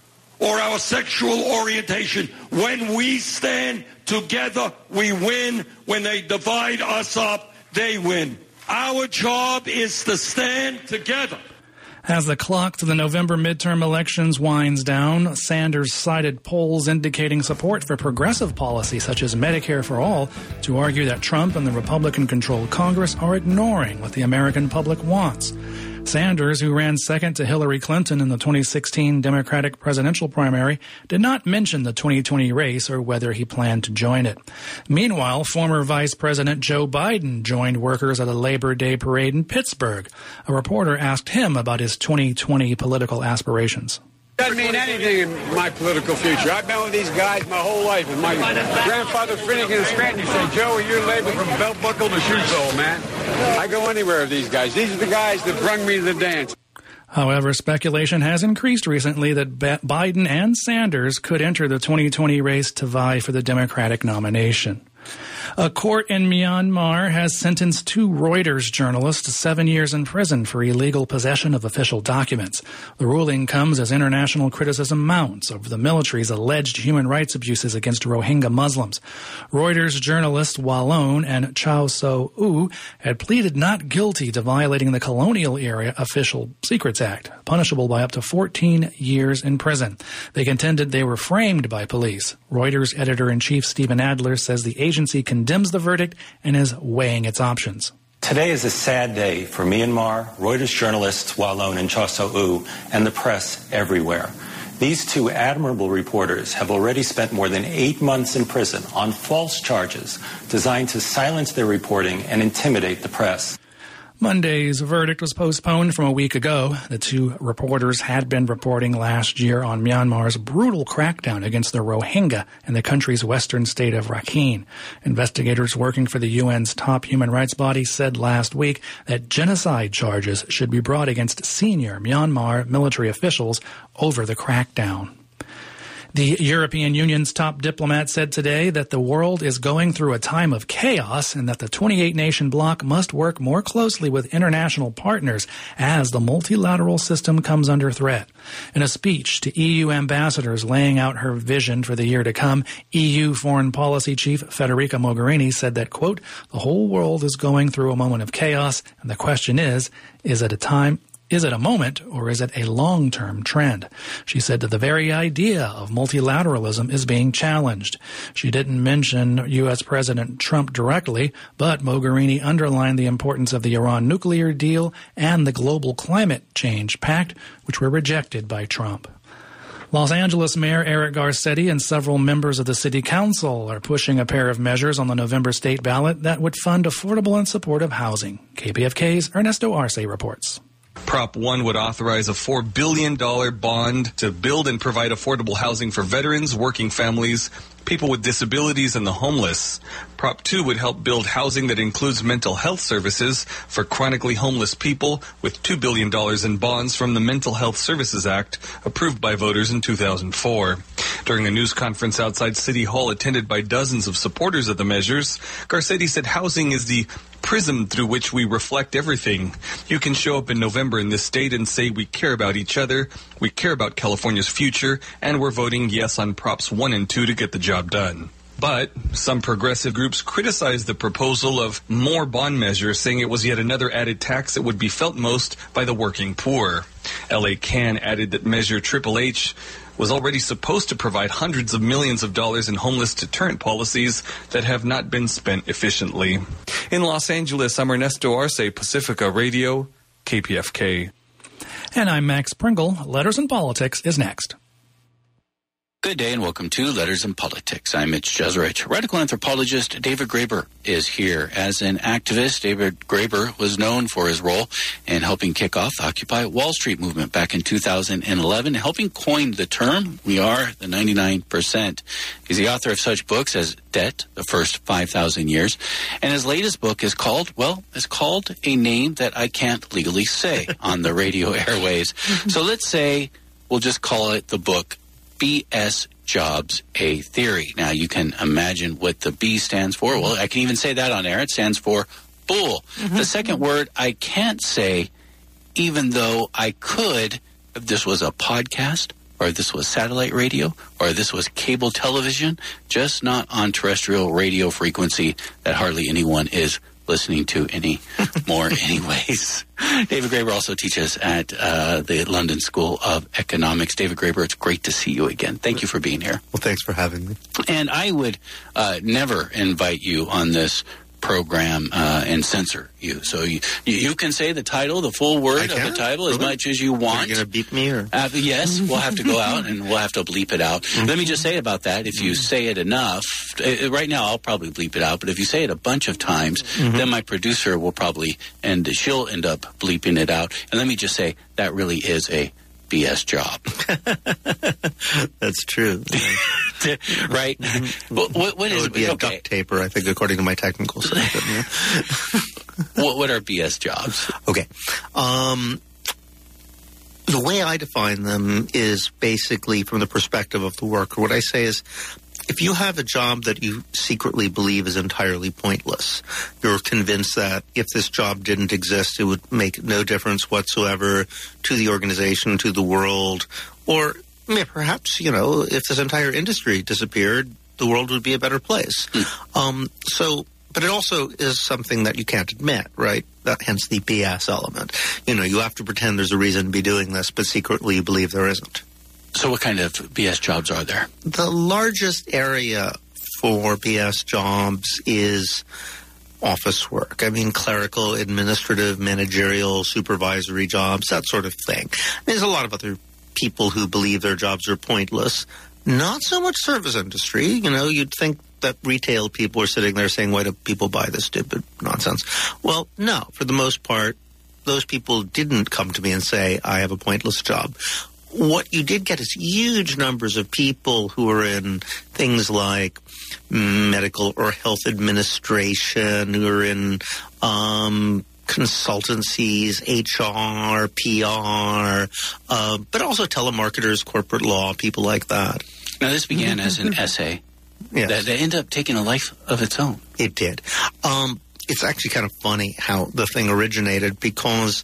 or our sexual orientation. When we stand together, we win. When they divide us up, they win. Our job is to stand together. As the clock to the November midterm elections winds down, Sanders cited polls indicating support for progressive policy such as Medicare for All to argue that Trump and the Republican-controlled Congress are ignoring what the American public wants. Sanders, who ran second to Hillary Clinton in the twenty sixteen Democratic presidential primary, did not mention the twenty twenty race or whether he planned to join it. Meanwhile, former Vice President Joe Biden joined workers at a Labor Day parade in Pittsburgh. A reporter asked him about his twenty twenty political aspirations. Doesn't mean anything in my political future. I've been with these guys my whole life. And my grandfather Finnegan and Scranton used to say, Joe, you're labor from belt buckle to shoe sole, man. I go anywhere with these guys. These are the guys that brung me to the dance. However, speculation has increased recently that Biden and Sanders could enter the twenty twenty race to vie for the Democratic nomination. A court in Myanmar has sentenced two Reuters journalists to seven years in prison for illegal possession of official documents. The ruling comes as international criticism mounts over the military's alleged human rights abuses against Rohingya Muslims. Reuters journalists Wallon and Chow So-u had pleaded not guilty to violating the colonial-era Official Secrets Act, punishable by up to fourteen years in prison. They contended they were framed by police. Reuters editor-in-chief Stephen Adler says the agency condemns the verdict and is weighing its options. Today is a sad day for Myanmar, Reuters journalists Wallon and Chow So-u, and the press everywhere. These two admirable reporters have already spent more than eight months in prison on false charges designed to silence their reporting and intimidate the press. Monday's verdict was postponed from a week ago. The two reporters had been reporting last year on Myanmar's brutal crackdown against the Rohingya in the country's western state of Rakhine. Investigators working for the U N's top human rights body said last week that genocide charges should be brought against senior Myanmar military officials over the crackdown. The European Union's top diplomat said today that the world is going through a time of chaos and that the twenty-eight nation bloc must work more closely with international partners as the multilateral system comes under threat. In a speech to E U ambassadors laying out her vision for the year to come, E U Foreign Policy Chief Federica Mogherini said that, quote, the whole world is going through a moment of chaos, and the question is, is it a time Is it a moment, or is it a long-term trend? She said that the very idea of multilateralism is being challenged. She didn't mention U S President Trump directly, but Mogherini underlined the importance of the Iran nuclear deal and the Global Climate Change Pact, which were rejected by Trump. Los Angeles Mayor Eric Garcetti and several members of the city council are pushing a pair of measures on the November state ballot that would fund affordable and supportive housing. K P F K's Ernesto Arce reports. Prop one would authorize a four billion dollars bond to build and provide affordable housing for veterans, working families, people with disabilities, and the homeless. Prop two would help build housing that includes mental health services for chronically homeless people with two billion dollars in bonds from the Mental Health Services Act, approved by voters in two thousand four. During a news conference outside City Hall attended by dozens of supporters of the measures, Garcetti said housing is the prism through which we reflect everything. You can show up in November in this state and say we care about each other, we care about California's future, and we're voting yes on Props one and two to get the job done. But some progressive groups criticized the proposal of more bond measures, saying it was yet another added tax that would be felt most by the working poor. L A Can added that Measure Triple H was already supposed to provide hundreds of millions of dollars in homeless deterrent policies that have not been spent efficiently. In Los Angeles, I'm Ernesto Arce, Pacifica Radio, K P F K. And I'm Max Pringle. Letters and Politics is next. Good day and welcome to Letters in Politics. I'm Mitch Jeserich. Radical anthropologist David Graeber is here. As an activist, David Graeber was known for his role in helping kick off the Occupy Wall Street movement back in two thousand eleven, helping coin the term, we are the ninety-nine percent. He's the author of such books as Debt, The First five thousand Years, and his latest book is called, well, it's called a name that I can't legally say on the radio airways. So let's say we'll just call it the book B S Jobs, A Theory. Now, you can imagine what the B stands for. Well, I can even say that on air. It stands for bull. Mm-hmm. The second word I can't say, even though I could, if this was a podcast, or this was satellite radio, or this was cable television, just not on terrestrial radio frequency that hardly anyone is listening to anymore anyways. David Graeber also teaches at uh, the London School of Economics. David Graeber, it's great to see you again. Thank you for being here. Well, thanks for having me. And I would uh, never invite you on this program uh, and censor you. So you, you can say the title, the full word of the title, really? As much as you want. Are you going to beep me? Or? Uh, yes, we'll have to go out and we'll have to bleep it out. Mm-hmm. Let me just say about that, if you say it enough, uh, right now I'll probably bleep it out, but if you say it a bunch of times, mm-hmm. then my producer will probably, and she'll end up bleeping it out. And let me just say, that really is a B S job. That's true. Right? Mm-hmm. What, what, what it is would be a okay. duct taper, I think, according to my technical stuff. what, what are B S jobs? Okay. Um, the way I define them is basically from the perspective of the worker. What I say is, if you have a job that you secretly believe is entirely pointless, you're convinced that if this job didn't exist, it would make no difference whatsoever to the organization, to the world, or perhaps, you know, if this entire industry disappeared, the world would be a better place. Mm. Um, so, but it also is something that you can't admit, right? That, hence the B S element. You know, you have to pretend there's a reason to be doing this, but secretly you believe there isn't. So what kind of B S jobs are there? The largest area for B S jobs is office work. I mean, clerical, administrative, managerial, supervisory jobs, that sort of thing. There's a lot of other people who believe their jobs are pointless. Not so much service industry. You know, you'd think that retail people are sitting there saying, why do people buy this stupid nonsense? Well, no. For the most part, those people didn't come to me and say, I have a pointless job. What you did get is huge numbers of people who are in things like medical or health administration, who are in um, consultancies, H R, P R, uh, but also telemarketers, corporate law, people like that. Now, this began as an essay Yes. that, that ended up taking a life of its own. It did. Um, it's actually kind of funny how the thing originated, because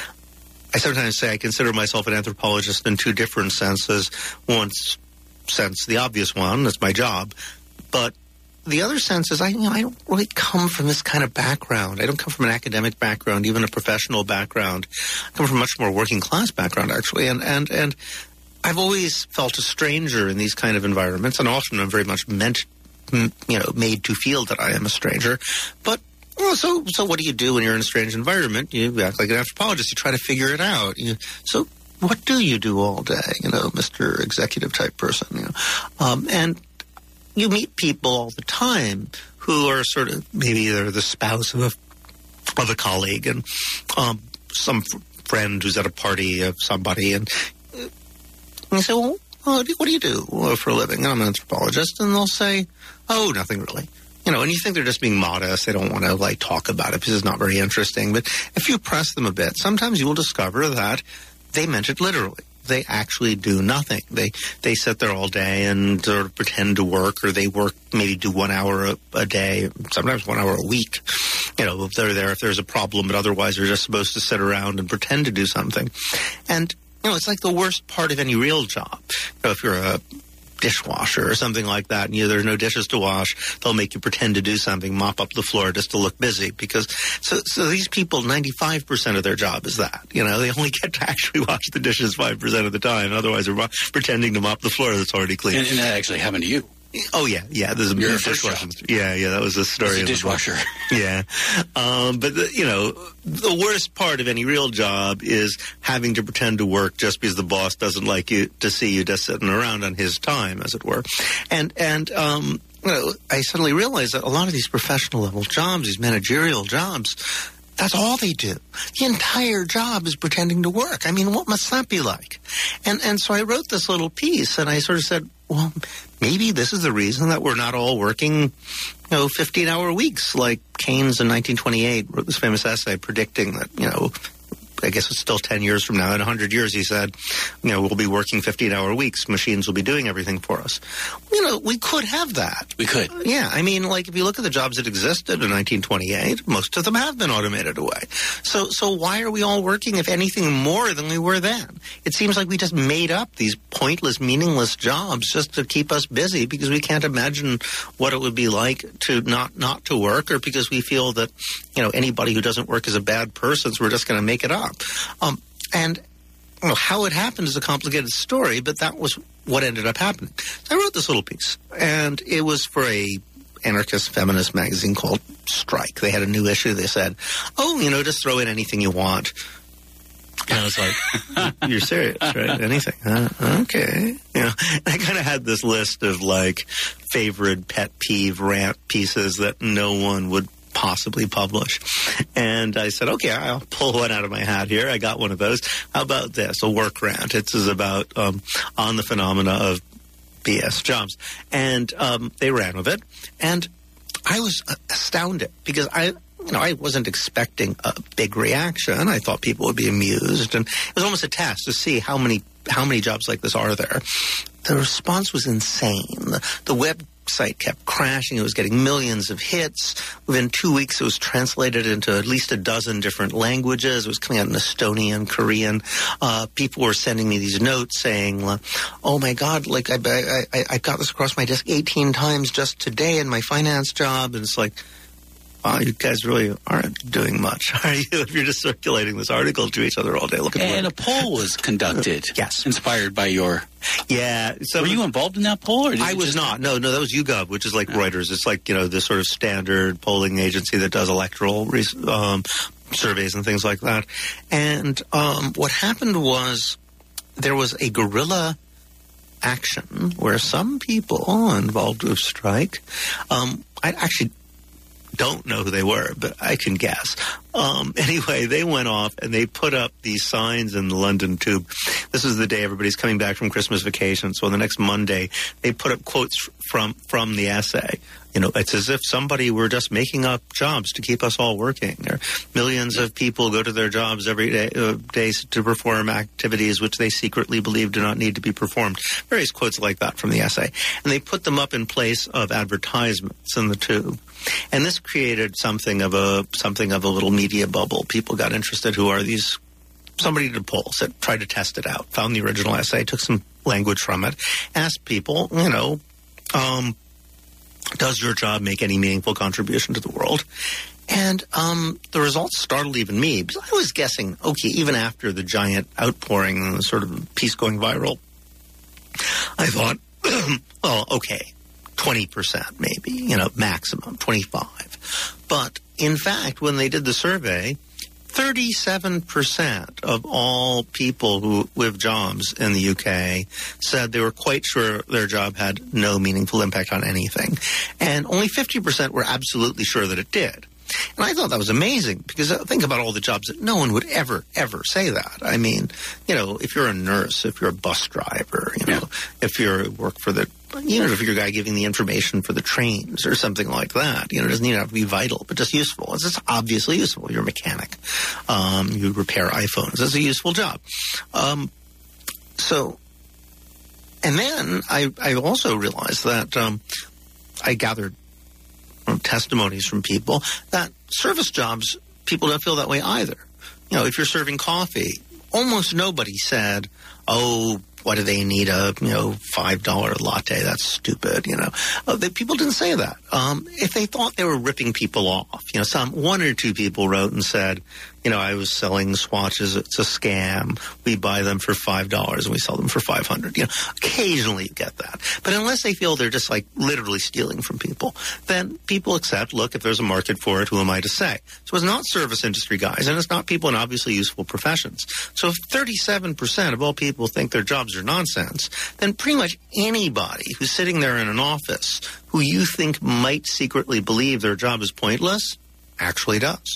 I sometimes say I consider myself an anthropologist in two different senses. One sense, the obvious one, that's my job. But the other sense is I, you know, I don't really come from this kind of background. I don't come from an academic background, even a professional background. I come from a much more working class background, actually. And, and, and I've always felt a stranger in these kind of environments, and often I'm very much meant, you know, made to feel that I am a stranger. But well, so so what do you do when you're in a strange environment? You act like an anthropologist. You try to figure it out. You, so what do you do all day? You know, Mister Executive type person. You know, um, and you meet people all the time who are sort of maybe they're the spouse of a of a colleague, and um, some f- friend who's at a party of somebody, and, and you say, well, what do you do for a living? I'm an anthropologist. And they'll say, oh, nothing really. You know, and you think they're just being modest. They don't want to, like, talk about it because it's not very interesting. But if you press them a bit, sometimes you will discover that they meant it literally. They actually do nothing. They they sit there all day and sort of pretend to work, or they work, maybe do one hour a, a day, sometimes one hour a week. You know, if they're there, if there's a problem, but otherwise they're just supposed to sit around and pretend to do something. And, you know, it's like the worst part of any real job. You know, if you're a dishwasher or something like that, and you know, there's no dishes to wash, they'll make you pretend to do something, mop up the floor just to look busy. Because so so these people, ninety-five percent of their job is that. You know, they only get to actually wash the dishes five percent of the time. Otherwise, they're pretending to mop the floor that's already clean. And, and that actually happened to you. Oh, yeah, yeah. There's a Your dishwasher. Yeah, yeah, that was a story. As a dishwasher. Yeah. Um, but, the, you know, the worst part of any real job is having to pretend to work just because the boss doesn't like you to see you just sitting around on his time, as it were. And, and um, you know, I suddenly realized that a lot of these professional level jobs, these managerial jobs, that's all they do. The entire job is pretending to work. I mean, what must that be like? And and so I wrote this little piece, and I sort of said, well, maybe this is the reason that we're not all working, you know, fifteen-hour weeks, like Keynes in nineteen twenty-eight wrote this famous essay predicting that, you know, I guess it's still ten years from now. In one hundred years, he said, you know, we'll be working fifteen-hour weeks. Machines will be doing everything for us. You know, we could have that. We could. Yeah. I mean, like, if you look at the jobs that existed in nineteen twenty-eight, most of them have been automated away. So, so why are we all working, if anything, more than we were then? It seems like we just made up these pointless, meaningless jobs just to keep us busy because we can't imagine what it would be like to not, not to work, or because we feel that, you know, anybody who doesn't work is a bad person, so we're just going to make it up. Um, and you know, how it happened is a complicated story, but that was what ended up happening. So I wrote this little piece, and it was for a anarchist feminist magazine called Strike. They had a new issue. They said, oh, you know, just throw in anything you want. And I was like, you're serious, right? Anything? Huh? Okay. You know, I kind of had this list of, like, favorite pet peeve rant pieces that no one would possibly publish. And I said, okay, I'll pull one out of my hat here. I got one of those. How about this? A work rant. It's about um, on the phenomena of B S jobs. And um, they ran with it. And I was astounded because I, you know, I wasn't expecting a big reaction. I thought people would be amused. And it was almost a test to see how many how many jobs like this are there. The response was insane. The, the web site kept crashing. It was getting millions of hits. Within two weeks, it was translated into at least a dozen different languages. It was coming out in Estonian, Korean. Uh, people were sending me these notes saying, oh, my God, like I, I, I, I got this across my desk eighteen times just today in my finance job. And it's like, wow, you guys really aren't doing much, are you? If you're just circulating this article to each other all day. Look at and work. A poll was conducted. Yes. Inspired by your... Yeah. So were you involved in that poll? Or did I was just... not. No, no, that was YouGov, which is like yeah. Reuters. It's like, you know, this sort of standard polling agency that does electoral um, surveys and things like that. And um, what happened was there was a guerrilla action where some people involved with Strike, um, I actually don't know who they were, but I can guess, Um, anyway, they went off and they put up these signs in the London Tube. This is the day everybody's coming back from Christmas vacation. So the next Monday, they put up quotes from from the essay. You know, it's as if somebody were just making up jobs to keep us all working. There, millions of people go to their jobs every day, uh, days to perform activities which they secretly believe do not need to be performed. Various quotes like that from the essay. And they put them up in place of advertisements in the Tube. And this created something of a something of a little media bubble. People got interested. Who are these? Somebody did a poll, said, tried to test it out, found the original essay, took some language from it, asked people, you know, um, does your job make any meaningful contribution to the world? And um, the results startled even me, because I was guessing, okay, even after the giant outpouring and the sort of piece going viral, I thought, well, okay, twenty percent maybe, you know, maximum, twenty-five. But in fact, when they did the survey, thirty-seven percent of all people who with jobs in the U K said they were quite sure their job had no meaningful impact on anything. And only fifty percent were absolutely sure that it did. And I thought that was amazing, because think about all the jobs that no one would ever, ever say that. I mean, you know, if you're a nurse, if you're a bus driver, you know, yeah. if you work for the, you know, if you're a guy giving the information for the trains or something like that, you know, it doesn't even have to be vital, but just useful. It's just obviously useful. You're a mechanic. Um, you repair iPhones. It's a useful job. Um, so, and then I, I also realized that um, I gathered testimonies from people that service jobs, people don't feel that way either. You know, if you're serving coffee, almost nobody said, oh, why do they need a, you know, five dollar latte? That's stupid, you know. Uh, they, people didn't say that. Um, if they thought they were ripping people off, you know, some one or two people wrote and said, you know, I was selling swatches. It's a scam. We buy them for five dollars and we sell them for five hundred. You know, occasionally you get that. But unless they feel they're just like literally stealing from people, then people accept, look, if there's a market for it, who am I to say? So it's not service industry guys, and it's not people in obviously useful professions. So if thirty-seven percent of all people think their jobs are nonsense, then pretty much anybody who's sitting there in an office who you think might secretly believe their job is pointless actually does.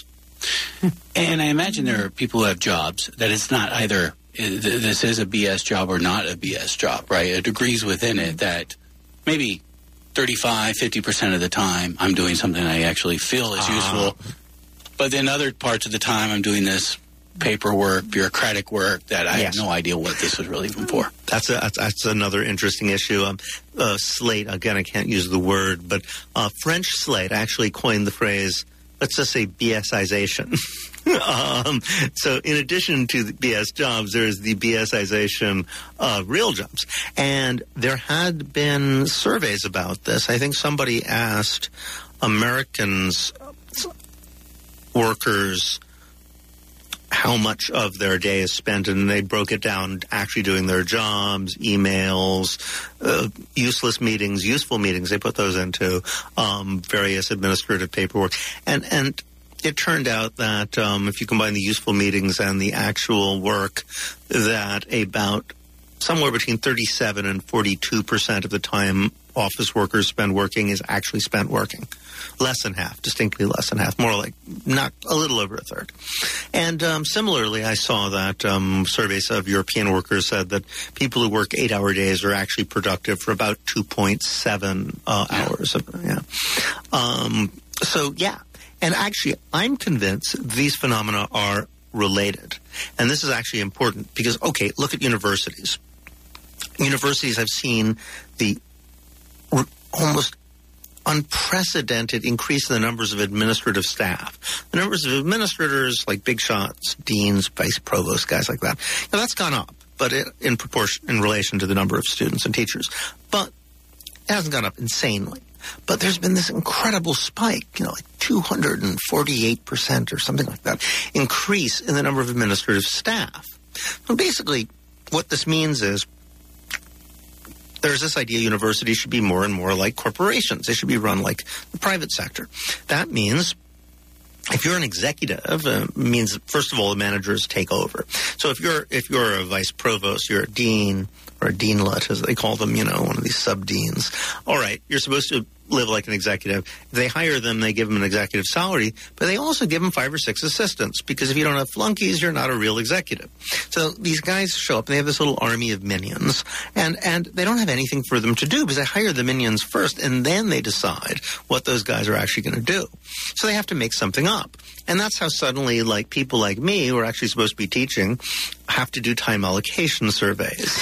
And I imagine there are people who have jobs that it's not either this is a B S job or not a B S job, right? It agrees within it that maybe thirty-five, fifty percent of the time I'm doing something I actually feel is uh, useful. But then other parts of the time I'm doing this paperwork, bureaucratic work that I yes. have no idea what this was really even for. That's a, that's, that's another interesting issue. Um, uh, Slate, again, I can't use the word, but uh, French Slate actually coined the phrase, let's just say BSization. um, so in addition to the B S jobs, there is the BSization of real jobs. And there had been surveys about this. I think somebody asked Americans, workers, how much of their day is spent, and they broke it down actually doing their jobs, emails, uh, useless meetings, useful meetings. They put those into um, various administrative paperwork. And, and it turned out that um, if you combine the useful meetings and the actual work, that about somewhere between thirty-seven and forty-two percent of the time office workers spend working is actually spent working. Less than half, distinctly less than half, more like not a little over a third. And um, similarly, I saw that um, surveys of European workers said that people who work eight-hour days are actually productive for about two point seven uh, hours. Of, yeah. Um, so, yeah. And actually, I'm convinced these phenomena are related. And this is actually important because, okay, look at universities. Universities have seen the r- almost unprecedented increase in the numbers of administrative staff. The numbers of administrators, like big shots, deans, vice provosts, guys like that, you know, that's gone up, but it, in proportion, in relation to the number of students and teachers. But it hasn't gone up insanely. But there's been this incredible spike, you know, like two hundred forty-eight percent or something like that, increase in the number of administrative staff. So basically, what this means is there's this idea universities should be more and more like corporations. They should be run like the private sector. That means if you're an executive, uh, means first of all the managers take over. So if you're if you're a vice provost, you're a dean or a deanlet, as they call them, you know, one of these sub deans. All right, you're supposed to live like an executive. If they hire them, they give them an executive salary, but they also give them five or six assistants, because if you don't have flunkies, you're not a real executive. So these guys show up, and they have this little army of minions, and, and they don't have anything for them to do, because they hire the minions first, and then they decide what those guys are actually going to do. So they have to make something up. And that's how suddenly, like, people like me, who are actually supposed to be teaching, have to do time allocation surveys.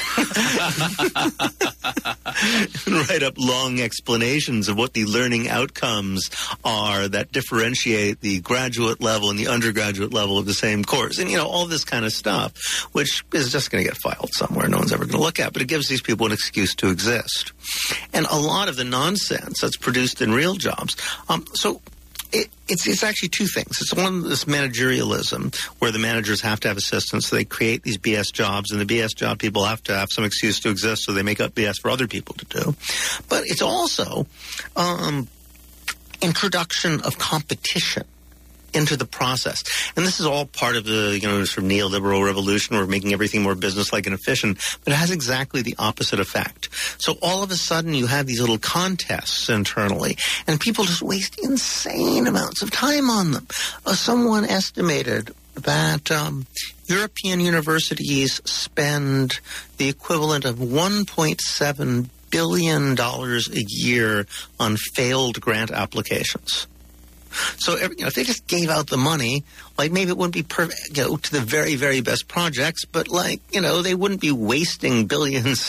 And write up long explanations of what the learning outcomes are that differentiate the graduate level and the undergraduate level of the same course. And, you know, all this kind of stuff, which is just going to get filed somewhere. No one's ever going to look at. But it gives these people an excuse to exist. And a lot of the nonsense that's produced in real jobs. Um, so... It, it's it's actually two things. It's one, this managerialism, where the managers have to have assistants, so they create these B S jobs, and the B S job people have to have some excuse to exist, so they make up B S for other people to do. But it's also um, introduction of competition into the process. And this is all part of the, you know, sort of neoliberal revolution. We're making everything more business-like and efficient, but it has exactly the opposite effect. So all of a sudden you have these little contests internally, and people just waste insane amounts of time on them. Uh, someone estimated that um, European universities spend the equivalent of one point seven billion dollars a year on failed grant applications. So every, you know, if they just gave out the money, like, maybe it wouldn't be perfect, you know, to the very, very best projects, but, like, you know, they wouldn't be wasting billions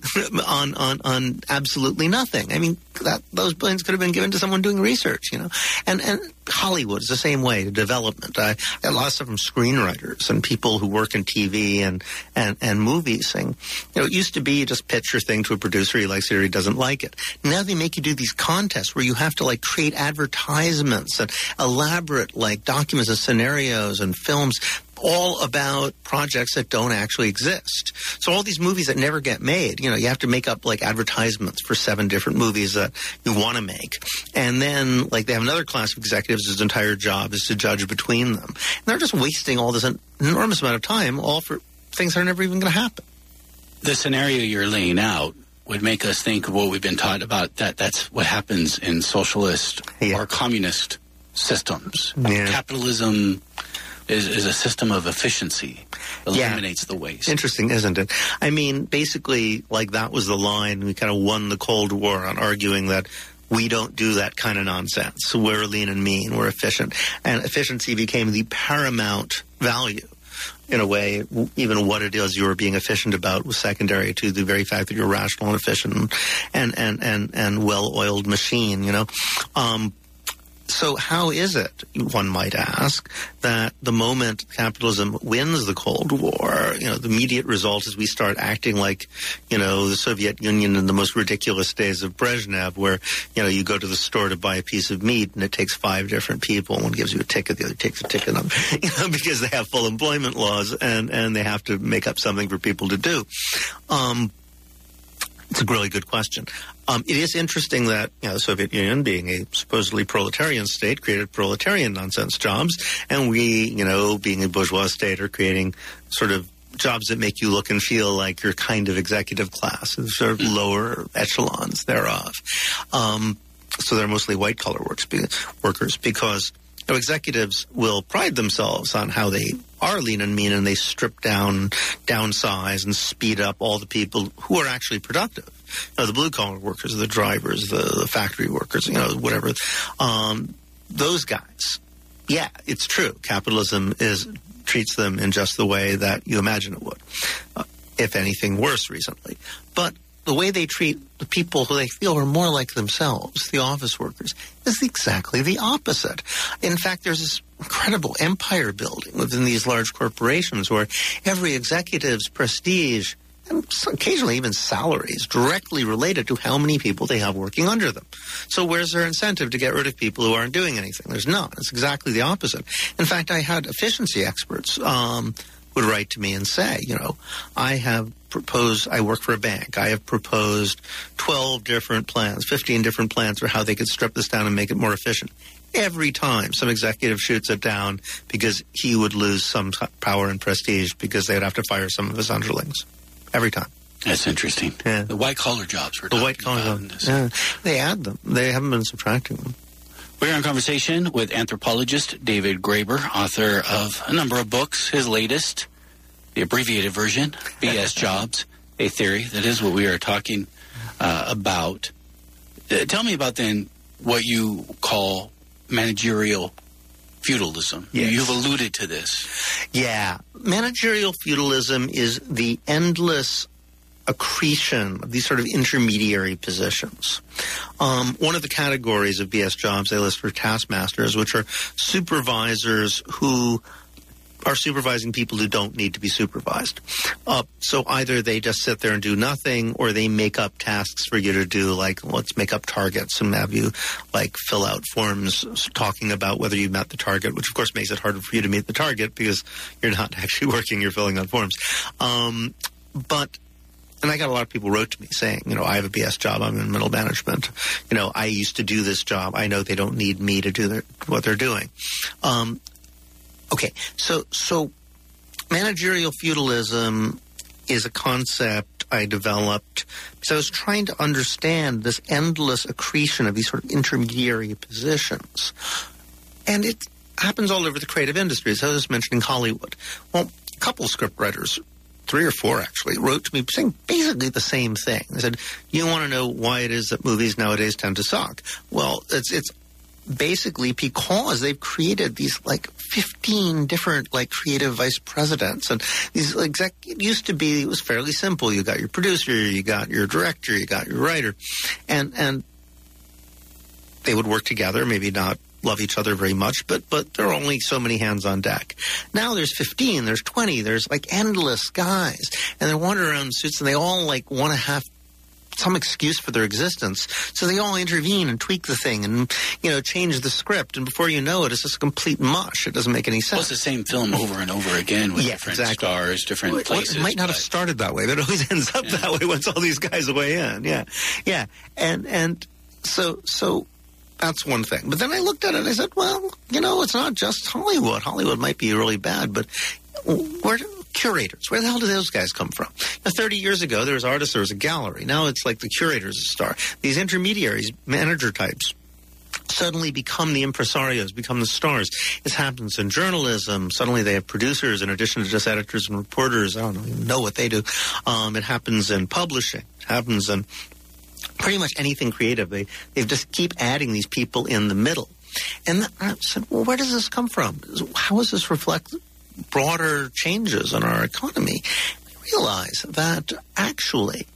on, on, on absolutely nothing. I mean, that those billions could have been given to someone doing research, you know. And and Hollywood is the same way, the development. I, I got a lot of stuff from screenwriters and people who work in T V and, and, and movies saying, you know, it used to be you just pitch your thing to a producer, he likes it or he doesn't like it. Now they make you do these contests where you have to, like, create advertisements and elaborate, like, documents and scenarios and films all about projects that don't actually exist. So all these movies that never get made, you know, you have to make up, like, advertisements for seven different movies that you want to make. And then, like, they have another class of executives whose entire job is to judge between them. And they're just wasting all this enormous amount of time all for things that are never even going to happen. The scenario you're laying out would make us think of what we've been taught about, that that's what happens in socialist yeah. or communist systems. Yeah. Capitalism is, is a system of efficiency. Eliminates yeah. the waste. Interesting, isn't it? I mean, basically, like, that was the line. We kind of won the Cold War on arguing that we don't do that kind of nonsense. We're lean and mean. We're efficient. And efficiency became the paramount value. In a way, even what it is you were being efficient about was secondary to the very fact that you're rational and efficient and, and, and, and well-oiled machine, you know. Um, So how is it, one might ask, that the moment capitalism wins the Cold War, you know, the immediate result is we start acting like, you know, the Soviet Union in the most ridiculous days of Brezhnev, where, you know, you go to the store to buy a piece of meat and it takes five different people. One gives you a ticket, the other takes a ticket, you know, because they have full employment laws and, and they have to make up something for people to do. Um, It's a really good question. Um, it is interesting that, you know, the Soviet Union, being a supposedly proletarian state, created proletarian nonsense jobs, and we, you know, being a bourgeois state, are creating sort of jobs that make you look and feel like you're kind of executive class, sort of lower echelons thereof. Um, so they're mostly white-collar works, workers because you know, executives will pride themselves on how they are lean and mean, and they strip down, downsize, and speed up all the people who are actually productive. You know, the blue-collar workers, the drivers, the, the factory workers, you know, whatever. Um, those guys, yeah, it's true. Capitalism is treats them in just the way that you imagine it would. Uh, if anything, worse recently. But the way they treat the people who they feel are more like themselves, the office workers, is exactly the opposite. In fact, there's this incredible empire building within these large corporations where every executive's prestige and occasionally even salary is directly related to how many people they have working under them. So where's their incentive to get rid of people who aren't doing anything? There's none. It's exactly the opposite. In fact, I had efficiency experts um, would write to me and say, you know, I have proposed, I work for a bank, I have proposed twelve different plans, fifteen different plans for how they could strip this down and make it more efficient. Every time some executive shoots it down because he would lose some power and prestige because they'd have to fire some of his underlings. Every time. That's interesting. Yeah. The white-collar jobs we're The talking white-collar about. jobs. Yeah. They add them. They haven't been subtracting them. We're in conversation with anthropologist David Graeber, author of a number of books. His latest, the abbreviated version, B S Jobs, a Theory. That is what we are talking uh, about. Uh, tell me about, then, what you call managerial feudalism. Yes. You've alluded to this. Yeah. Managerial feudalism is the endless accretion of these sort of intermediary positions. Um, one of the categories of B S jobs they list for taskmasters, which are supervisors who are supervising people who don't need to be supervised. Uh, so either they just sit there and do nothing, or they make up tasks for you to do, like let's make up targets and have you like fill out forms talking about whether you met the target, which of course makes it harder for you to meet the target because you're not actually working, you're filling out forms. Um, but And I got a lot of people wrote to me saying, you know, I have a B S job. I'm in middle management. You know, I used to do this job. I know they don't need me to do their, what they're doing. Um, okay, so so managerial feudalism is a concept I developed because I was trying to understand this endless accretion of these sort of intermediary positions. And it happens all over the creative industries. I was mentioning Hollywood. Well, a couple of scriptwriters, three or four actually, wrote to me saying basically the same thing. They said, you want to know why it is that movies nowadays tend to suck? Well, it's it's basically because they've created these like fifteen different like creative vice presidents. And these exec, it used to be, it was fairly simple. You got your producer, you got your director, you got your writer. And, and they would work together, maybe not love each other very much, but but there are only so many hands on deck. Now there's fifteen, there's twenty, there's like endless guys, and they wander around in suits, and they all like want to have some excuse for their existence, so they all intervene and tweak the thing and, you know, change the script, and before you know it, it's just a complete mush. It doesn't make any sense. Well, it's the same film over and over again with yeah, different exactly. stars, different well, places. It might not have started that way, but it always ends up yeah. that way once all these guys weigh in. Yeah, yeah, and and so so. That's one thing. But then I looked at it and I said, well, you know, it's not just Hollywood. Hollywood might be really bad, but where do curators, where the hell do those guys come from? Now, thirty years ago, there was artists, there was a gallery. Now it's like the curator's a star. These intermediaries, manager types, suddenly become the impresarios, become the stars. This happens in journalism. Suddenly they have producers in addition to just editors and reporters. I don't even know what they do. Um, it happens in publishing. It happens in pretty much anything creative. They, they just keep adding these people in the middle. And I said, well, where does this come from? How does this reflect broader changes in our economy? I realize that actually,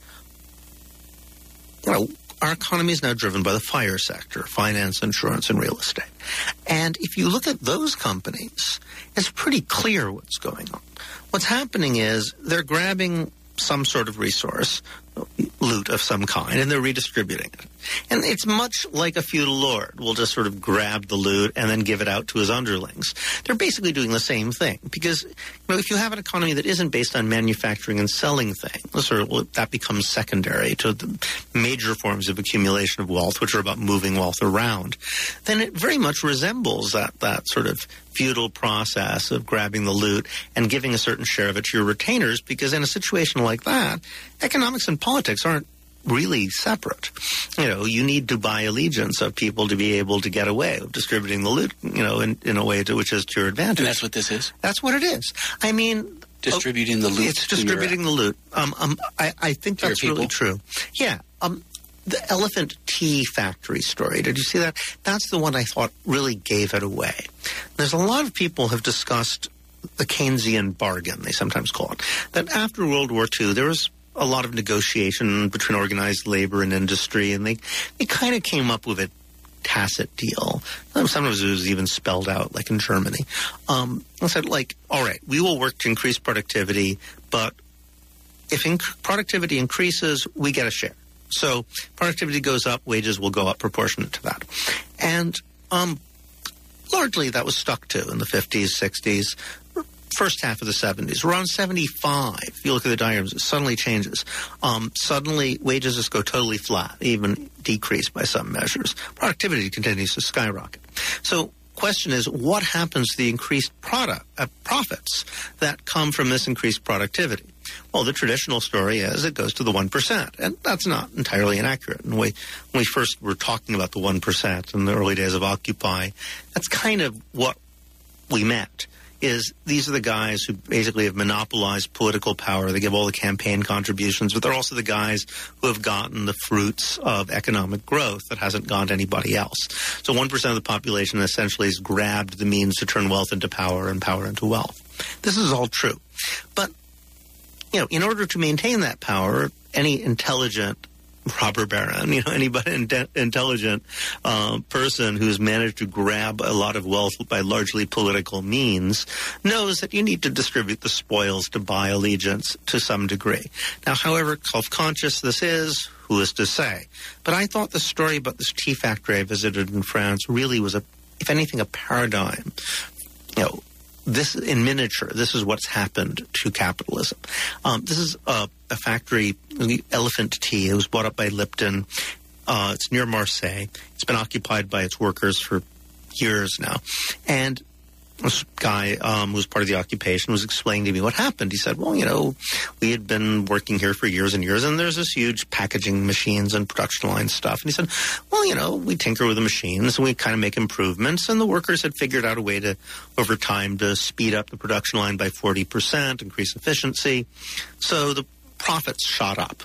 you know, our economy is now driven by the FIRE sector, finance, insurance, and real estate. And if you look at those companies, it's pretty clear what's going on. What's happening is they're grabbing some sort of resource, loot of some kind, and they're redistributing it. And it's much like a feudal lord will just sort of grab the loot and then give it out to his underlings. They're basically doing the same thing because, you know, if you have an economy that isn't based on manufacturing and selling things, or well, that becomes secondary to the major forms of accumulation of wealth, which are about moving wealth around, then it very much resembles that, that sort of feudal process of grabbing the loot and giving a certain share of it to your retainers, because in a situation like that, economics and politics aren't really separate. You know, you need to buy allegiance of people to be able to get away with distributing the loot, you know, in, in a way to which is to your advantage. And that's what this is? That's what it is. I mean... Distributing the loot. It's distributing the loot. Um, um, I, I think that's really true. Yeah. Um, the elephant tea factory story, did you see that? That's the one I thought really gave it away. There's a lot of people have discussed the Keynesian bargain, they sometimes call it, that after World War Two, there was a lot of negotiation between organized labor and industry, and they, they kind of came up with a tacit deal. Sometimes it was even spelled out, like in Germany. Um, I said, like, all right, we will work to increase productivity, but if inc- productivity increases, we get a share. So productivity goes up, wages will go up proportionate to that. And um, largely that was stuck to in the fifties, sixties, first half of the seventies. Around seventy-five, if you look at the diagrams, it suddenly changes. Um, suddenly, wages just go totally flat, even decrease by some measures. Productivity continues to skyrocket. So question is, what happens to the increased product uh, profits that come from this increased productivity? Well, the traditional story is it goes to the one percent, and that's not entirely inaccurate. And we, when we first were talking about the one percent in the early days of Occupy, that's kind of what we meant. Is these are the guys who basically have monopolized political power. They give all the campaign contributions, but they're also the guys who have gotten the fruits of economic growth that hasn't gone to anybody else. So one percent of the population essentially has grabbed the means to turn wealth into power and power into wealth. This is all true. But, you know, in order to maintain that power, any intelligent robber baron, you know, anybody in- intelligent uh, person who's managed to grab a lot of wealth by largely political means knows that you need to distribute the spoils to buy allegiance to some degree. Now, however self-conscious this is, who is to say? But I thought the story about this tea factory I visited in France really was, a, if anything, a paradigm. You know, this in miniature, this is what's happened to capitalism. Um, this is a, a factory, Elephant Tea. It was bought up by Lipton. Uh, it's near Marseille. It's been occupied by its workers for years now. And this guy um, who was part of the occupation was explaining to me what happened. He said, well, you know, we had been working here for years and years, and there's this huge packaging machines and production line stuff. And he said, well, you know, we tinker with the machines, and we kind of make improvements, and the workers had figured out a way to, over time, to speed up the production line by forty percent, increase efficiency. So the profits shot up.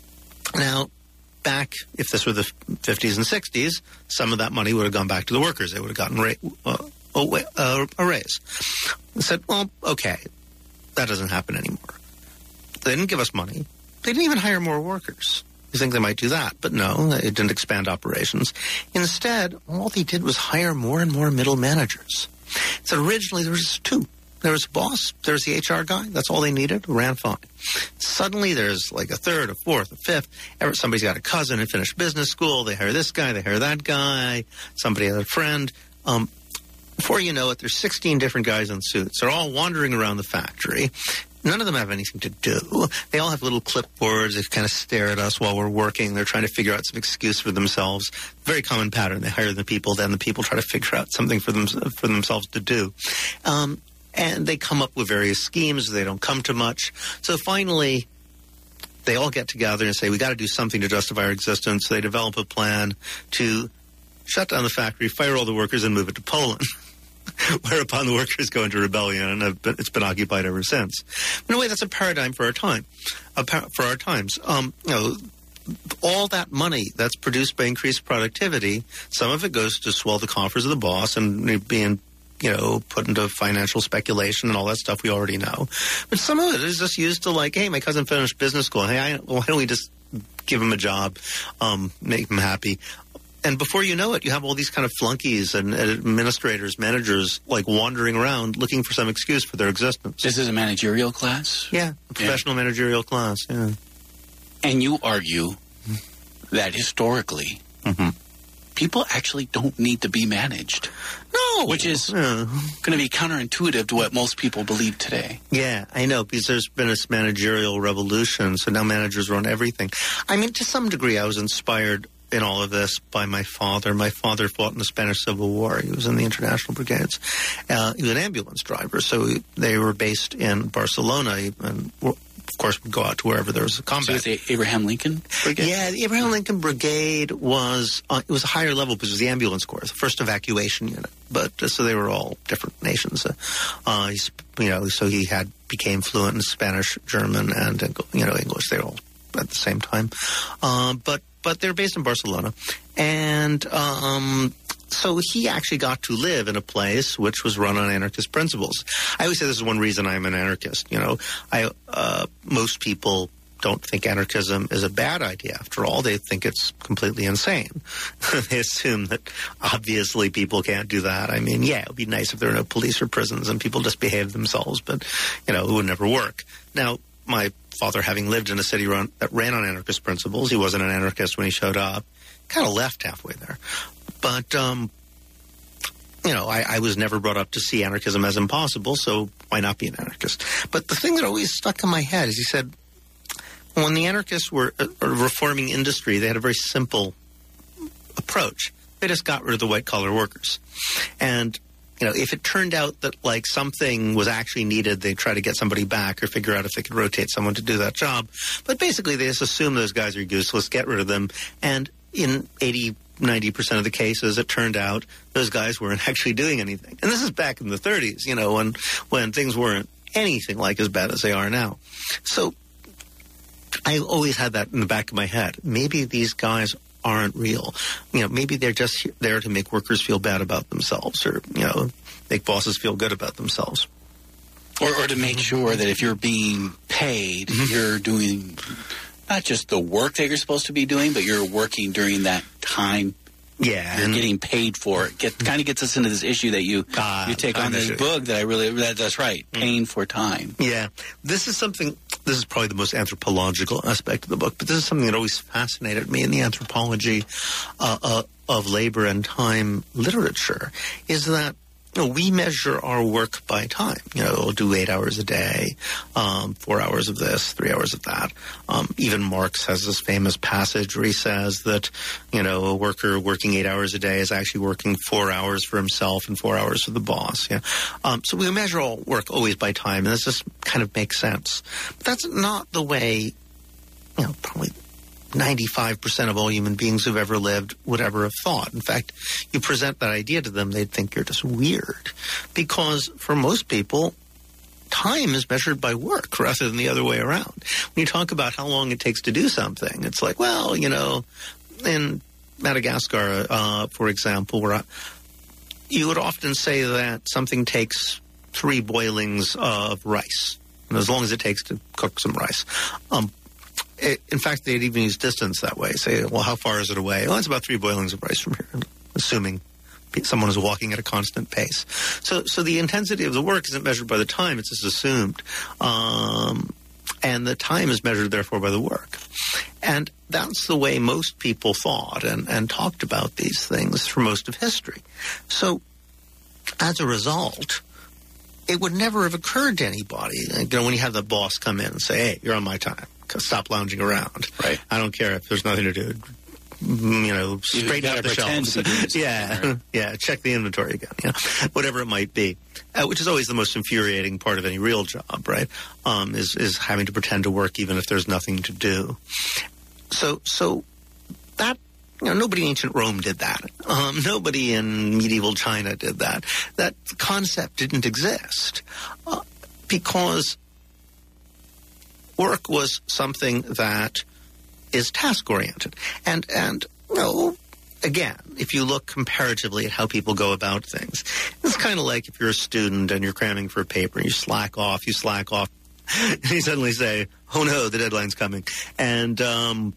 Now, back, if this were the fifties and sixties, some of that money would have gone back to the workers. They would have gotten ra- uh, a, uh, a raise. I said, well, okay, that doesn't happen anymore. They didn't give us money. They didn't even hire more workers. You think they might do that, but no, it didn't expand operations. Instead, all they did was hire more and more middle managers. So originally there was two. There was a boss, there was the H R guy, that's all they needed, ran fine. Suddenly there's like a third, a fourth, a fifth. Ever, somebody's got a cousin who finished business school, they hire this guy, they hire that guy, somebody had a friend. Um, before you know it, there's sixteen different guys in suits. They're all wandering around the factory. None of them have anything to do. They all have little clipboards. They kind of stare at us while we're working. They're trying to figure out some excuse for themselves. Very common pattern. They hire the people, then the people try to figure out something for them for themselves to do. Um, and they come up with various schemes. They don't come to much. So finally, they all get together and say, we got to do something to justify our existence. So they develop a plan to shut down the factory, fire all the workers, and move it to Poland. Whereupon the workers go into rebellion, and have been, it's been occupied ever since. In a way, that's a paradigm for our time, a par- for our times. Um, you know, all that money that's produced by increased productivity, some of it goes to swell the coffers of the boss and being, you know, put into financial speculation and all that stuff we already know. But some of it is just used to, like, hey, my cousin finished business school. Hey, I, why don't we just give him a job, um, make him happy? And before you know it, you have all these kind of flunkies and administrators, managers, like wandering around looking for some excuse for their existence. This is a managerial class? Yeah, a professional yeah. managerial class, yeah. And you argue that historically, mm-hmm. people actually don't need to be managed. No. Which is yeah. going to be counterintuitive to what most people believe today. Yeah, I know, because there's been this managerial revolution, so now managers run everything. I mean, to some degree, I was inspired in all of this by my father. My father fought in the Spanish Civil War. He was in the International Brigades. Uh, he was an ambulance driver, so they were based in Barcelona, and of course would go out to wherever there was a combat. So it's the Abraham Lincoln Brigade? Yeah, the Abraham Lincoln Brigade was, uh, it was a higher level because it was the ambulance corps, the first evacuation unit. But, uh, so they were all different nations. Uh, uh, he's, you know, so he had, became fluent in Spanish, German, and, you know, English. They were all at the same time. Uh, but, But they're based in Barcelona. And um, so he actually got to live in a place which was run on anarchist principles. I always say this is one reason I'm an anarchist. You know, I uh, most people don't think anarchism is a bad idea. After all, they think it's completely insane. They assume that obviously people can't do that. I mean, yeah, it would be nice if there were no police or prisons and people just behaved themselves, but, you know, it would never work. Now, my father, having lived in a city run, that ran on anarchist principles, he wasn't an anarchist when he showed up, kind of left halfway there. But, um, you know, I, I was never brought up to see anarchism as impossible, so why not be an anarchist? But the thing that always stuck in my head is he said, when the anarchists were uh, reforming industry, they had a very simple approach. They just got rid of the white-collar workers. And you know, if it turned out that, like, something was actually needed, they'd try to get somebody back or figure out if they could rotate someone to do that job. But basically, they just assume those guys are useless, get rid of them. And in eighty, ninety percent of the cases, it turned out those guys weren't actually doing anything. And this is back in the thirties, you know, when, when things weren't anything like as bad as they are now. So I always had that in the back of my head. Maybe these guys aren't real. You know, maybe they're just there to make workers feel bad about themselves, or, you know, make bosses feel good about themselves. Or, or to make sure that if you're being paid, mm-hmm. you're doing not just the work that you're supposed to be doing, but you're working during that time. Yeah, you're getting paid for it. Get, kind of gets us into this issue that you uh, you take on this book that I really that, that's right, paying for time. Yeah, this is something. This is probably the most anthropological aspect of the book, but this is something that always fascinated me in the anthropology uh, uh, of labor and time literature. Is that, you know, we measure our work by time. You know, we'll do eight hours a day, um, four hours of this, three hours of that. Um, even Marx has this famous passage where he says that, you know, a worker working eight hours a day is actually working four hours for himself and four hours for the boss. Yeah. Um, so we measure all work always by time, and this just kind of makes sense. But that's not the way, you know, probably ninety-five percent of all human beings who've ever lived would ever have thought. In fact, you present that idea to them, they'd think you're just weird. Because for most people, time is measured by work rather than the other way around. When you talk about how long it takes to do something, it's like, well, you know, in Madagascar, uh, for example, where I, you would often say that something takes three boilings of rice, and as long as it takes to cook some rice. Um, In fact, they'd even use distance that way. Say, well, how far is it away? Well, it's about three boilings of rice from here, assuming someone is walking at a constant pace. So so the intensity of the work isn't measured by the time, it's just assumed. Um, and the time is measured, therefore, by the work. And that's the way most people thought and, and talked about these things for most of history. So as a result, it would never have occurred to anybody, you know, when you have the boss come in and say, hey, you're on my time. Stop lounging around. Right. I don't care if there's nothing to do. You know, straighten up the shelves. Yeah, yeah. Check the inventory again. Yeah, whatever it might be, uh, which is always the most infuriating part of any real job, right? Um, is is having to pretend to work even if there's nothing to do. So, so that. You know, nobody in ancient Rome did that. Um, nobody in medieval China did that. That concept didn't exist uh, because work was something that is task-oriented. And, and you know, again, if you look comparatively at how people go about things, it's kind of like if you're a student and you're cramming for a paper and you slack off, you slack off, and you suddenly say, oh no, the deadline's coming. And, um,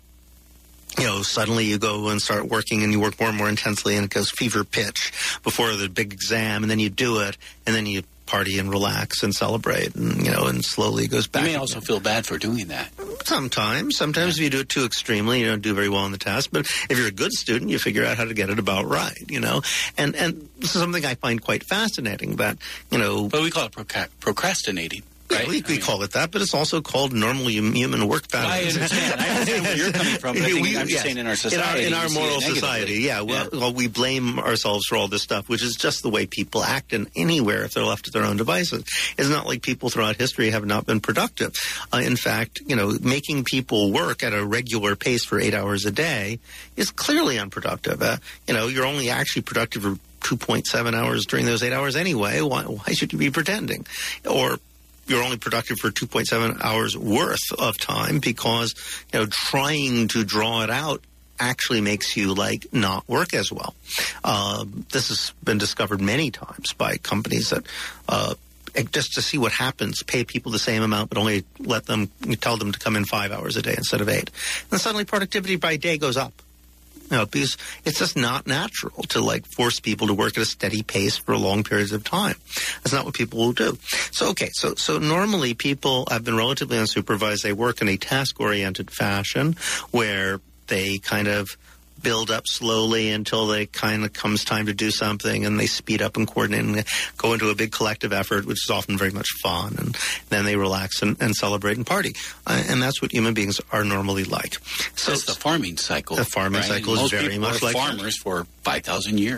you know, suddenly you go and start working and you work more and more intensely and it goes fever pitch before the big exam, and then you do it, and then you party and relax and celebrate, and, you know, and slowly it goes back. You may also feel bad for doing that. Sometimes. Sometimes yeah. If you do it too extremely, you don't do very well in the test. But if you're a good student, you figure out how to get it about right, you know. And and this is something I find quite fascinating, that, you know. But we call it proca- procrastinating. Right? Yeah, we, we call it that, but it's also called normal human work patterns. I understand. I understand where you're coming from, but I think we, I'm just yes. saying in our society. In our, in our moral society, yeah. Well, yeah. well, we blame ourselves for all this stuff, which is just the way people act in anywhere if they're left to their own devices. It's not like people throughout history have not been productive. Uh, in fact, you know, making people work at a regular pace for eight hours a day is clearly unproductive. Uh, you know, you're only actually productive for two point seven hours during those eight hours anyway. Why, why should you be pretending? Or you're only productive for two point seven hours worth of time because, you know, trying to draw it out actually makes you, like, not work as well. Uh, this has been discovered many times by companies that, uh, just to see what happens, pay people the same amount, but only let them, tell them to come in five hours a day instead of eight. And suddenly productivity by day goes up. You know, because it's just not natural to, like, force people to work at a steady pace for long periods of time. That's not what people will do. So, okay, so so normally people have been relatively unsupervised. They work in a task-oriented fashion where they kind of build up slowly until they kind of comes time to do something, and they speed up and coordinate and go into a big collective effort, which is often very much fun, and then they relax and, and celebrate and party. Uh, and that's what human beings are normally like. So it's the farming cycle. The farming right? cycle is Most very people much are like farmers that. For five thousand years. Yeah.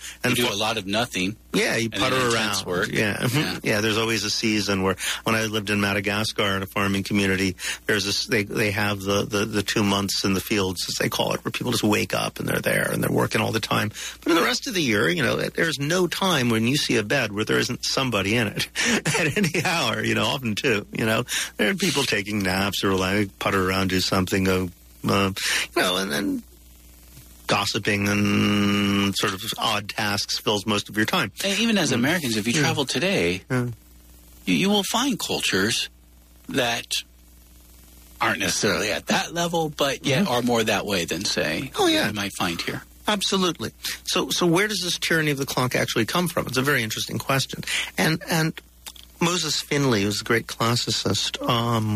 And you do for, a lot of nothing. Yeah, you and putter then around. intense work. Yeah. Mm-hmm. Yeah. yeah, there's always a season where when I lived in Madagascar in a farming community, there's this, they they have the, the, the two months in the fields, as they call it, where people just wake up and they're there and they're working all the time. But in the rest of the year, you know, there's no time when you see a bed where there isn't somebody in it at any hour, you know, often two, you know. There are people taking naps or like putter around, do something, go, uh, you know, and then gossiping and sort of odd tasks fills most of your time. And even as Americans, if you yeah. travel today, yeah. you, you will find cultures that aren't necessarily at that level, but yet mm-hmm. are more that way than, say, oh, yeah. you might find here. Absolutely. So so where does this tyranny of the clock actually come from? It's a very interesting question. And and Moses Finley, who's a great classicist, um,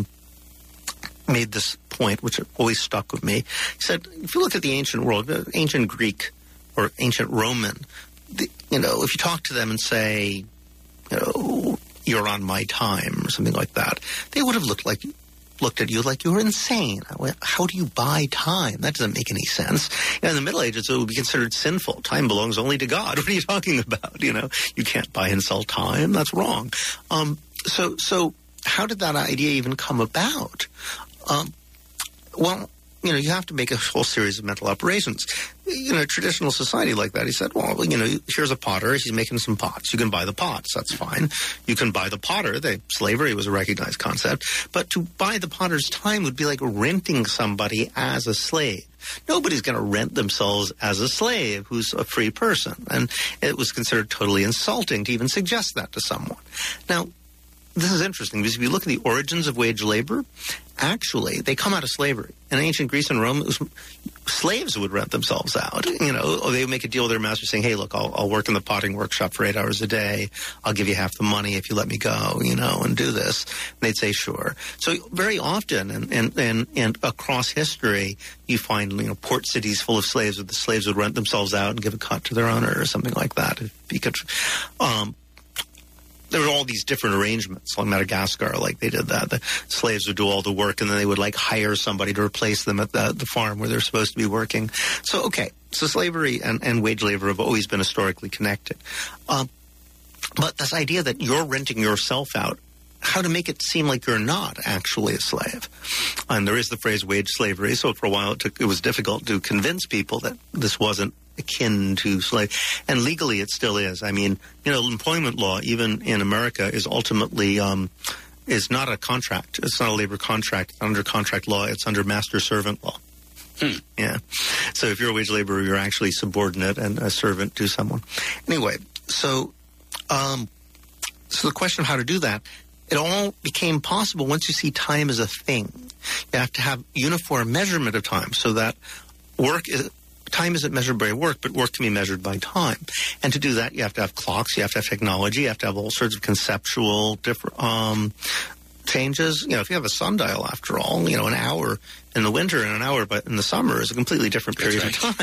made this point, which always stuck with me. He said, if you look at the ancient world, ancient Greek or ancient Roman, the, you know, if you talk to them and say, you know, you're on my time or something like that, they would have looked like looked at you like you were insane. How do you buy time? That doesn't make any sense. You know, in the Middle Ages, it would be considered sinful. Time belongs only to God. What are you talking about? You know, you can't buy and sell time. That's wrong. Um, so, so how did that idea even come about? Um, well, you know, you have to make a whole series of mental operations. You know, traditional society like that, he said, well, you know, here's a potter. He's making some pots. You can buy the pots. That's fine. You can buy the potter. The slavery was a recognized concept. But to buy the potter's time would be like renting somebody as a slave. Nobody's going to rent themselves as a slave who's a free person. And it was considered totally insulting to even suggest that to someone. Now, this is interesting because if you look at the origins of wage labor, actually, they come out of slavery. In ancient Greece and Rome, it was, slaves would rent themselves out. You know, or they would make a deal with their master saying, hey, look, I'll, I'll work in the potting workshop for eight hours a day. I'll give you half the money if you let me go, you know, and do this. And they'd say, sure. So very often, and, and, and, and across history, you find, you know, port cities full of slaves where the slaves would rent themselves out and give a cut to their owner or something like that. If you could, um, there were all these different arrangements like Madagascar, like they did that. The slaves would do all the work, and then they would like hire somebody to replace them at the, the farm where they're supposed to be working. So, okay, so slavery and, and wage labor have always been historically connected. Um, but this idea that you're renting yourself out, how to make it seem like you're not actually a slave. And there is the phrase wage slavery, so for a while it, took, it was difficult to convince people that this wasn't akin to slave. And legally it still is. I mean, you know, employment law, even in America, is ultimately um, is not a contract. It's not a labor contract. Under contract law, it's under master-servant law. Hmm. Yeah. So if you're a wage laborer, you're actually subordinate and a servant to someone. Anyway, so um, so the question of how to do that, it all became possible once you see time as a thing. You have to have uniform measurement of time so that work is... Time isn't measured by work, but work can be measured by time. And to do that, you have to have clocks, you have to have technology, you have to have all sorts of conceptual different um, changes. You know, if you have a sundial, after all, you know, an hour in the winter and an hour but in the summer is a completely different period That's of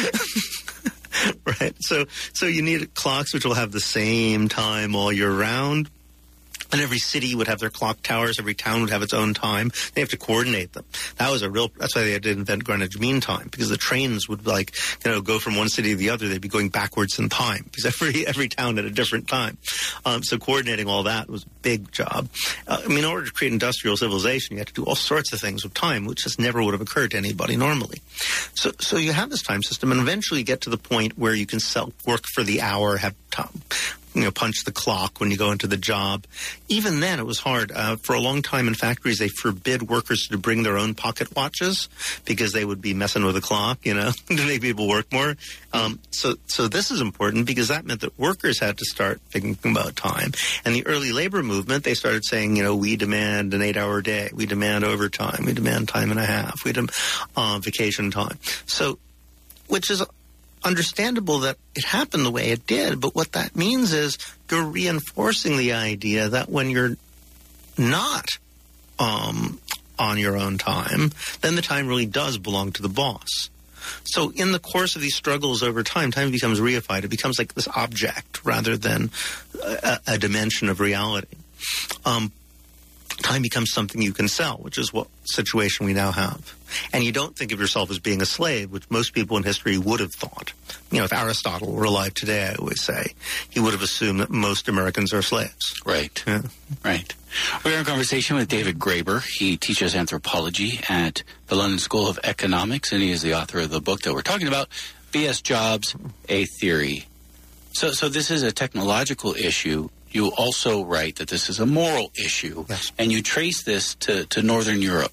time. Right? So, so you need clocks which will have the same time all year round. And every city would have their clock towers. Every town would have its own time. They have to coordinate them. That was a real, that's why they had to invent Greenwich Mean Time, because the trains would like, you know, go from one city to the other. They'd be going backwards in time because every, every town had a different time. Um, so coordinating all that was a big job. Uh, I mean, in order to create industrial civilization, you had to do all sorts of things with time, which just never would have occurred to anybody normally. So, so you have this time system, and eventually you get to the point where you can sell, work for the hour, have time, you know, punch the clock when you go into the job. Even then, it was hard. Uh, for a long time in factories, they forbid workers to bring their own pocket watches because they would be messing with the clock, you know, to make people work more. Um, so, so this is important because that meant that workers had to start thinking about time. And the early labor movement, they started saying, you know, we demand an eight-hour day, we demand overtime, we demand time and a half, we demand uh, vacation time. So, which is understandable that it happened the way it did, but what that means is you're reinforcing the idea that when you're not um, on your own time, then the time really does belong to the boss. So in the course of these struggles over time, time becomes reified. It becomes like this object rather than a, a dimension of reality. Um, time becomes something you can sell, which is what situation we now have. And you don't think of yourself as being a slave, which most people in history would have thought. You know, if Aristotle were alive today, I always say, he would have assumed that most Americans are slaves. Right. Yeah. Right. We're in conversation with David Graeber. He teaches anthropology at the London School of Economics, and he is the author of the book that we're talking about, B S Jobs, A Theory. So, so this is a technological issue. You also write that this is a moral issue, yes. and you trace this to, to Northern Europe.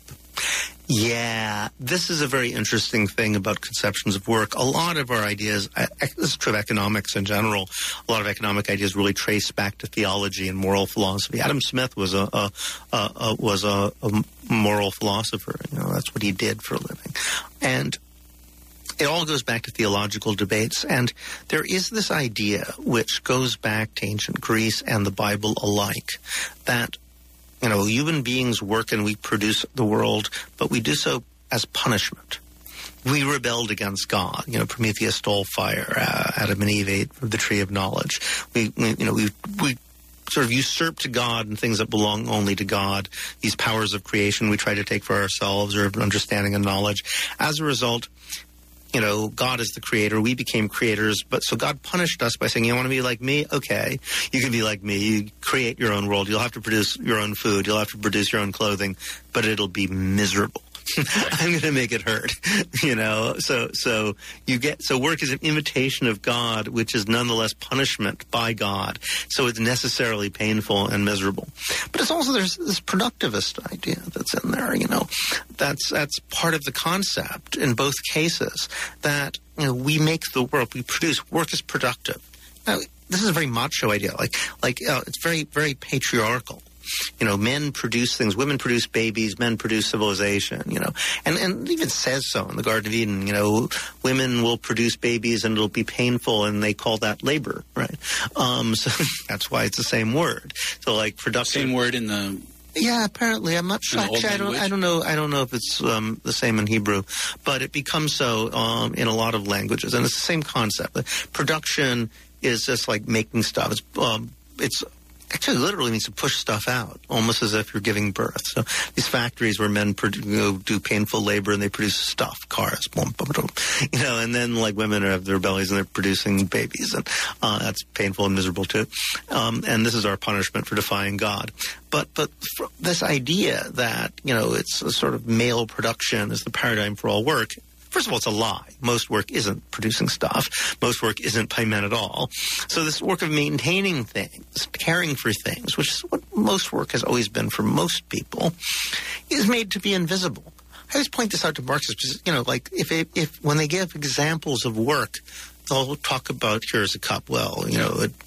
Yeah, this is a very interesting thing about conceptions of work. A lot of our ideas, this is true of economics in general, a lot of economic ideas really trace back to theology and moral philosophy. Adam Smith was a, a, a, a was a, a moral philosopher. You know, that's what he did for a living. And it all goes back to theological debates, and there is this idea which goes back to ancient Greece and the Bible alike, that, you know, human beings work and we produce the world, but we do so as punishment. We rebelled against God. You know, Prometheus stole fire. Uh, Adam and Eve ate the tree of knowledge. We, we you know, we we sort of usurped to God and things that belong only to God. These powers of creation we try to take for ourselves, or understanding and knowledge. As a result, you know, God is the creator. We became creators. But so God punished us by saying, you want to be like me? Okay. You can be like me. You create your own world. You'll have to produce your own food. You'll have to produce your own clothing, but it'll be miserable. I'm going to make it hurt, you know. So, so you get so work is an imitation of God, which is nonetheless punishment by God. So it's necessarily painful and miserable. But it's also there's this productivist idea that's in there, you know. That's that's part of the concept in both cases, that, you know, we make the world, we produce. Work is productive. Now, this is a very macho idea. Like like uh, it's very very patriarchal. You know, men produce things, women produce babies, men produce civilization, you know. And, and it even says so in the Garden of Eden, you know, women will produce babies and it'll be painful, and they call that labor, right? Um, so that's why it's the same word. So, like, production. Same word in the... Yeah, apparently. I'm not sure. Actually, I don't, I don't know. I don't know if it's um, the same in Hebrew, but it becomes so um, in a lot of languages. And it's the same concept. Production is just like making stuff. It's, um, it's actually literally means to push stuff out, almost as if you're giving birth. So these factories where men produ- you know, do painful labor and they produce stuff, cars, boom, boom, boom, you know, and then like women have their bellies and they're producing babies, and uh, that's painful and miserable too. Um, and this is our punishment for defying God. But but this idea that, you know, it's a sort of male production is the paradigm for all work. First of all, it's a lie. Most work isn't producing stuff. Most work isn't by men at all. So this work of maintaining things, caring for things, which is what most work has always been for most people, is made to be invisible. I always point this out to Marxists because, you know, like if it, if when they give examples of work, they'll talk about, here's a cup. Well, you know, it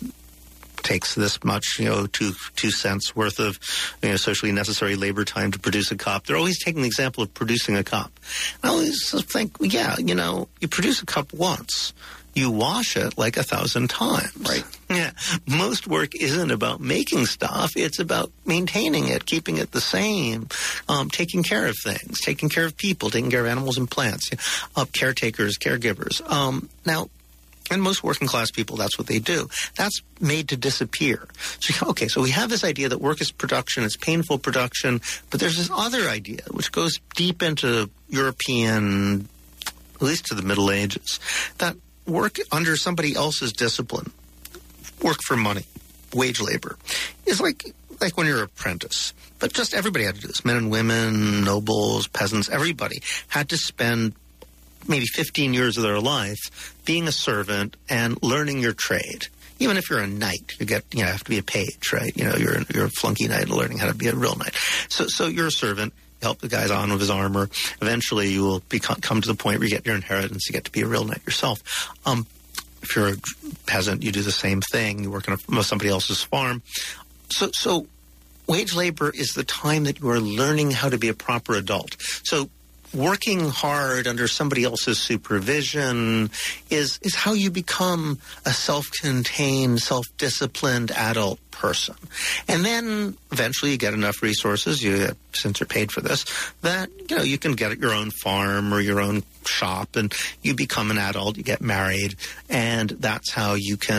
takes this much, you know, two two cents worth of, you know, socially necessary labor time to produce a cup. They're always taking the example of producing a cup. I always think, yeah, you know, you produce a cup once, you wash it like a thousand times. Right. Yeah. Most work isn't about making stuff. It's about maintaining it, keeping it the same, um, taking care of things, taking care of people, taking care of animals and plants, uh, caretakers, caregivers. Um, now, and most working class people, that's what they do. That's made to disappear. So, okay, so we have this idea that work is production, it's painful production, but there's this other idea which goes deep into European, at least to the Middle Ages, that work under somebody else's discipline, work for money, wage labor, is like like when you're an apprentice. But just everybody had to do this. Men and women, nobles, peasants, everybody had to spend maybe fifteen years of their life being a servant and learning your trade. Even if you're a knight, you get, you know, have to be a page, right? You know, you're, you're a flunky knight learning how to be a real knight. So, so you're a servant, you help the guys on with his armor. Eventually you will become, come to the point where you get your inheritance, you get to be a real knight yourself. Um, if you're a peasant, you do the same thing. You work on a, somebody else's farm. So, so wage labor is the time that you are learning how to be a proper adult. So, working hard under somebody else's supervision is is how you become a self-contained, self-disciplined adult person. And then eventually you get enough resources, you since you're paid for this, that, you know, you can get your own farm or your own shop, and you become an adult, you get married, and that's how you can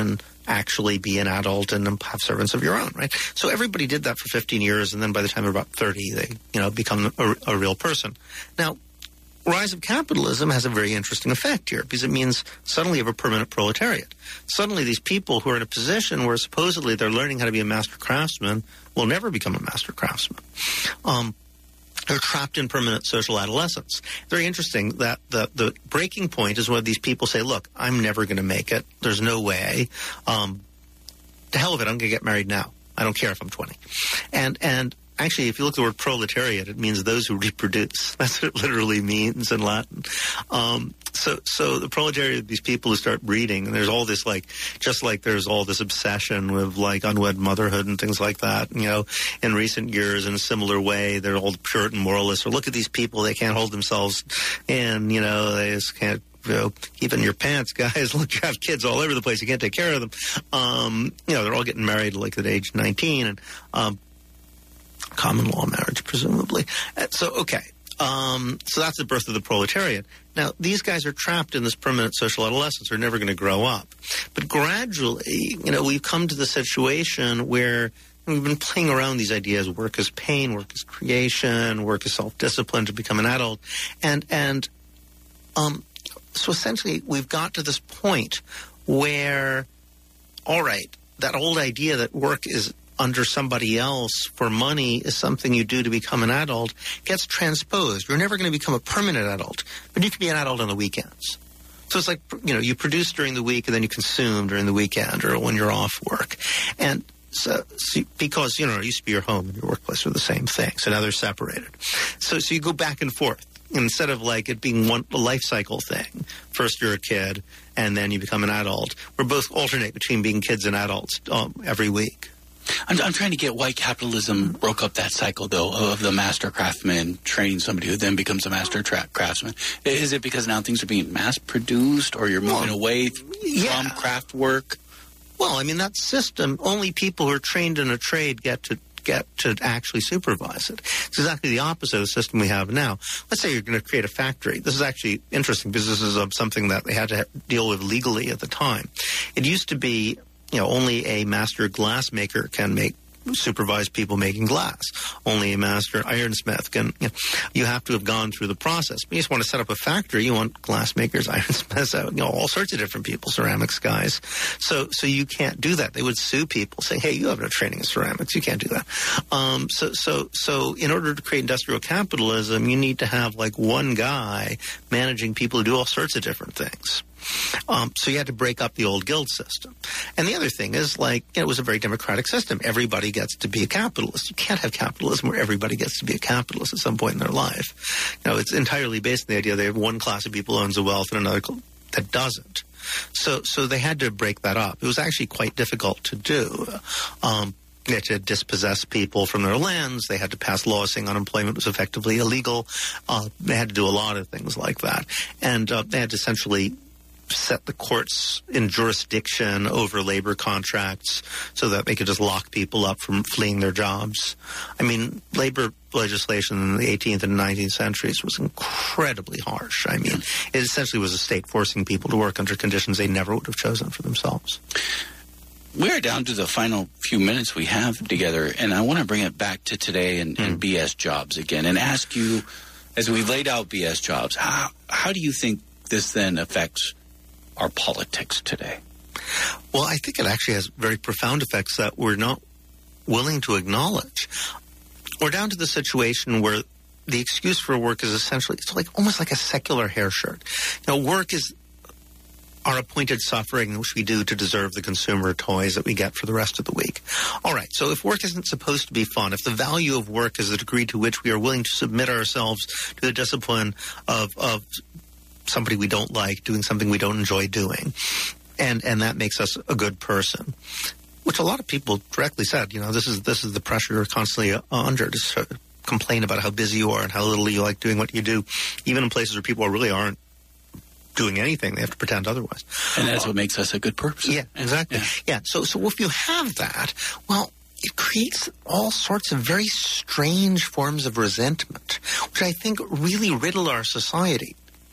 actually be an adult and have servants of your own, right? So everybody did that for fifteen years, and then by the time they're about thirty, they, you know, become a, a real person. Now, rise of capitalism has a very interesting effect here, because it means suddenly you have a permanent proletariat. Suddenly these people who are in a position where supposedly they're learning how to be a master craftsman will never become a master craftsman. Um, they're trapped in permanent social adolescence. Very interesting that the, the breaking point is when these people say, look, I'm never going to make it. There's no way. Um, to hell of it, I'm going to get married now. I don't care if I'm twenty. And, and, Actually, if you look at the word proletariat, it means those who reproduce. That's what it literally means in Latin. Um, so, so the proletariat are these people who start breeding, and there's all this, like, just like there's all this obsession with, like, unwed motherhood and things like that. You know, in recent years, in a similar way, they're all Puritan moralists. Or look at these people; they can't hold themselves in. You know, they just can't. You know, keep in your pants, guys. Look, you have kids all over the place. You can't take care of them. Um, you know, they're all getting married like at age nineteen, and um, common law marriage, presumably. So, okay. Um, so that's the birth of the proletariat. Now, these guys are trapped in this permanent social adolescence. They're never going to grow up. But gradually, you know, we've come to the situation where we've been playing around these ideas. Work is pain, work is creation, work is self-discipline to become an adult. And, and, um, so essentially we've got to this point where, all right, that old idea that work is under somebody else for money is something you do to become an adult gets transposed. You're never going to become a permanent adult, but you can be an adult on the weekends. So it's like, you know, you produce during the week and then you consume during the weekend or when you're off work. And so, so because, you know, it used to be your home and your workplace are the same thing. So now they're separated. So, so you go back and forth. Instead of like it being one a life cycle thing, first you're a kid and then you become an adult. We're both alternate between being kids and adults um, every week. I'm, I'm trying to get why capitalism broke up that cycle, though, of the master craftsman training somebody who then becomes a master tra- craftsman. Is it because now things are being mass-produced, or you're moving well, away yeah. from craft work? Well, I mean, that system, only people who are trained in a trade get to get to actually supervise it. It's exactly the opposite of the system we have now. Let's say you're going to create a factory. This is actually interesting because this is uh, something that they had to deal with legally at the time. It used to be, you know, only a master glassmaker can make supervise people making glass. Only a master ironsmith can. You know, you have to have gone through the process. But you just want to set up a factory. You want glassmakers, ironsmiths, you know, all sorts of different people, ceramics guys. So, so you can't do that. They would sue people, saying, "Hey, you have no training in ceramics. You can't do that." Um, so, so, so, in order to create industrial capitalism, you need to have like one guy managing people who do all sorts of different things. Um, so you had to break up the old guild system. And the other thing is, like, you know, it was a very democratic system. Everybody gets to be a capitalist. You can't have capitalism where everybody gets to be a capitalist at some point in their life. You know, it's entirely based on the idea they have one class of people owns the wealth and another that doesn't. So, so they had to break that up. It was actually quite difficult to do. Um, They had to dispossess people from their lands. They had to pass laws saying unemployment was effectively illegal. Uh, they had to do a lot of things like that. And uh, they had to essentially set the courts in jurisdiction over labor contracts so that they could just lock people up from fleeing their jobs. I mean, labor legislation in the eighteenth and nineteenth centuries was incredibly harsh. I mean, it essentially was a state forcing people to work under conditions they never would have chosen for themselves. We're down to the final few minutes we have together, and I want to bring it back to today and, and mm. B S jobs again and ask you, as we've laid out B S jobs, how, how do you think this then affects our politics today? Well, I think it actually has very profound effects that we're not willing to acknowledge. We're down to the situation where the excuse for work is essentially, it's like almost like a secular hair shirt. You know, work is our appointed suffering, which we do to deserve the consumer toys that we get for the rest of the week. All right, so if work isn't supposed to be fun, if the value of work is the degree to which we are willing to submit ourselves to the discipline of, of somebody we don't like, doing something we don't enjoy doing, and and that makes us a good person, which a lot of people directly said, you know, this is this is the pressure you're constantly under to sort of complain about how busy you are and how little you like doing what you do, even in places where people really aren't doing anything. They have to pretend otherwise. And that's what makes us a good person. Yeah, exactly. Yeah. yeah. So, so if you have that, well, it creates all sorts of very strange forms of resentment, which I think really riddle our society.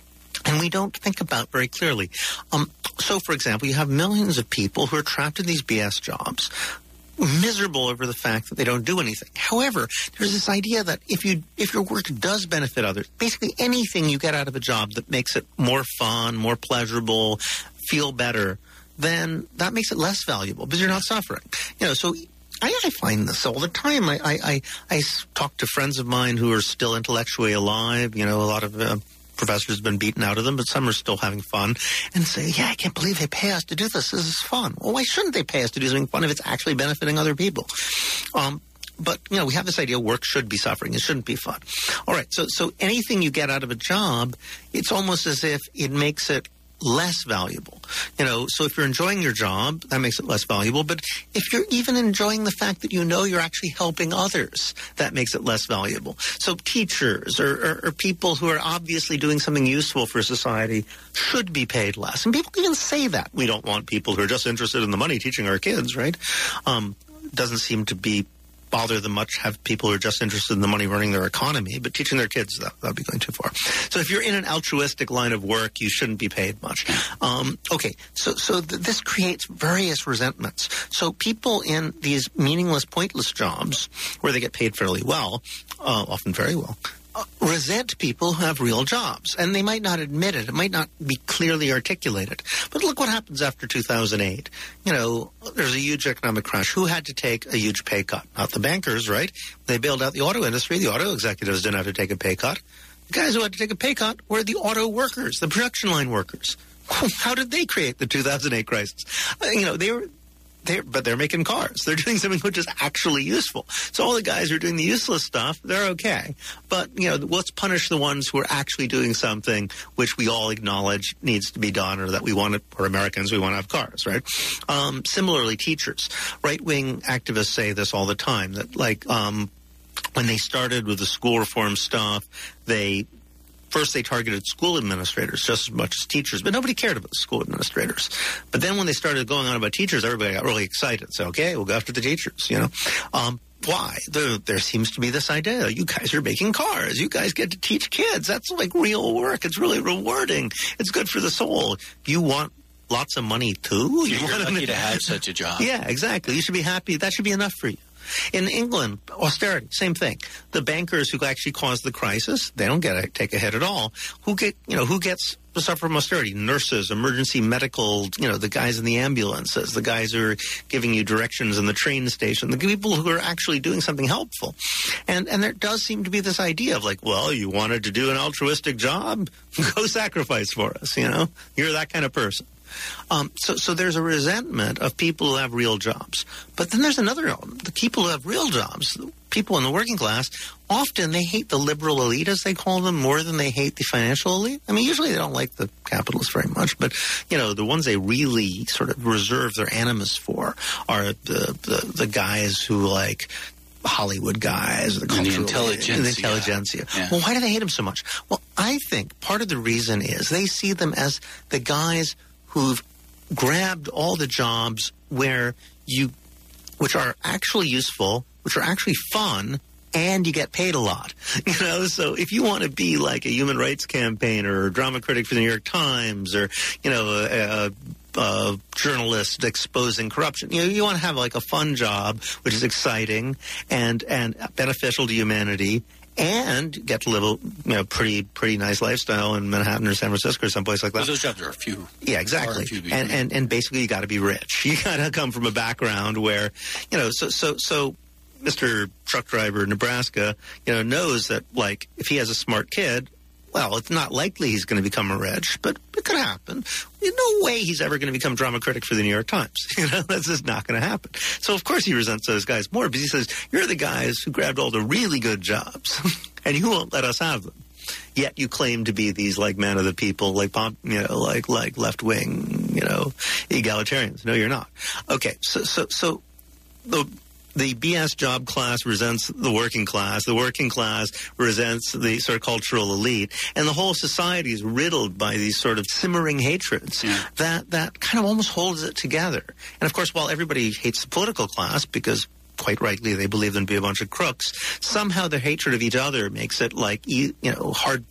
and we don't think about very clearly. Um, so, for example, you have millions of people who are trapped in these B S jobs, miserable over the fact that they don't do anything. However, there's this idea that if you if your work does benefit others, basically anything you get out of a job that makes it more fun, more pleasurable, feel better, then that makes it less valuable because you're not suffering. You know, so I, I find this all the time. I, I, I, I talk to friends of mine who are still intellectually alive. You know, a lot of uh, professors have been beaten out of them, but some are still having fun and say, yeah, I can't believe they pay us to do this. This is fun. Well, why shouldn't they pay us to do something fun if it's actually benefiting other people? Um, but, you know, we have this idea work should be suffering. It shouldn't be fun. All right, so so anything you get out of a job, it's almost as if it makes it less valuable. You know, so if you're enjoying your job, that makes it less valuable. But if you're even enjoying the fact that you know you're actually helping others, that makes it less valuable. So teachers or, or, or people who are obviously doing something useful for society should be paid less. And people even say that. We don't want people who are just interested in the money teaching our kids, right? Um, doesn't seem to be bother them much have people who are just interested in the money running their economy, but teaching their kids, that would be going too far. So if you're in an altruistic line of work, you shouldn't be paid much. Um, okay, so so th- this creates various resentments. So people in these meaningless, pointless jobs, where they get paid fairly well, uh, often very well, Uh, resent people who have real jobs. And they might not admit it. It might not be clearly articulated. But look what happens after two thousand eight. You know, there's a huge economic crash. Who had to take a huge pay cut? Not the bankers, right? They bailed out the auto industry. The auto executives didn't have to take a pay cut. The guys who had to take a pay cut were the auto workers, the production line workers. How did they create the two thousand eight crisis? Uh, you know, they were... They're, but they're making cars. They're doing something which is actually useful. So all the guys who are doing the useless stuff, they're okay. But, you know, let's punish the ones who are actually doing something which we all acknowledge needs to be done, or that we want to, or Americans, we want to have cars, right? Um, similarly, teachers. Right-wing activists say this all the time, that, like, um, when they started with the school reform stuff, they... First, they targeted school administrators just as much as teachers, but nobody cared about the school administrators. But then when they started going on about teachers, everybody got really excited. So, okay, we'll go after the teachers, you know. Um, why? There, there seems to be this idea. You guys are making cars. You guys get to teach kids. That's like real work. It's really rewarding. It's good for the soul. You want lots of money, too? You're You want lucky to have such a job. Yeah, exactly. You should be happy. That should be enough for you. In England, austerity, same thing. The bankers who actually caused the crisis, they don't get a, take a hit at all. Who get, you know, who gets to suffer from austerity? Nurses, emergency medical, you know, the guys in the ambulances, the guys who are giving you directions in the train station, the people who are actually doing something helpful. And and there does seem to be this idea of like, well, you wanted to do an altruistic job? Go sacrifice for us, you know? You're that kind of person. Um, so, so there's a resentment of people who have real jobs. But then there's another element. The people who have real jobs, people in the working class, often they hate the liberal elite, as they call them, more than they hate the financial elite. I mean, usually they don't like the capitalists very much, but, you know, the ones they really sort of reserve their animus for are the, the, the guys who, like, Hollywood guys, the And the cultural, intelligentsia. and the intelligentsia. Yeah. Well, why do they hate them so much? Well, I think part of the reason is they see them as the guys who've grabbed all the jobs where you, which are actually useful, which are actually fun, and you get paid a lot. You know, so if you want to be like a human rights campaigner or drama critic for the New York Times, or, you know, a, a Uh, journalist exposing corruption. You know, you want to have like a fun job, which is exciting and and beneficial to humanity, and get to live a, you know, pretty pretty nice lifestyle in Manhattan or San Francisco or someplace like that. Those jobs are a few. Yeah, exactly. Few And and and basically, you got to be rich. You got to come from a background where, you know, so so so. Mister Truck Driver in Nebraska, you know, knows that like if he has a smart kid, well, it's not likely he's going to become a rich, but it could happen. There's no way he's ever going to become drama critic for the New York Times. You know, that's just not going to happen. So, of course, he resents those guys more because he says, you're the guys who grabbed all the really good jobs, and you won't let us have them. Yet you claim to be these, like, man of the people, like, you know, like, like left-wing, you know, egalitarians. No, you're not. Okay, so, so, so the... The B S job class resents the working class. The working class resents the sort of cultural elite. And the whole society is riddled by these sort of simmering hatreds yeah. that, that kind of almost holds it together. And, of course, while everybody hates the political class because quite rightly they believe them to be a bunch of crooks, somehow their hatred of each other makes it, like, you know, hard to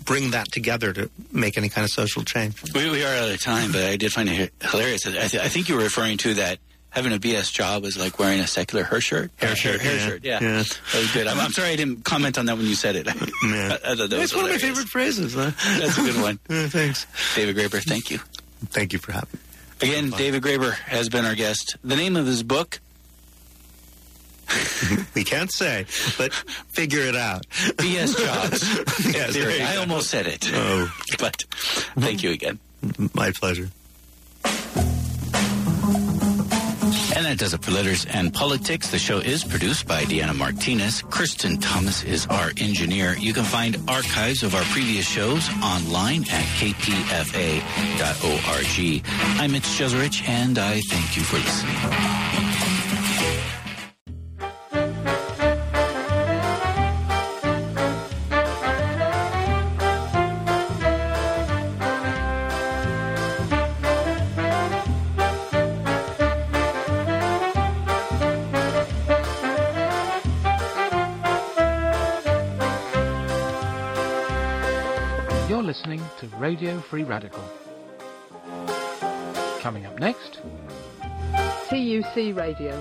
bring that together to make any kind of social change. We, we are out of time, but I did find it hilarious. I, th- I think you were referring to that having a B S job is like wearing a secular hair shirt. Hair shirt, hair, hair yeah. shirt, yeah. yeah. That was good. I'm, I'm sorry I didn't comment on that when you said it. I, yeah. I, I thought that It's was one of my hilarious. favorite phrases. Huh? That's a good one. yeah, thanks. David Graeber, thank you. Thank you for having me. Again, David Graeber has been our guest. The name of his book? We can't say, but figure it out. B S jobs. yes, Theory. I almost said it. Oh. But thank you again. My pleasure. And that does it for Letters and Politics. The show is produced by Deanna Martinez. Kristen Thomas is our engineer. You can find archives of our previous shows online at k p f a dot org. I'm Mitch Jeserich, and I thank you for listening. Listening to Radio Free Radical. Coming up next, T U C Radio.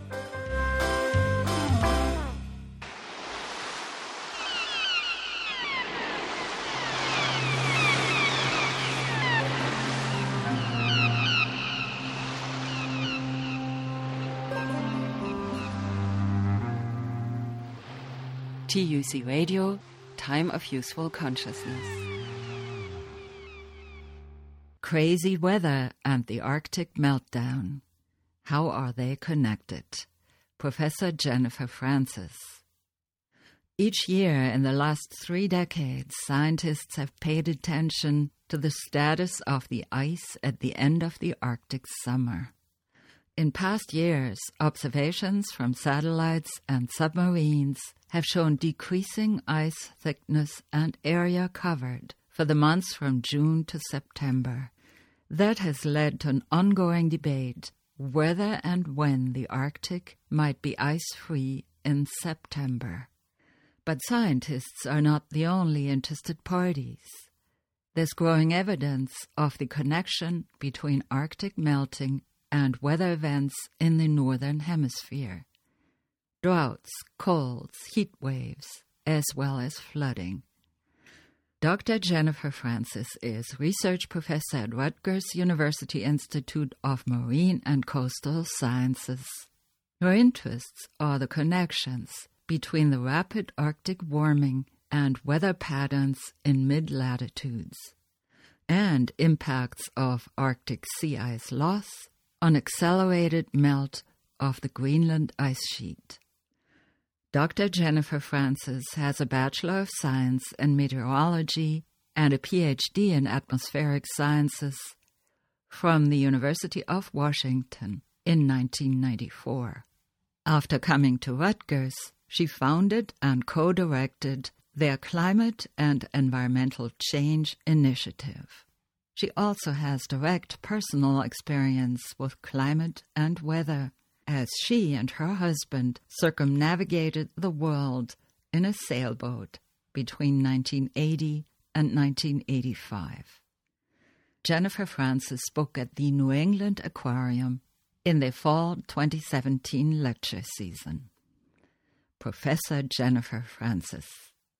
T U C Radio, Time of Useful Consciousness. Crazy weather and the Arctic meltdown. How are they connected? Professor Jennifer Francis. Each year in the last three decades, scientists have paid attention to the status of the ice at the end of the Arctic summer. In past years, observations from satellites and submarines have shown decreasing ice thickness and area covered for the months from June to September. That has led to an ongoing debate whether and when the Arctic might be ice-free in September. But scientists are not the only interested parties. There's growing evidence of the connection between Arctic melting and weather events in the Northern Hemisphere. Droughts, colds, heat waves, as well as flooding. Doctor Jennifer Francis is research professor at Rutgers University Institute of Marine and Coastal Sciences. Her interests are the connections between the rapid Arctic warming and weather patterns in mid-latitudes, and impacts of Arctic sea ice loss on accelerated melt of the Greenland ice sheet. Doctor Jennifer Francis has a Bachelor of Science in Meteorology and a P H D in Atmospheric Sciences from the University of Washington in nineteen ninety-four. After coming to Rutgers, she founded and co-directed their Climate and Environmental Change Initiative. She also has direct personal experience with climate and weather, as she and her husband circumnavigated the world in a sailboat between nineteen eighty and nineteen eighty-five. Jennifer Francis spoke at the New England Aquarium in the fall twenty seventeen lecture season. Professor Jennifer Francis.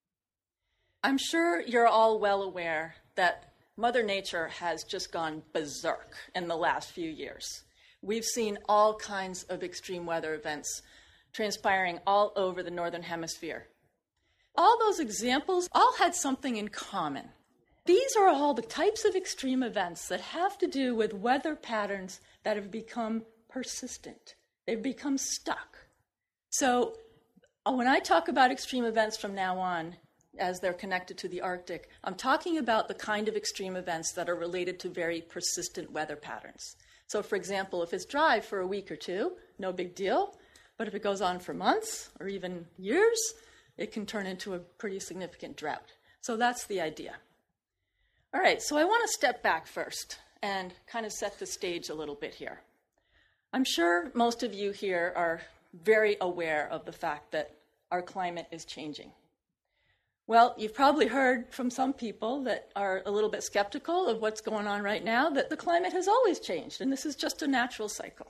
I'm sure you're all well aware that Mother Nature has just gone berserk in the last few years. We've seen all kinds of extreme weather events transpiring all over the Northern Hemisphere. All those examples all had something in common. These are all the types of extreme events that have to do with weather patterns that have become persistent. They've become stuck. So when I talk about extreme events from now on, as they're connected to the Arctic, I'm talking about the kind of extreme events that are related to very persistent weather patterns. So, for example, if it's dry for a week or two, no big deal. But if it goes on for months or even years, it can turn into a pretty significant drought. So that's the idea. All right, so I want to step back first and kind of set the stage a little bit here. I'm sure most of you here are very aware of the fact that our climate is changing. Well, you've probably heard from some people that are a little bit skeptical of what's going on right now that the climate has always changed, and this is just a natural cycle.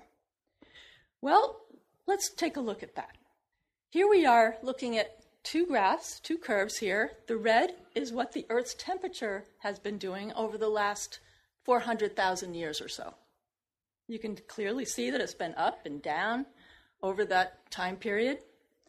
Well, let's take a look at that. Here we are looking at two graphs, two curves here. The red is what the Earth's temperature has been doing over the last four hundred thousand years or so. You can clearly see that it's been up and down over that time period.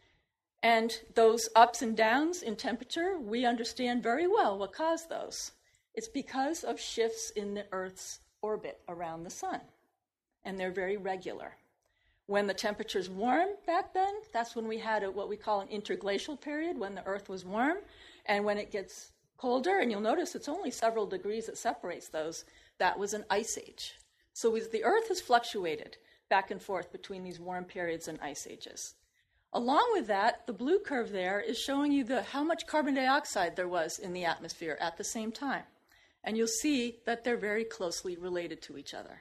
And those ups and downs in temperature, we understand very well what caused those. It's because of shifts in the Earth's orbit around the sun, and they're very regular. When the temperature's warm back then, that's when we had a, what we call an interglacial period, when the Earth was warm, and when it gets colder, and you'll notice it's only several degrees that separates those, that was an ice age. So the Earth has fluctuated back and forth between these warm periods and ice ages. Along with that, the blue curve there is showing you the, how much carbon dioxide there was in the atmosphere at the same time. And you'll see that they're very closely related to each other.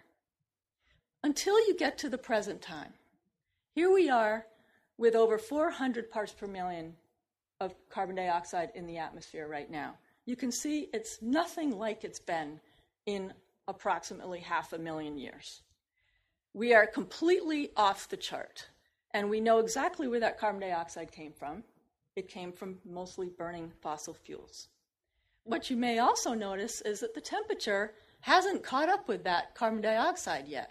Until you get to the present time. Here we are with over four hundred parts per million of carbon dioxide in the atmosphere right now. You can see it's nothing like it's been in approximately half a million years. We are completely off the chart. And we know exactly where that carbon dioxide came from. It came from mostly burning fossil fuels. What you may also notice is that the temperature hasn't caught up with that carbon dioxide yet.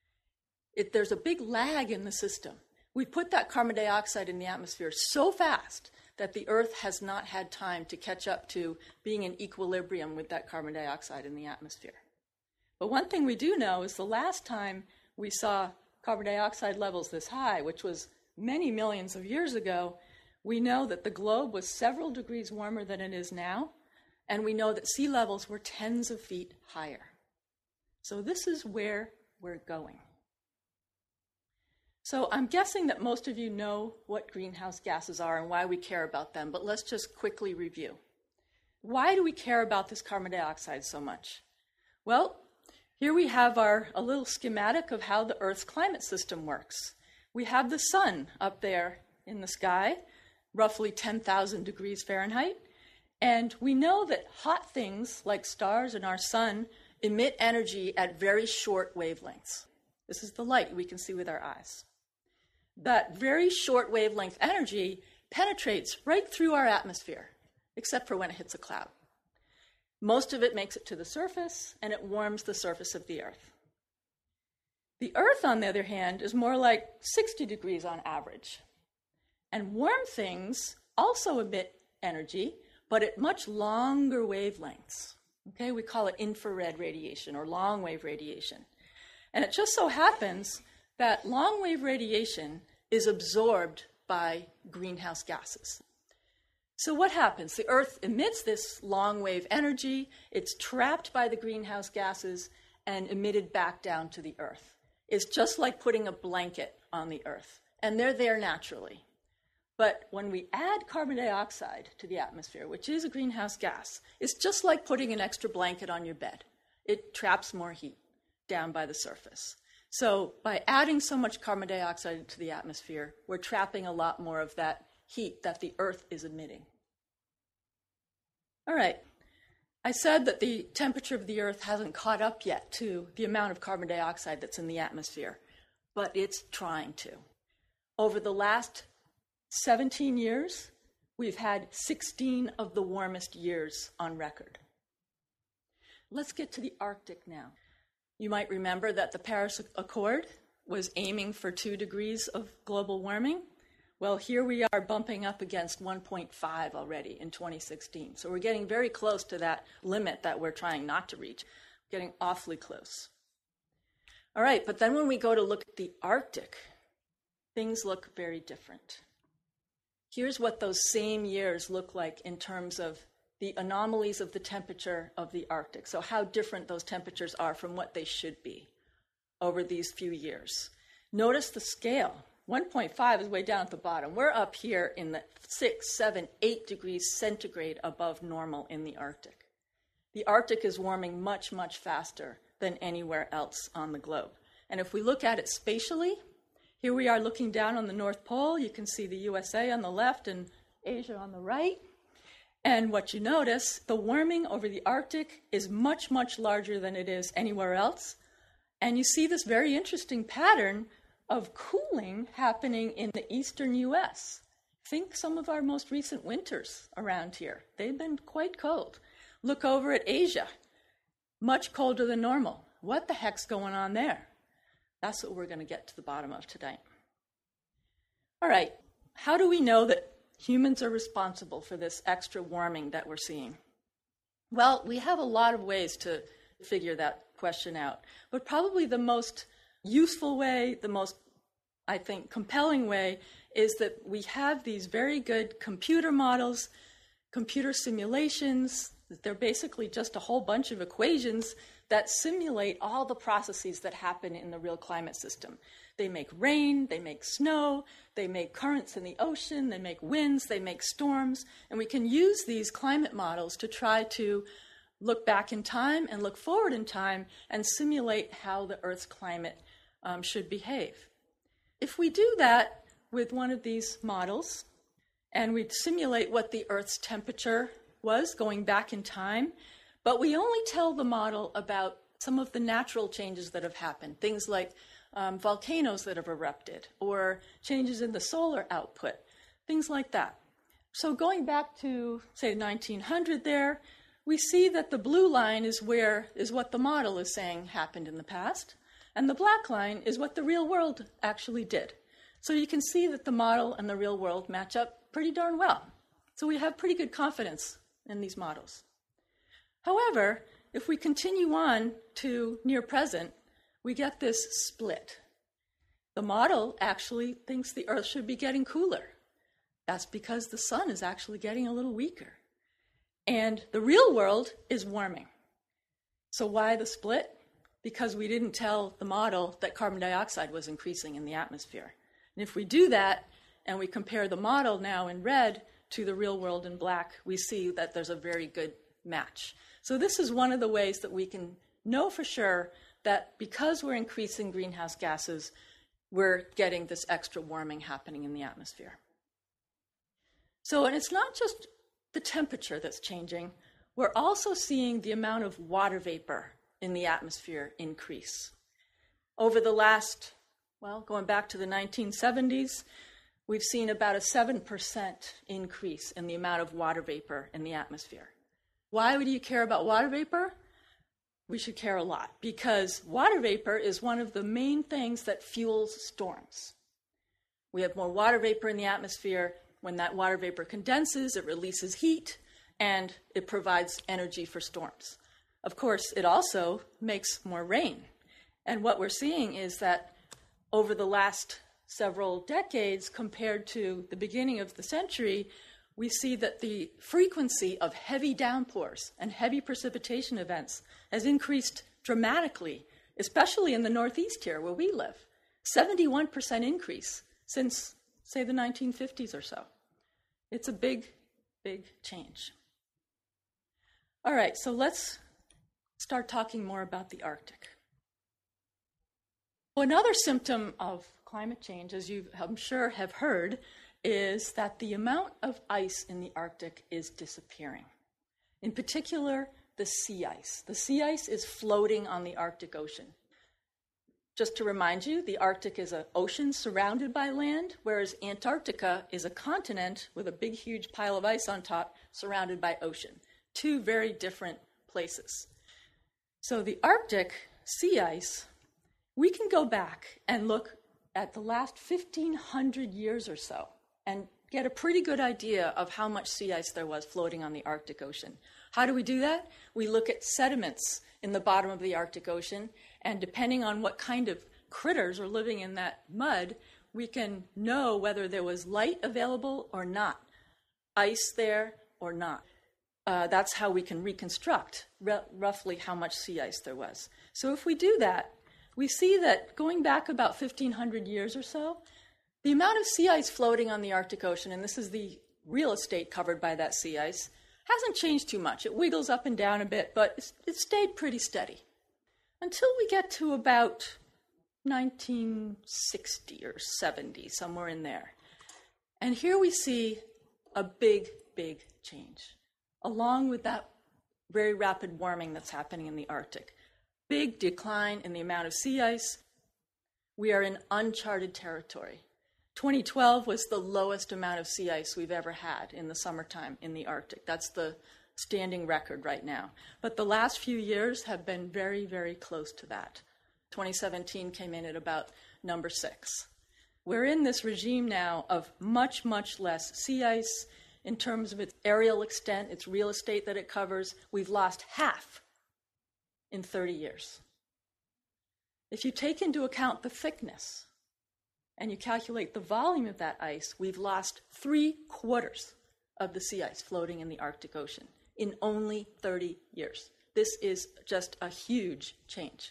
It, there's a big lag in the system. We put that carbon dioxide in the atmosphere so fast that the Earth has not had time to catch up to being in equilibrium with that carbon dioxide in the atmosphere. But one thing we do know is the last time we saw carbon dioxide levels this high, which was many millions of years ago, we know that the globe was several degrees warmer than it is now, and we know that sea levels were tens of feet higher. So this is where we're going. So I'm guessing that most of you know what greenhouse gases are and why we care about them, but let's just quickly review. Why do we care about this carbon dioxide so much? Well, here we have our a little schematic of how the Earth's climate system works. We have the sun up there in the sky, roughly ten thousand degrees Fahrenheit, and we know that hot things like stars and our sun emit energy at very short wavelengths. This is the light we can see with our eyes. That very short wavelength energy penetrates right through our atmosphere, except for when it hits a cloud. Most of it makes it to the surface, and it warms the surface of the Earth. The Earth, on the other hand, is more like sixty degrees on average. And warm things also emit energy, but at much longer wavelengths. Okay, we call it infrared radiation or long-wave radiation. And it just so happens that long-wave radiation is absorbed by greenhouse gases. So what happens? The Earth emits this long-wave energy, it's trapped by the greenhouse gases and emitted back down to the Earth. It's just like putting a blanket on the Earth, and they're there naturally. But when we add carbon dioxide to the atmosphere, which is a greenhouse gas, it's just like putting an extra blanket on your bed. It traps more heat down by the surface. So by adding so much carbon dioxide to the atmosphere, we're trapping a lot more of that heat that the Earth is emitting. All right, I said that the temperature of the Earth hasn't caught up yet to the amount of carbon dioxide that's in the atmosphere, but it's trying to. Over the last seventeen years, we've had sixteen of the warmest years on record. Let's get to the Arctic now. You might remember that the Paris Accord was aiming for two degrees of global warming. Well, here we are bumping up against one point five already in twenty sixteen. So we're getting very close to that limit that we're trying not to reach, getting awfully close. All right, but then when we go to look at the Arctic, things look very different. Here's what those same years look like in terms of the anomalies of the temperature of the Arctic. So how different those temperatures are from what they should be over these few years. Notice the scale. one point five is way down at the bottom. We're up here in the six, seven, eight degrees centigrade above normal in the Arctic. The Arctic is warming much, much faster than anywhere else on the globe. And if we look at it spatially, here we are looking down on the North Pole. You can see the U S A on the left and Asia on the right. And what you notice, the warming over the Arctic is much, much larger than it is anywhere else. And you see this very interesting pattern of cooling happening in the eastern U S. Think some of our most recent winters around here. They've been quite cold. Look over at Asia, much colder than normal. What the heck's going on there? That's what we're going to get to the bottom of tonight. All right, how do we know that humans are responsible for this extra warming that we're seeing? Well, we have a lot of ways to figure that question out, but probably the most useful way, the most, I think, compelling way is that we have these very good computer models, computer simulations. They're basically just a whole bunch of equations that simulate all the processes that happen in the real climate system. They make rain, they make snow, they make currents in the ocean, they make winds, they make storms, and we can use these climate models to try to look back in time and look forward in time and simulate how the Earth's climate um, should behave. If we do that with one of these models, and we simulate what the Earth's temperature was going back in time, but we only tell the model about some of the natural changes that have happened, things like um, volcanoes that have erupted or changes in the solar output, things like that. So going back to, say, nineteen hundred there, we see that the blue line is where is what the model is saying happened in the past, and the black line is what the real world actually did. So you can see that the model and the real world match up pretty darn well. So we have pretty good confidence in these models. However, if we continue on to near present, we get this split. The model actually thinks the Earth should be getting cooler. That's because the sun is actually getting a little weaker. And the real world is warming. So why the split? Because we didn't tell the model that carbon dioxide was increasing in the atmosphere. And if we do that, and we compare the model now in red to the real world in black, we see that there's a very good match. So this is one of the ways that we can know for sure that because we're increasing greenhouse gases, we're getting this extra warming happening in the atmosphere. So, and it's not just the temperature that's changing, we're also seeing the amount of water vapor in the atmosphere increase. Over the last, well, going back to the nineteen seventies, we've seen about a seven percent increase in the amount of water vapor in the atmosphere. Why would you care about water vapor? We should care a lot, because water vapor is one of the main things that fuels storms. We have more water vapor in the atmosphere. When that water vapor condenses, it releases heat, and it provides energy for storms. Of course, it also makes more rain. And what we're seeing is that over the last several decades, compared to the beginning of the century, we see that the frequency of heavy downpours and heavy precipitation events has increased dramatically, especially in the Northeast here where we live. seventy-one percent increase since, say, the nineteen fifties or so. It's a big, big change. All right, so let's start talking more about the Arctic. Another symptom of climate change, as you, I'm sure, have heard, is that the amount of ice in the Arctic is disappearing. In particular, the sea ice. The sea ice is floating on the Arctic Ocean. Just to remind you, the Arctic is an ocean surrounded by land, whereas Antarctica is a continent with a big, huge pile of ice on top surrounded by ocean. Two very different places. So the Arctic sea ice, we can go back and look at the last fifteen hundred years or so and get a pretty good idea of how much sea ice there was floating on the Arctic Ocean. How do we do that? We look at sediments in the bottom of the Arctic Ocean, and depending on what kind of critters are living in that mud, we can know whether there was light available or not, ice there or not. Uh, that's how we can reconstruct r- roughly how much sea ice there was. So if we do that, we see that going back about fifteen hundred years or so, the amount of sea ice floating on the Arctic Ocean, and this is the real estate covered by that sea ice, hasn't changed too much. It wiggles up and down a bit, but it's, it's stayed pretty steady. Until we get to about nineteen sixty or seventy, somewhere in there. And here we see a big, big change. along with that very rapid warming that's happening in the Arctic. Big decline in the amount of sea ice. We are in uncharted territory. twenty twelve was the lowest amount of sea ice we've ever had in the summertime in the Arctic. That's the standing record right now. But the last few years have been very, very close to that. twenty seventeen came in at about number six. We're in this regime now of much, much less sea ice in terms of its areal extent, its real estate that it covers. We've lost half in thirty years. If you take into account the thickness and you calculate the volume of that ice, we've lost three quarters of the sea ice floating in the Arctic Ocean in only thirty years. This is just a huge change.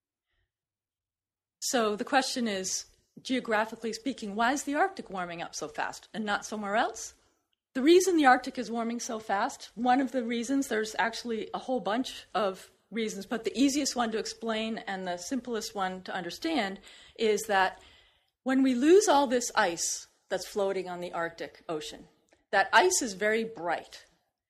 So the question is, geographically speaking, why is the Arctic warming up so fast and not somewhere else? The reason the Arctic is warming so fast, one of the reasons, there's actually a whole bunch of reasons, but the easiest one to explain and the simplest one to understand is that when we lose all this ice that's floating on the Arctic Ocean, that ice is very bright.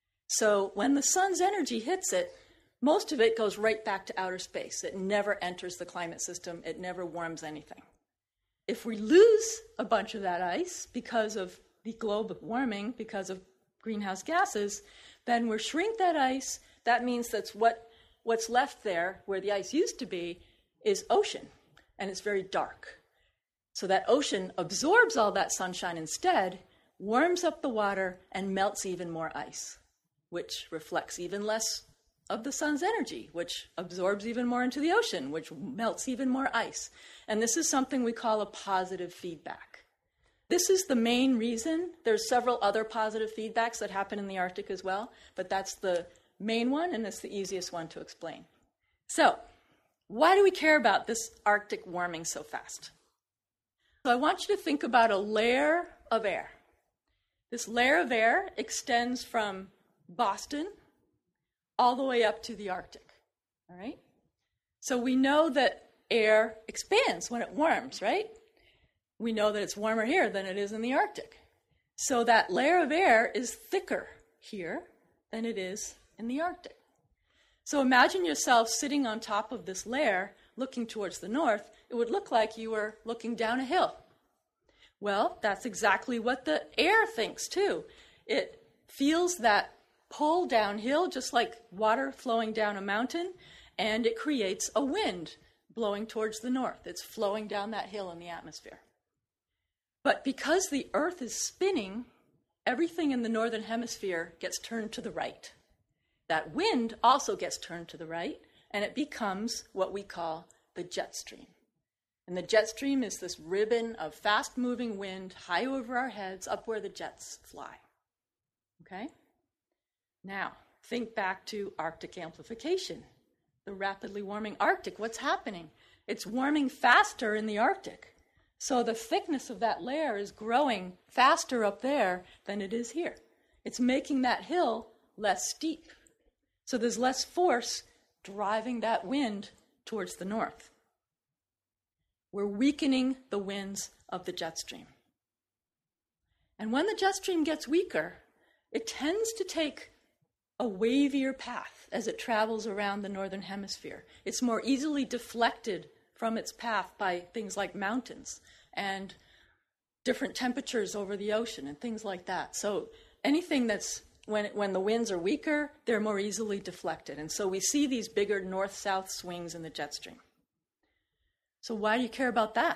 So when the sun's energy hits it, most of it goes right back to outer space. It never enters the climate system. It never warms anything. If we lose a bunch of that ice because of the globe warming, because of greenhouse gases, then we shrink that ice. That means that's what what's left there, where the ice used to be, is ocean, and it's very dark. So that ocean absorbs all that sunshine instead, warms up the water, and melts even more ice, which reflects even less of the sun's energy, which absorbs even more into the ocean, which melts even more ice. And this is something we call a positive feedback. This is the main reason. There's several other positive feedbacks that happen in the Arctic as well, but that's the main one, and it's the easiest one to explain. So, why do we care about this Arctic warming so fast? So I want you to think about a layer of air. This layer of air extends from Boston all the way up to the Arctic, all right? So we know that air expands when it warms, right? We know that it's warmer here than it is in the Arctic. So that layer of air is thicker here than it is in the Arctic. So imagine yourself sitting on top of this layer looking towards the north. It would look like you were looking down a hill. Well, that's exactly what the air thinks too. It feels that pull downhill, just like water flowing down a mountain, and it creates a wind blowing towards the north. It's flowing down that hill in the atmosphere. But because the Earth is spinning, everything in the northern hemisphere gets turned to the right. That wind also gets turned to the right, and it becomes what we call the jet stream. And the jet stream is this ribbon of fast-moving wind high over our heads, up where the jets fly. Okay? Now, think back to Arctic amplification. The rapidly warming Arctic, what's happening? It's warming faster in the Arctic. So the thickness of that layer is growing faster up there than it is here. It's making that hill less steep. So there's less force driving that wind towards the north. We're weakening the winds of the jet stream. And when the jet stream gets weaker, it tends to take a wavier path as it travels around the northern hemisphere. It's more easily deflected from its path by things like mountains and different temperatures over the ocean and things like that. So anything that's, when, when the winds are weaker, they're more easily deflected. And so we see these bigger north-south swings in the jet stream. So why do you care about that?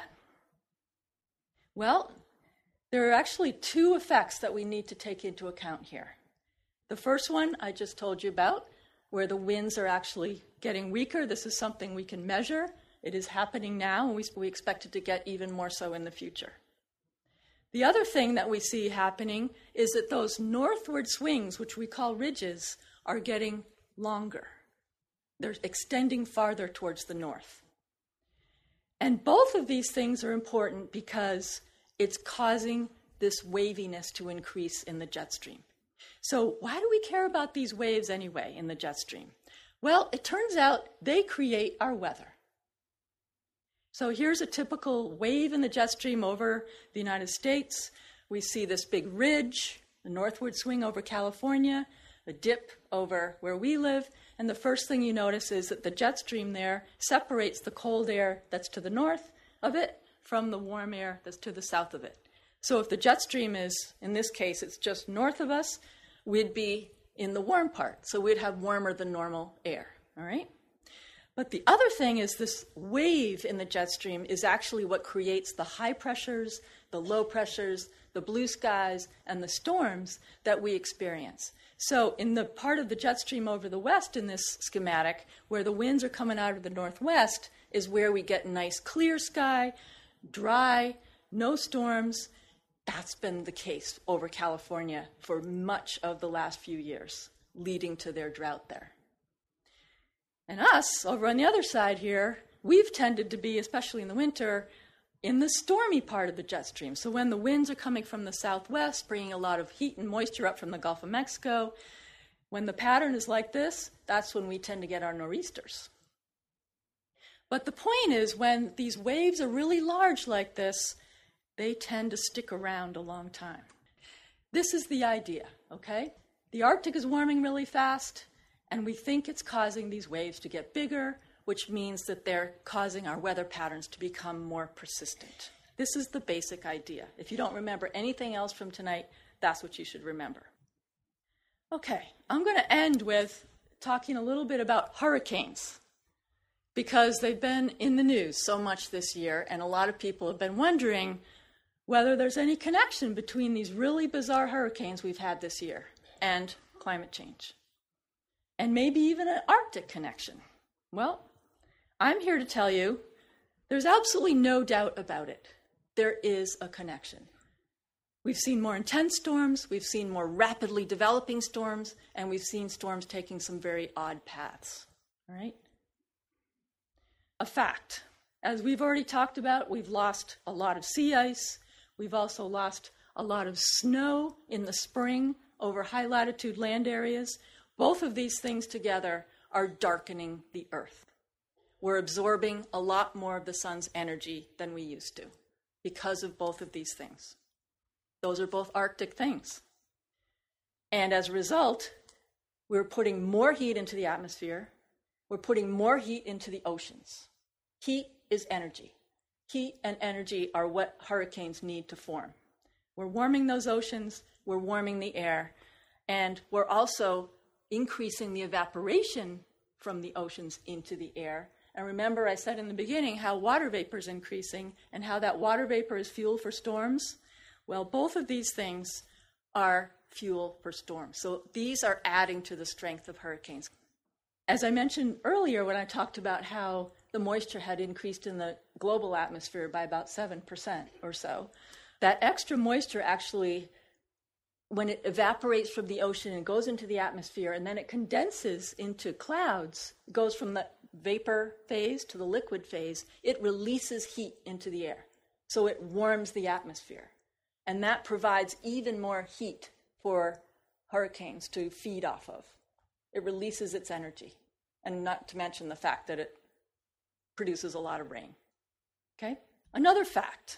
Well, there are actually two effects that we need to take into account here. The first one I just told you about, where the winds are actually getting weaker. This is something we can measure. It is happening now, and we, we expect it to get even more so in the future. The other thing that we see happening is that those northward swings, which we call ridges, are getting longer. They're extending farther towards the north. And both of these things are important because it's causing this waviness to increase in the jet stream. So why do we care about these waves anyway in the jet stream? Well, it turns out they create our weather. So here's a typical wave in the jet stream over the United States. We see this big ridge, the northward swing over California. a dip over where we live, and the first thing you notice is that the jet stream there separates the cold air that's to the north of it from the warm air that's to the south of it. So if the jet stream is, in this case, it's just north of us, we'd be in the warm part. So we'd have warmer than normal air, all right? But the other thing is this wave in the jet stream is actually what creates the high pressures, the low pressures, the blue skies, and the storms that we experience. So in the part of the jet stream over the west in this schematic, where the winds are coming out of the northwest, is where we get nice clear sky, dry, no storms. That's been the case over California for much of the last few years, leading to their drought there. And us, over on the other side here, we've tended to be, especially in the winter, in the stormy part of the jet stream. So when the winds are coming from the southwest, bringing a lot of heat and moisture up from the Gulf of Mexico, when the pattern is like this, that's when we tend to get our nor'easters. But the point is, when these waves are really large like this, they tend to stick around a long time. This is the idea, okay? The Arctic is warming really fast, and we think it's causing these waves to get bigger, which means that they're causing our weather patterns to become more persistent. This is the basic idea. If you don't remember anything else from tonight, that's what you should remember. Okay, I'm going to end with talking a little bit about hurricanes, because they've been in the news so much this year, and a lot of people have been wondering whether there's any connection between these really bizarre hurricanes we've had this year and climate change, and maybe even an Arctic connection. Well, I'm here to tell you there's absolutely no doubt about it. There is a connection. We've seen more intense storms, we've seen more rapidly developing storms, and we've seen storms taking some very odd paths. All right? A fact. As we've already talked about, we've lost a lot of sea ice. We've also lost a lot of snow in the spring over high latitude land areas. Both of these things together are darkening the Earth. We're absorbing a lot more of the sun's energy than we used to because of both of these things. Those are both Arctic things. And as a result, we're putting more heat into the atmosphere. We're putting more heat into the oceans. Heat is energy. Heat and energy are what hurricanes need to form. We're warming those oceans, we're warming the air, and we're also increasing the evaporation from the oceans into the air. And remember, I said in the beginning how water vapor is increasing and how that water vapor is fuel for storms. Well, both of these things are fuel for storms. So these are adding to the strength of hurricanes. As I mentioned earlier when I talked about how the moisture had increased in the global atmosphere by about seven percent or so, that extra moisture actually, when it evaporates from the ocean and goes into the atmosphere and then it condenses into clouds, goes from the vapor phase to the liquid phase, it releases heat into the air. So it warms the atmosphere. And that provides even more heat for hurricanes to feed off of. It releases its energy, and not to mention the fact that it produces a lot of rain. Okay? Another fact,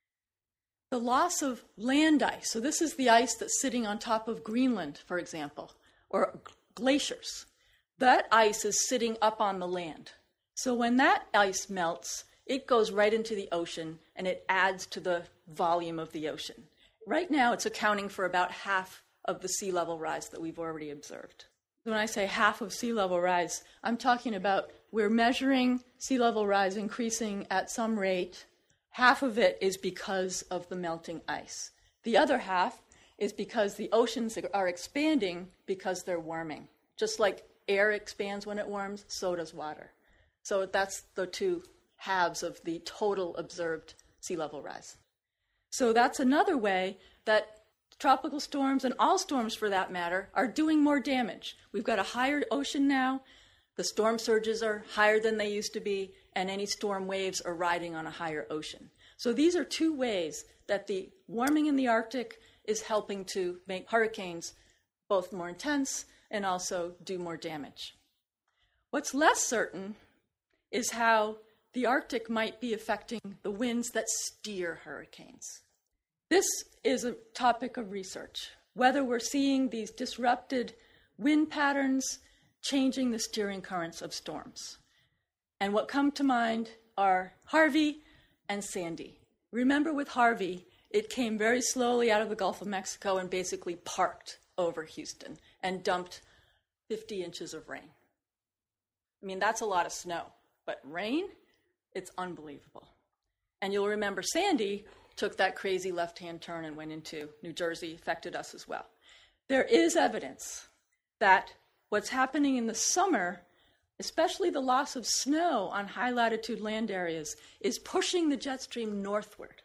the loss of land ice. So this is the ice that's sitting on top of Greenland, for example, or glaciers. That ice is sitting up on the land. So when that ice melts, it goes right into the ocean, and it adds to the volume of the ocean. Right now, it's accounting for about half of the sea level rise that we've already observed. When I say half of sea level rise, I'm talking about we're measuring sea level rise increasing at some rate. Half of it is because of the melting ice. The other half is because the oceans are expanding because they're warming. Just like air expands when it warms, so does water. So that's the two halves of the total observed sea level rise. So that's another way that tropical storms, and all storms for that matter, are doing more damage. We've got a higher ocean now, the storm surges are higher than they used to be, and any storm waves are riding on a higher ocean. So these are two ways that the warming in the Arctic is helping to make hurricanes both more intense and also do more damage. What's less certain is how the Arctic might be affecting the winds that steer hurricanes. This is a topic of research, whether we're seeing these disrupted wind patterns changing the steering currents of storms. And what come to mind are Harvey and Sandy. Remember with Harvey, it came very slowly out of the Gulf of Mexico and basically parked over Houston and dumped fifty inches of rain. I mean, that's a lot of snow, but rain, it's unbelievable. And you'll remember Sandy took that crazy left-hand turn and went into New Jersey, affected us as well. There is evidence that what's happening in the summer, especially the loss of snow on high-latitude land areas, is pushing the jet stream northward.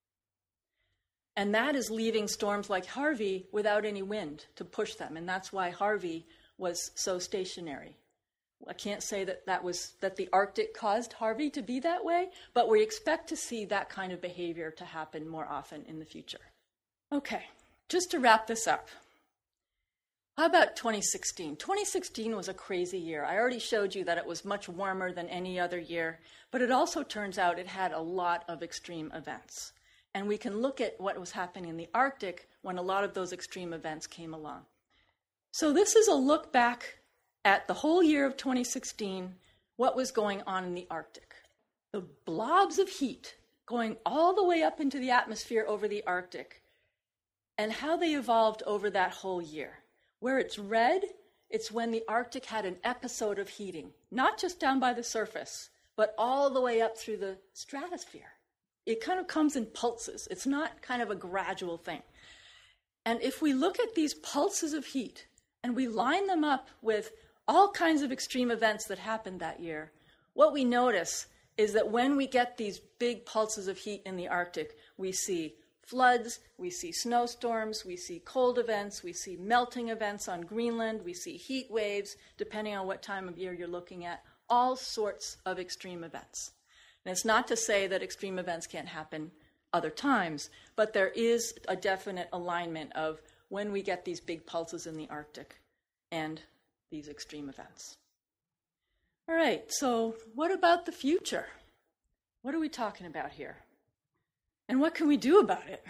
And that is leaving storms like Harvey without any wind to push them, and that's why Harvey was so stationary. I can't say that that was that the Arctic caused Harvey to be that way, but we expect to see that kind of behavior to happen more often in the future. Okay, just to wrap this up. How about twenty sixteen? twenty sixteen was a crazy year. I already showed you that it was much warmer than any other year, but it also turns out it had a lot of extreme events. And we can look at what was happening in the Arctic when a lot of those extreme events came along. So this is a look back at the whole year of twenty sixteen, what was going on in the Arctic. The blobs of heat going all the way up into the atmosphere over the Arctic, and how they evolved over that whole year. Where it's red, it's when the Arctic had an episode of heating, not just down by the surface, but all the way up through the stratosphere. It kind of comes in pulses. It's not kind of a gradual thing. And if we look at these pulses of heat and we line them up with all kinds of extreme events that happened that year, what we notice is that when we get these big pulses of heat in the Arctic, we see floods, we see snowstorms, we see cold events, we see melting events on Greenland, we see heat waves, depending on what time of year you're looking at, all sorts of extreme events. And it's not to say that extreme events can't happen other times, but there is a definite alignment of when we get these big pulses in the Arctic and these extreme events. All right, so what about the future? What are we talking about here? And what can we do about it?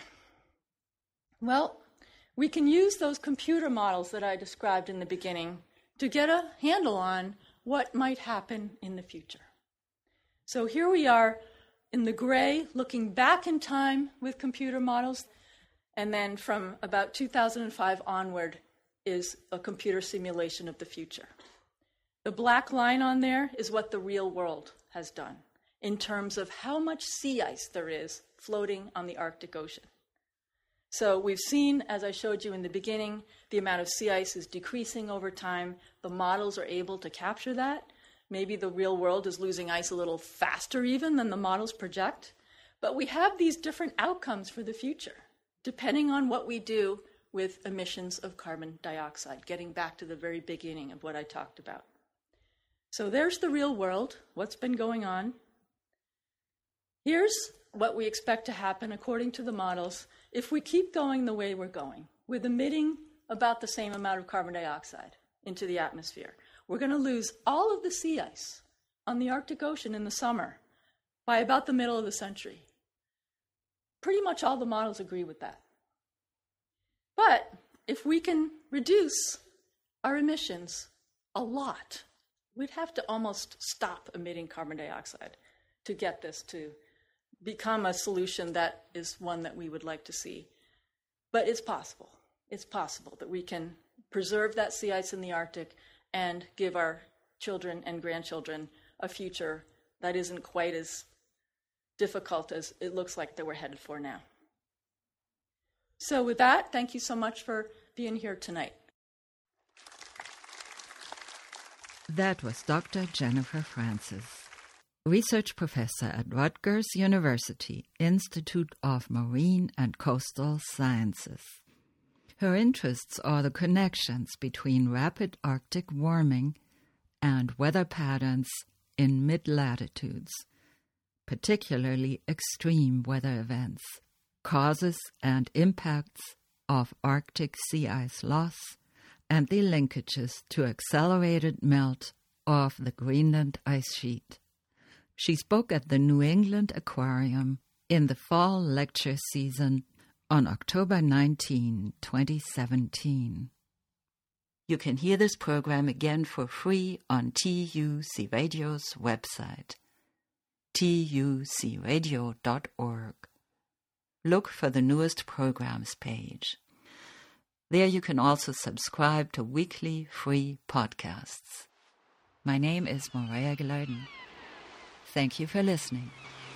Well, we can use those computer models that I described in the beginning to get a handle on what might happen in the future. So here we are in the gray, looking back in time with computer models, and then from about two thousand five onward is a computer simulation of the future. The black line on there is what the real world has done in terms of how much sea ice there is floating on the Arctic Ocean. So we've seen, as I showed you in the beginning, the amount of sea ice is decreasing over time. The models are able to capture that. Maybe the real world is losing ice a little faster even than the models project. But we have these different outcomes for the future, depending on what we do with emissions of carbon dioxide, getting back to the very beginning of what I talked about. So there's the real world, what's been going on. Here's what we expect to happen according to the models if we keep going the way we're going, with emitting about the same amount of carbon dioxide into the atmosphere. We're going to lose all of the sea ice on the Arctic Ocean in the summer by about the middle of the century. Pretty much all the models agree with that. But if we can reduce our emissions a lot, we'd have to almost stop emitting carbon dioxide to get this to become a solution that is one that we would like to see. But it's possible. It's possible that we can preserve that sea ice in the Arctic and give our children and grandchildren a future that isn't quite as difficult as it looks like that we're headed for now. So with that, thank you so much for being here tonight. That was Doctor Jennifer Francis, research professor at Rutgers University, Institute of Marine and Coastal Sciences. Her interests are the connections between rapid Arctic warming and weather patterns in mid-latitudes, particularly extreme weather events, causes and impacts of Arctic sea ice loss, and the linkages to accelerated melt of the Greenland ice sheet. She spoke at the New England Aquarium in the fall lecture season on October nineteenth, twenty seventeen. You can hear this program again for free on T U C Radio's website, T U C radio dot org. Look for the newest programs page. There you can also subscribe to weekly free podcasts. My name is Maria Geluiden. Thank you for listening.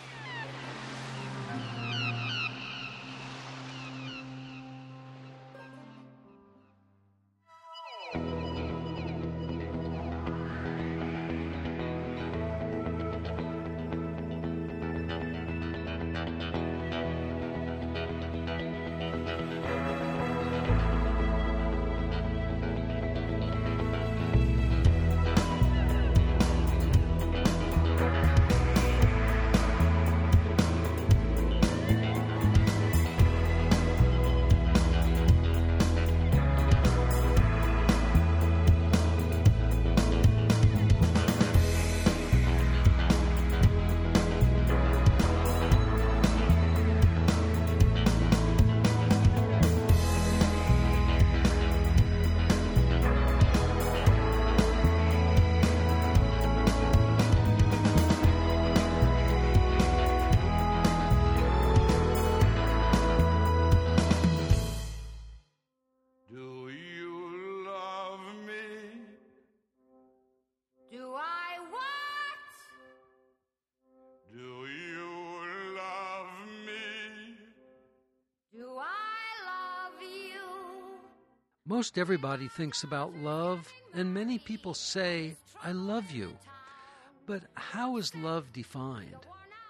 Most everybody thinks about love, and many people say, I love you. But how is love defined?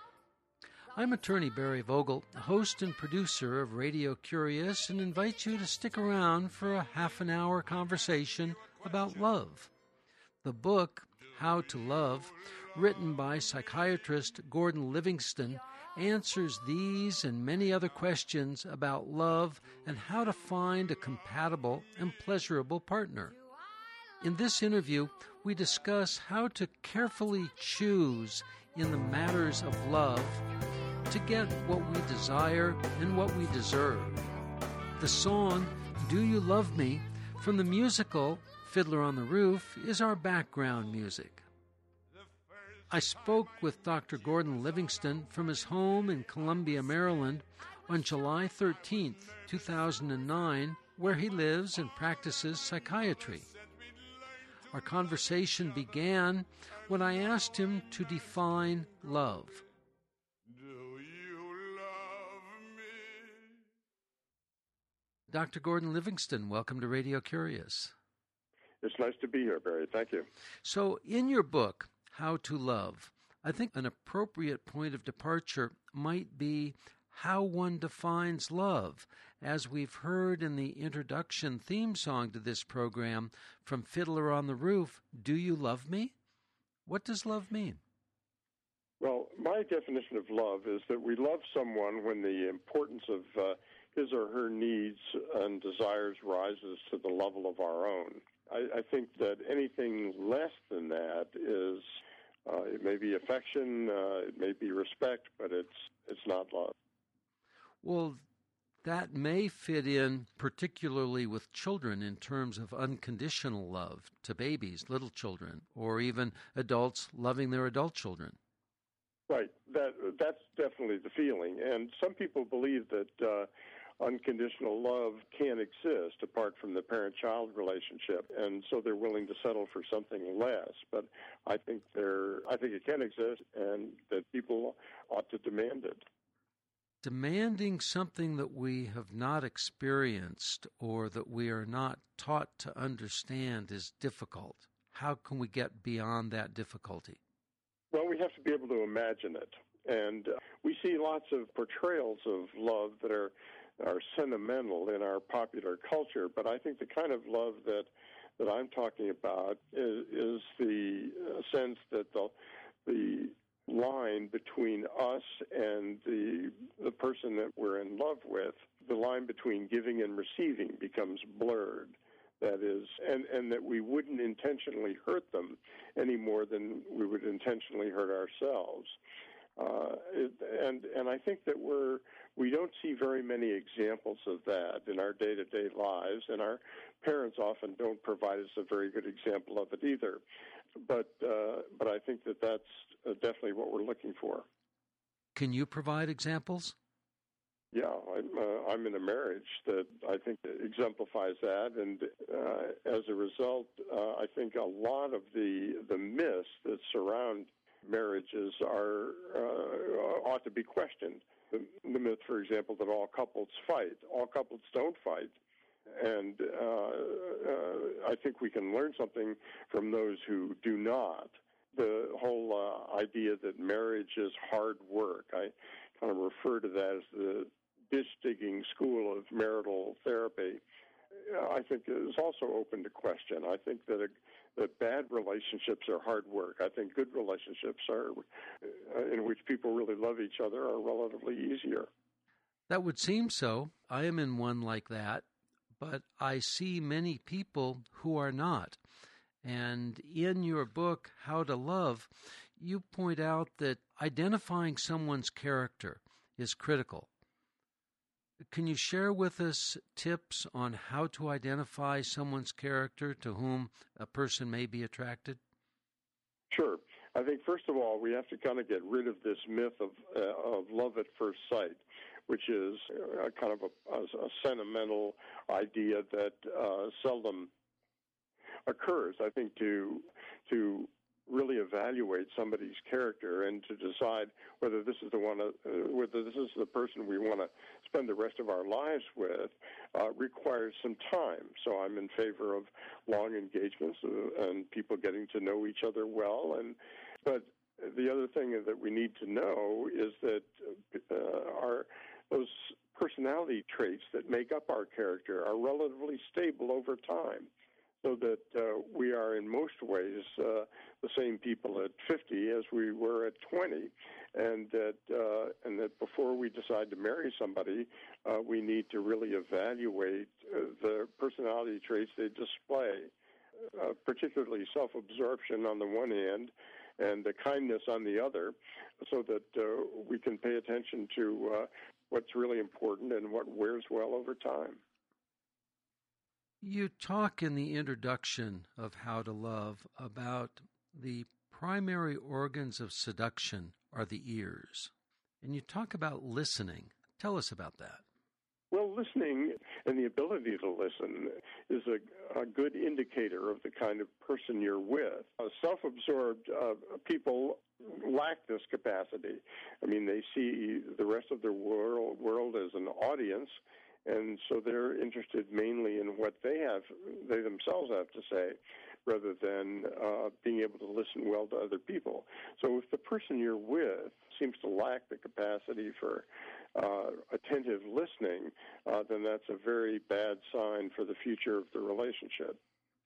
I'm attorney Barry Vogel, host and producer of Radio Curious, and invite you to stick around for a half an hour conversation about love. The book, How to Love, written by psychiatrist Gordon Livingston, answers these and many other questions about love and how to find a compatible and pleasurable partner. In this interview, we discuss how to carefully choose in the matters of love to get what we desire and what we deserve. The song, Do You Love Me, from the musical Fiddler on the Roof, is our background music. I spoke with Doctor Gordon Livingston from his home in Columbia, Maryland, on July thirteenth, two thousand nine, where he lives and practices psychiatry. Our conversation began when I asked him to define love. Doctor Gordon Livingston, welcome to Radio Curious. It's nice to be here, Barry. Thank you. So, in your book, How to Love, I think an appropriate point of departure might be how one defines love, as we've heard in the introduction theme song to this program from Fiddler on the Roof, Do You Love Me? What does love mean? Well, my definition of love is that we love someone when the importance of uh, his or her needs and desires rises to the level of our own. I, I think that anything less than that is, uh, it may be affection, uh, it may be respect, but it's it's not love. Well, that may fit in particularly with children in terms of unconditional love to babies, little children, or even adults loving their adult children. Right. That that's definitely the feeling. And some people believe that uh, unconditional love can exist apart from the parent-child relationship, and so they're willing to settle for something less. But I think they're I think it can exist, and that people ought to demand it. Demanding something that we have not experienced or that we are not taught to understand is difficult. How can we get beyond that difficulty? Well, we have to be able to imagine it. And uh, we see lots of portrayals of love that are are sentimental in our popular culture, but I think the kind of love that that I'm talking about is, is the uh, sense that the the line between us and the the person that we're in love with, the line between giving and receiving becomes blurred. That is, and, and that we wouldn't intentionally hurt them any more than we would intentionally hurt ourselves. Uh, it, and and I think that we're we don't see very many examples of that in our day-to-day lives, and our parents often don't provide us a very good example of it either. But uh, but I think that that's uh, definitely what we're looking for. Can you provide examples? Yeah, I'm, uh, I'm in a marriage that I think exemplifies that, and uh, as a result, uh, I think a lot of the the myths that surround marriages are uh, ought to be questioned. The, the myth, for example, that all couples fight. All couples don't fight, and uh, uh, I think we can learn something from those who do not. The whole uh, idea that marriage is hard work, I kind of refer to that as the ditch-digging school of marital therapy, I think is also open to question. I think that, a, that bad relationships are hard work. I think good relationships are, uh, in which people really love each other, are relatively easier. That would seem so. I am in one like that, but I see many people who are not. And in your book, How to Love, you point out that identifying someone's character is critical. Can you share with us tips on how to identify someone's character to whom a person may be attracted? Sure. I think, first of all, we have to kind of get rid of this myth of uh, of love at first sight, which is uh, kind of a, a, a sentimental idea that uh, seldom occurs. I think to to really evaluate somebody's character and to decide whether this is the one, uh, whether this is the person we want to spend the rest of our lives with, uh, requires some time. So I'm in favor of long engagements uh, and people getting to know each other well. And but the other thing that we need to know is that uh, our those personality traits that make up our character are relatively stable over time, so that uh, we are in most ways uh, the same people at fifty as we were at twenty, and that uh, and that before we decide to marry somebody, uh, we need to really evaluate uh, the personality traits they display, uh, particularly self-absorption on the one hand and the kindness on the other, so that uh, we can pay attention to uh, what's really important and what wears well over time. You talk in the introduction of How to Love about the primary organs of seduction are the ears, and you talk about listening. Tell us about that. Well, listening and the ability to listen is a, a good indicator of the kind of person you're with. Uh, self-absorbed uh, people lack this capacity. I mean, they see the rest of the world, world as an audience, and so they're interested mainly in what they have, they themselves have to say, rather than uh, being able to listen well to other people. So if the person you're with seems to lack the capacity for uh, attentive listening, uh, then that's a very bad sign for the future of the relationship.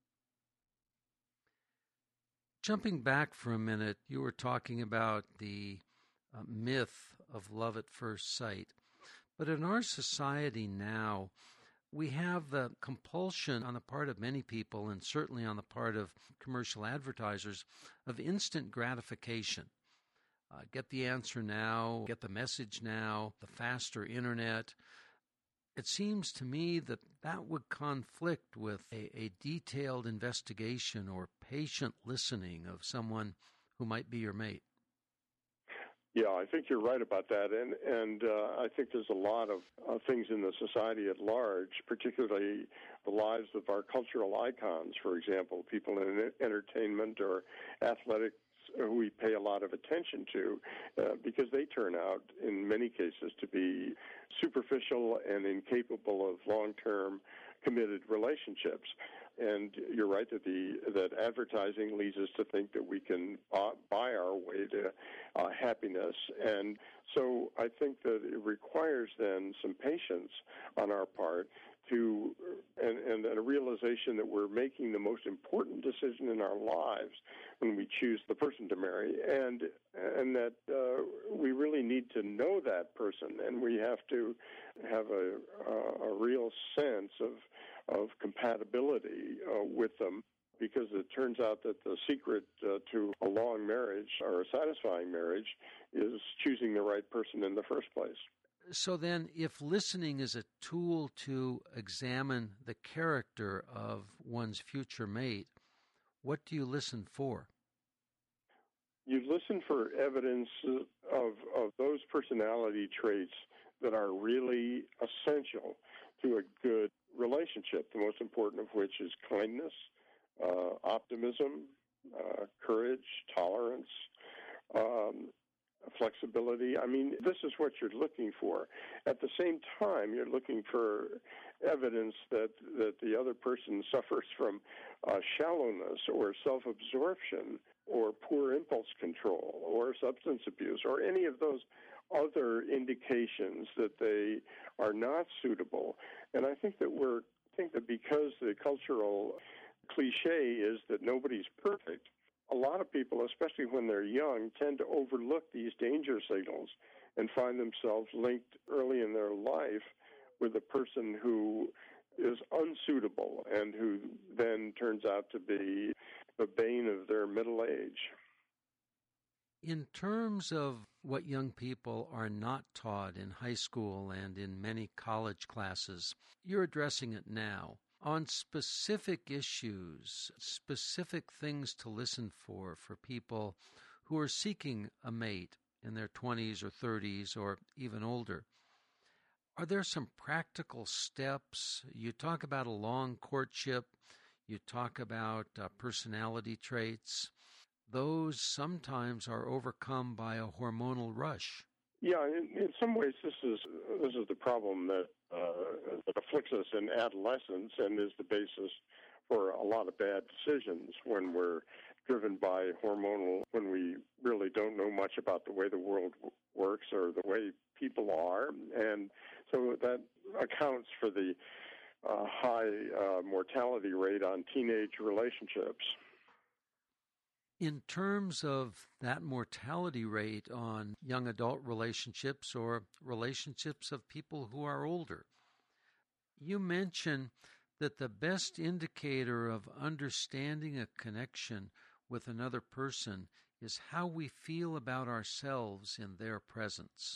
Jumping back for a minute, you were talking about the uh, myth of love at first sight. But in our society now, we have the compulsion on the part of many people, and certainly on the part of commercial advertisers, of instant gratification. Uh, get the answer now, get the message now, the faster internet. It seems to me that that would conflict with a, a detailed investigation or patient listening of someone who might be your mate. Yeah, I think you're right about that, and and uh, I think there's a lot of uh, things in the society at large, particularly the lives of our cultural icons, for example, people in entertainment or athletics who we pay a lot of attention to, uh, because they turn out, in many cases, to be superficial and incapable of long-term committed relationships. And you're right that the that advertising leads us to think that we can uh, buy our way to uh, happiness. And so I think that it requires then some patience on our part to and, and a realization that we're making the most important decision in our lives when we choose the person to marry, and and that uh, we really need to know that person, and we have to have a, a, a real sense of of compatibility uh, with them, because it turns out that the secret uh, to a long marriage or a satisfying marriage is choosing the right person in the first place. So then, if listening is a tool to examine the character of one's future mate, what do you listen for? You listen for evidence of, of those personality traits that are really essential to a good relationship, the most important of which is kindness, uh, optimism, uh, courage, tolerance, um, flexibility. I mean, this is what you're looking for. At the same time, you're looking for evidence that, that the other person suffers from uh, shallowness or self-absorption or poor impulse control or substance abuse or any of those other indications that they are not suitable. And I think that we're I think that because the cultural cliche is that nobody's perfect, a lot of people, especially when they're young, tend to overlook these danger signals and find themselves linked early in their life with a person who is unsuitable and who then turns out to be the bane of their middle age. In terms of what young people are not taught in high school and in many college classes, you're addressing it now. On specific issues, specific things to listen for for people who are seeking a mate in their twenties or thirties or even older. Are there some practical steps? You talk about a long courtship. You talk about uh, personality traits. Those sometimes are overcome by a hormonal rush. Yeah, in, in some ways, this is this is the problem that uh, that afflicts us in adolescence and is the basis for a lot of bad decisions when we're driven by hormonal, when we really don't know much about the way the world w- works or the way people are, and so that accounts for the uh, high uh, mortality rate on teenage relationships. In terms of that mortality rate on young adult relationships or relationships of people who are older, you mention that the best indicator of understanding a connection with another person is how we feel about ourselves in their presence.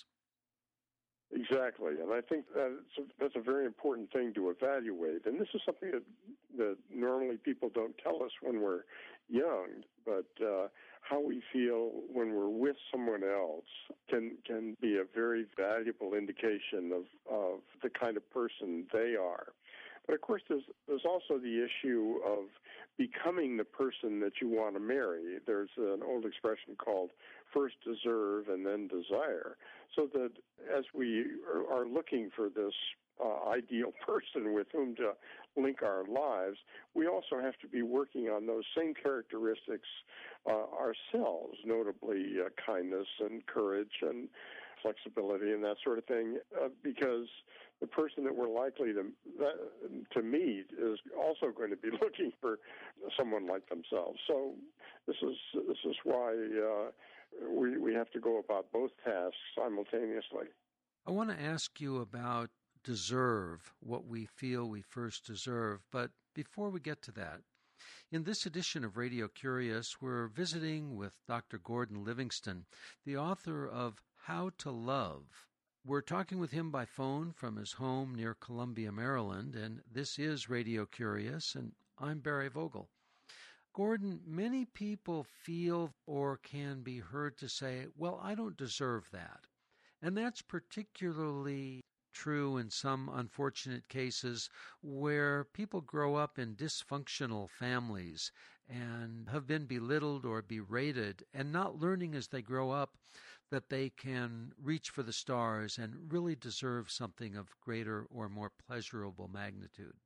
Exactly, and I think that's a, that's a very important thing to evaluate. And this is something that, that normally people don't tell us when we're young, but uh, how we feel when we're with someone else can can be a very valuable indication of, of the kind of person they are. But of course, there's there's also the issue of becoming the person that you want to marry. There's an old expression called first deserve and then desire. So that as we are, are looking for this uh, ideal person with whom to link our lives, we also have to be working on those same characteristics uh, ourselves, notably uh, kindness and courage and flexibility and that sort of thing, uh, because the person that we're likely to that, to meet is also going to be looking for someone like themselves. So this is this is why uh, we we have to go about both tasks simultaneously. I want to ask you about deserve, what we feel we first deserve, but before we get to that, in this edition of Radio Curious, we're visiting with Doctor Gordon Livingston, the author of How to Love. We're talking with him by phone from his home near Columbia, Maryland, and this is Radio Curious, and I'm Barry Vogel. Gordon, many people feel or can be heard to say, well, I don't deserve that. And that's particularly true in some unfortunate cases where people grow up in dysfunctional families and have been belittled or berated and not learning as they grow up that they can reach for the stars and really deserve something of greater or more pleasurable magnitude.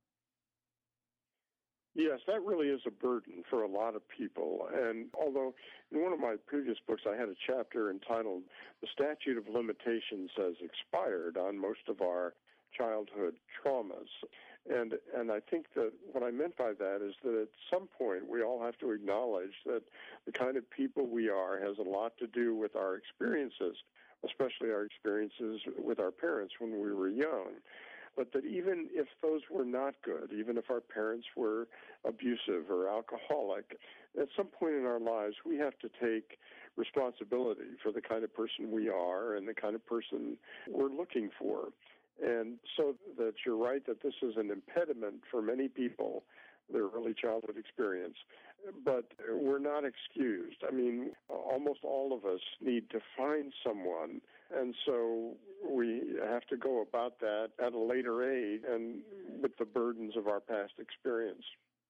Yes, that really is a burden for a lot of people. And although in one of my previous books I had a chapter entitled The Statute of Limitations Has Expired on most of our childhood traumas. And and I think that what I meant by that is that at some point we all have to acknowledge that the kind of people we are has a lot to do with our experiences, especially our experiences with our parents when we were young. but that even if those were not good, even if our parents were abusive or alcoholic, at some point in our lives we have to take responsibility for the kind of person we are and the kind of person we're looking for. And so that you're right that this is an impediment for many people, their early childhood experience, but we're not excused. I mean, almost all of us need to find someone, and so we have to go about that at a later age and with the burdens of our past experience.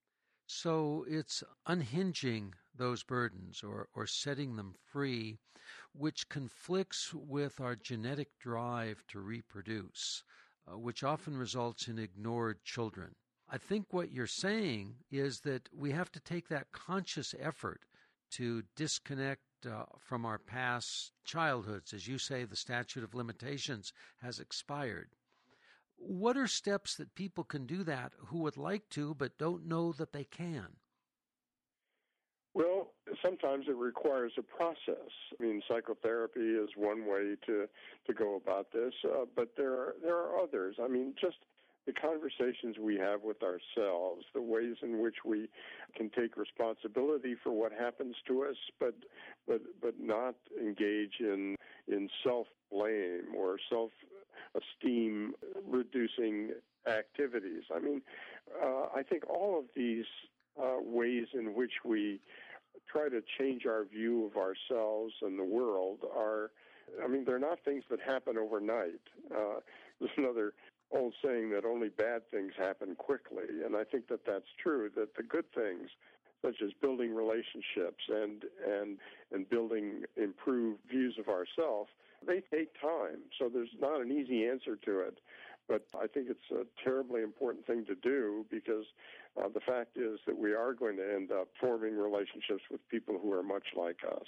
So it's unhinging those burdens or, or setting them free, which conflicts with our genetic drive to reproduce, uh, which often results in ignored children. I think what you're saying is that we have to take that conscious effort to disconnect uh, from our past childhoods. As you say, the statute of limitations has expired. What are steps that people can do that who would like to but don't know that they can? Well, sometimes it requires a process. I mean, psychotherapy is one way to, to go about this, uh, but there are, there are others. I mean, just the conversations we have with ourselves, the ways in which we can take responsibility for what happens to us, but but but not engage in in self-blame or self-esteem reducing activities. I mean, uh, I think all of these uh, ways in which we try to change our view of ourselves and the world are, I mean, they're not things that happen overnight. Uh, there's another old saying that only bad things happen quickly, and I think that that's true, that the good things, such as building relationships and and and building improved views of ourselves, they take time. So there's not an easy answer to it, but I think it's a terribly important thing to do, because uh, the fact is that we are going to end up forming relationships with people who are much like us.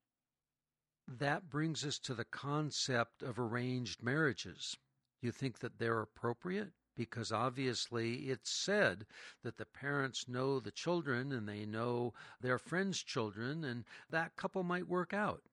That brings us to the concept of arranged marriages. Do you think that they're appropriate? Because obviously it's said that the parents know the children and they know their friends' children, and that couple might work out.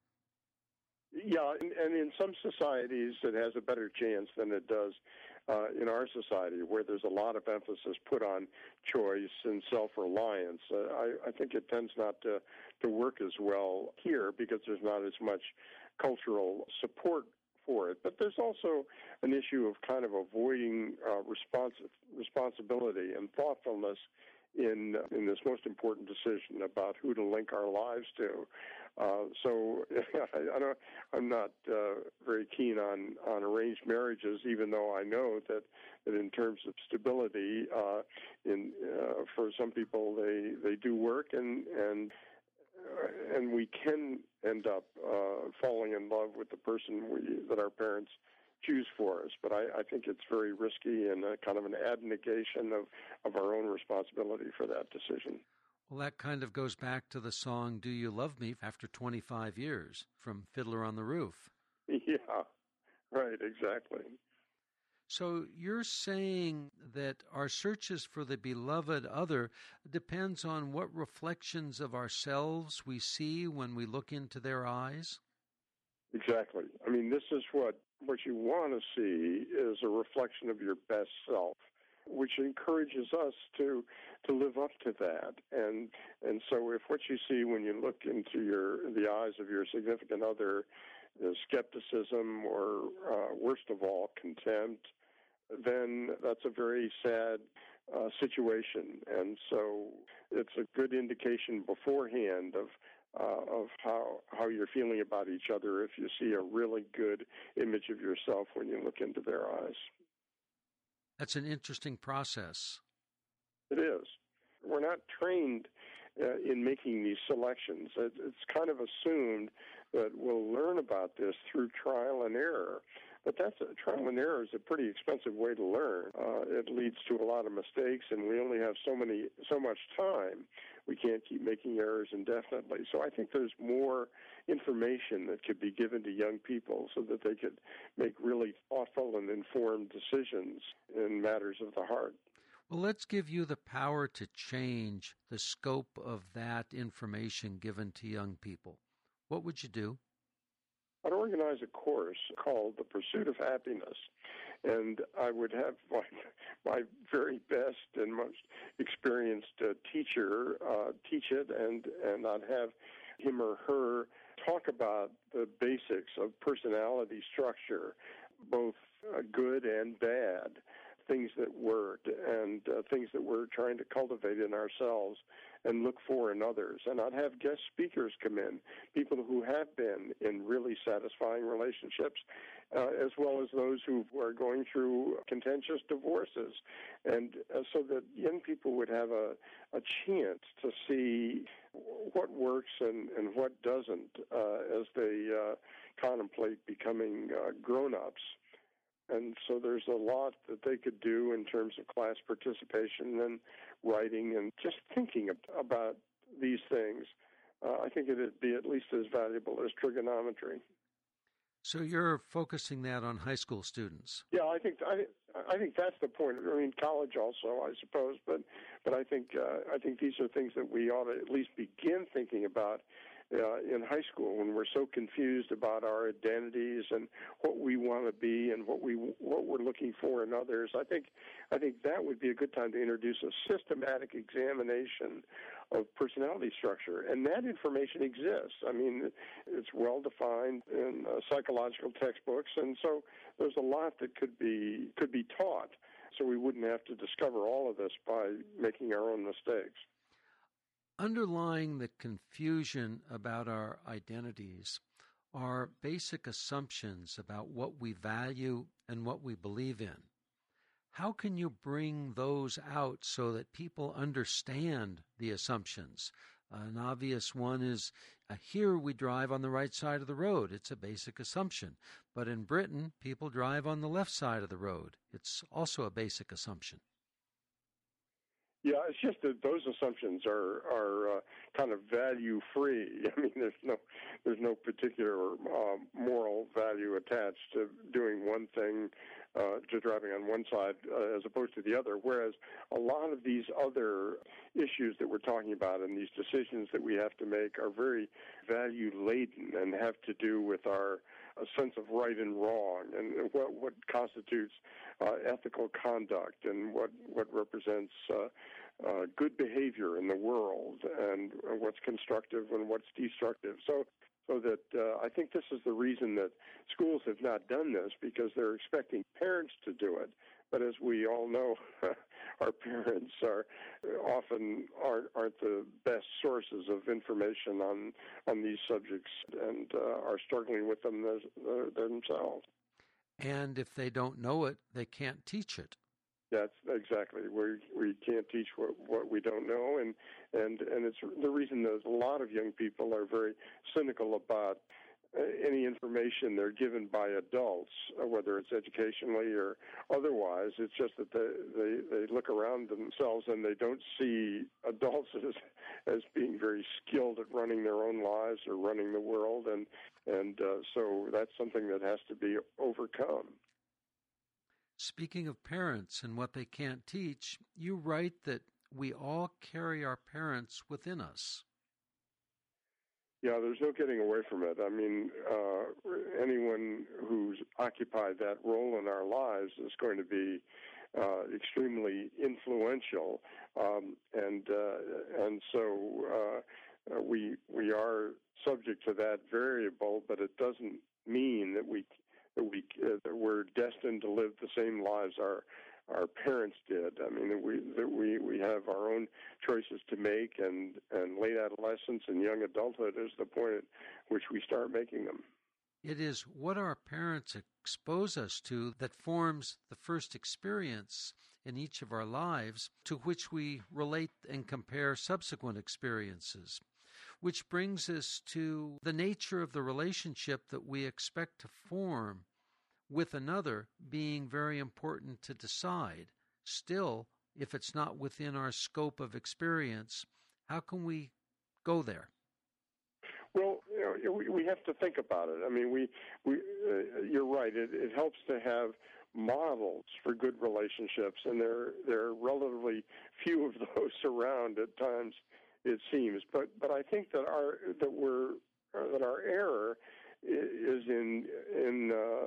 Yeah, and, and in some societies it has a better chance than it does uh, in our society, where there's a lot of emphasis put on choice and self-reliance. Uh, I, I think it tends not to, to work as well here because there's not as much cultural support for it. But there's also an issue of kind of avoiding uh, respons- responsibility and thoughtfulness in in this most important decision about who to link our lives to. Uh, so I, I don't, I'm not uh, very keen on, on arranged marriages, even though I know that, that in terms of stability, uh, in uh, for some people they, they do work, and and uh, and we can end up uh, falling in love with the person we, that our parents choose for us. But I, I think it's very risky and a kind of an abnegation of, of our own responsibility for that decision. Well, that kind of goes back to the song "Do You Love Me" after twenty-five years from Fiddler on the Roof. Yeah, right, exactly. So you're saying that our searches for the beloved other depends on what reflections of ourselves we see when we look into their eyes? Exactly. I mean, this is what, what you want to see is a reflection of your best self, which encourages us to to live up to that. And and so if what you see when you look into your the eyes of your significant other is skepticism or, uh, worst of all, contempt, then that's a very sad uh, situation. And so it's a good indication beforehand of uh, of how how you're feeling about each other if you see a really good image of yourself when you look into their eyes. That's an interesting process. It is. We're not trained uh, in making these selections. It, it's kind of assumed that we'll learn about this through trial and error. But that's a, trial and error is a pretty expensive way to learn. Uh, it leads to a lot of mistakes, and we only have so many, so much time. We can't keep making errors indefinitely. So I think there's more information that could be given to young people so that they could make really thoughtful and informed decisions in matters of the heart. Well, let's give you the power to change the scope of that information given to young people. What would you do? I'd organize a course called The Pursuit of Happiness, and I would have my, my very best and most experienced uh, teacher uh, teach it, and, and I'd have him or her talk about the basics of personality structure, both uh, good and bad, things that worked and uh, things that we're trying to cultivate in ourselves and look for in others. And I'd have guest speakers come in, people who have been in really satisfying relationships, uh, as well as those who are going through contentious divorces, and uh, so that young people would have a, a chance to see what works and, and what doesn't uh, as they uh, contemplate becoming uh, grown-ups. And so there's a lot that they could do in terms of class participation and writing and just thinking about these things. Uh, I think it would be at least as valuable as trigonometry. So you're focusing that on high school students? Yeah, I think I, I think that's the point. I mean, college also, I suppose, but but I think uh, I think these are things that we ought to at least begin thinking about Uh, in high school, when we're so confused about our identities and what we want to be and what we what we're looking for in others. I think I think that would be a good time to introduce a systematic examination of personality structure, and that information exists. I mean, it's well defined in uh, psychological textbooks, and so there's a lot that could be could be taught, so we wouldn't have to discover all of this by making our own mistakes. Underlying the confusion about our identities are basic assumptions about what we value and what we believe in. How can you bring those out so that people understand the assumptions? An obvious one is, uh, here we drive on the right side of the road. It's a basic assumption. But in Britain, people drive on the left side of the road. It's also a basic assumption. Yeah, it's just that those assumptions are are uh, kind of value free. I mean, there's no there's no particular uh, moral value attached to doing one thing, uh, to driving on one side uh, as opposed to the other. Whereas a lot of these other issues that we're talking about and these decisions that we have to make are very value laden and have to do with our a sense of right and wrong, and what what constitutes uh, ethical conduct, and what what represents uh, uh, good behavior in the world, and what's constructive and what's destructive. So, so that uh, I think this is the reason that schools have not done this, because they're expecting parents to do it. But as we all know, our parents are often aren't, aren't the best sources of information on on these subjects, and uh, are struggling with them as, uh, themselves. And if they don't know it, they can't teach it. That's exactly. We we can't teach what, what we don't know, and and and it's the reason that a lot of young people are very cynical about any information they're given by adults, whether it's educationally or otherwise. It's just that they, they, they look around themselves and they don't see adults as, as being very skilled at running their own lives or running the world, and and uh, so that's something that has to be overcome. Speaking of parents and what they can't teach, you write that we all carry our parents within us. Yeah, there's no getting away from it. I mean, uh, anyone who's occupied that role in our lives is going to be uh, extremely influential, um, and uh, and so uh, we we are subject to that variable. But it doesn't mean that we that we uh, that we're destined to live the same lives our our parents did. I mean, that we that we, we have our own choices to make, and, and late adolescence and young adulthood is the point at which we start making them. It is what our parents expose us to that forms the first experience in each of our lives, to which we relate and compare subsequent experiences, which brings us to the nature of the relationship that we expect to form with another being very important to decide. Still, if it's not within our scope of experience, how can we go there? Well, you know, we, we have to think about it. I mean, we, we uh, you're right. It, it helps to have models for good relationships, and there there are relatively few of those around at times, it seems. But but I think that our that we're uh, that our error is in in uh,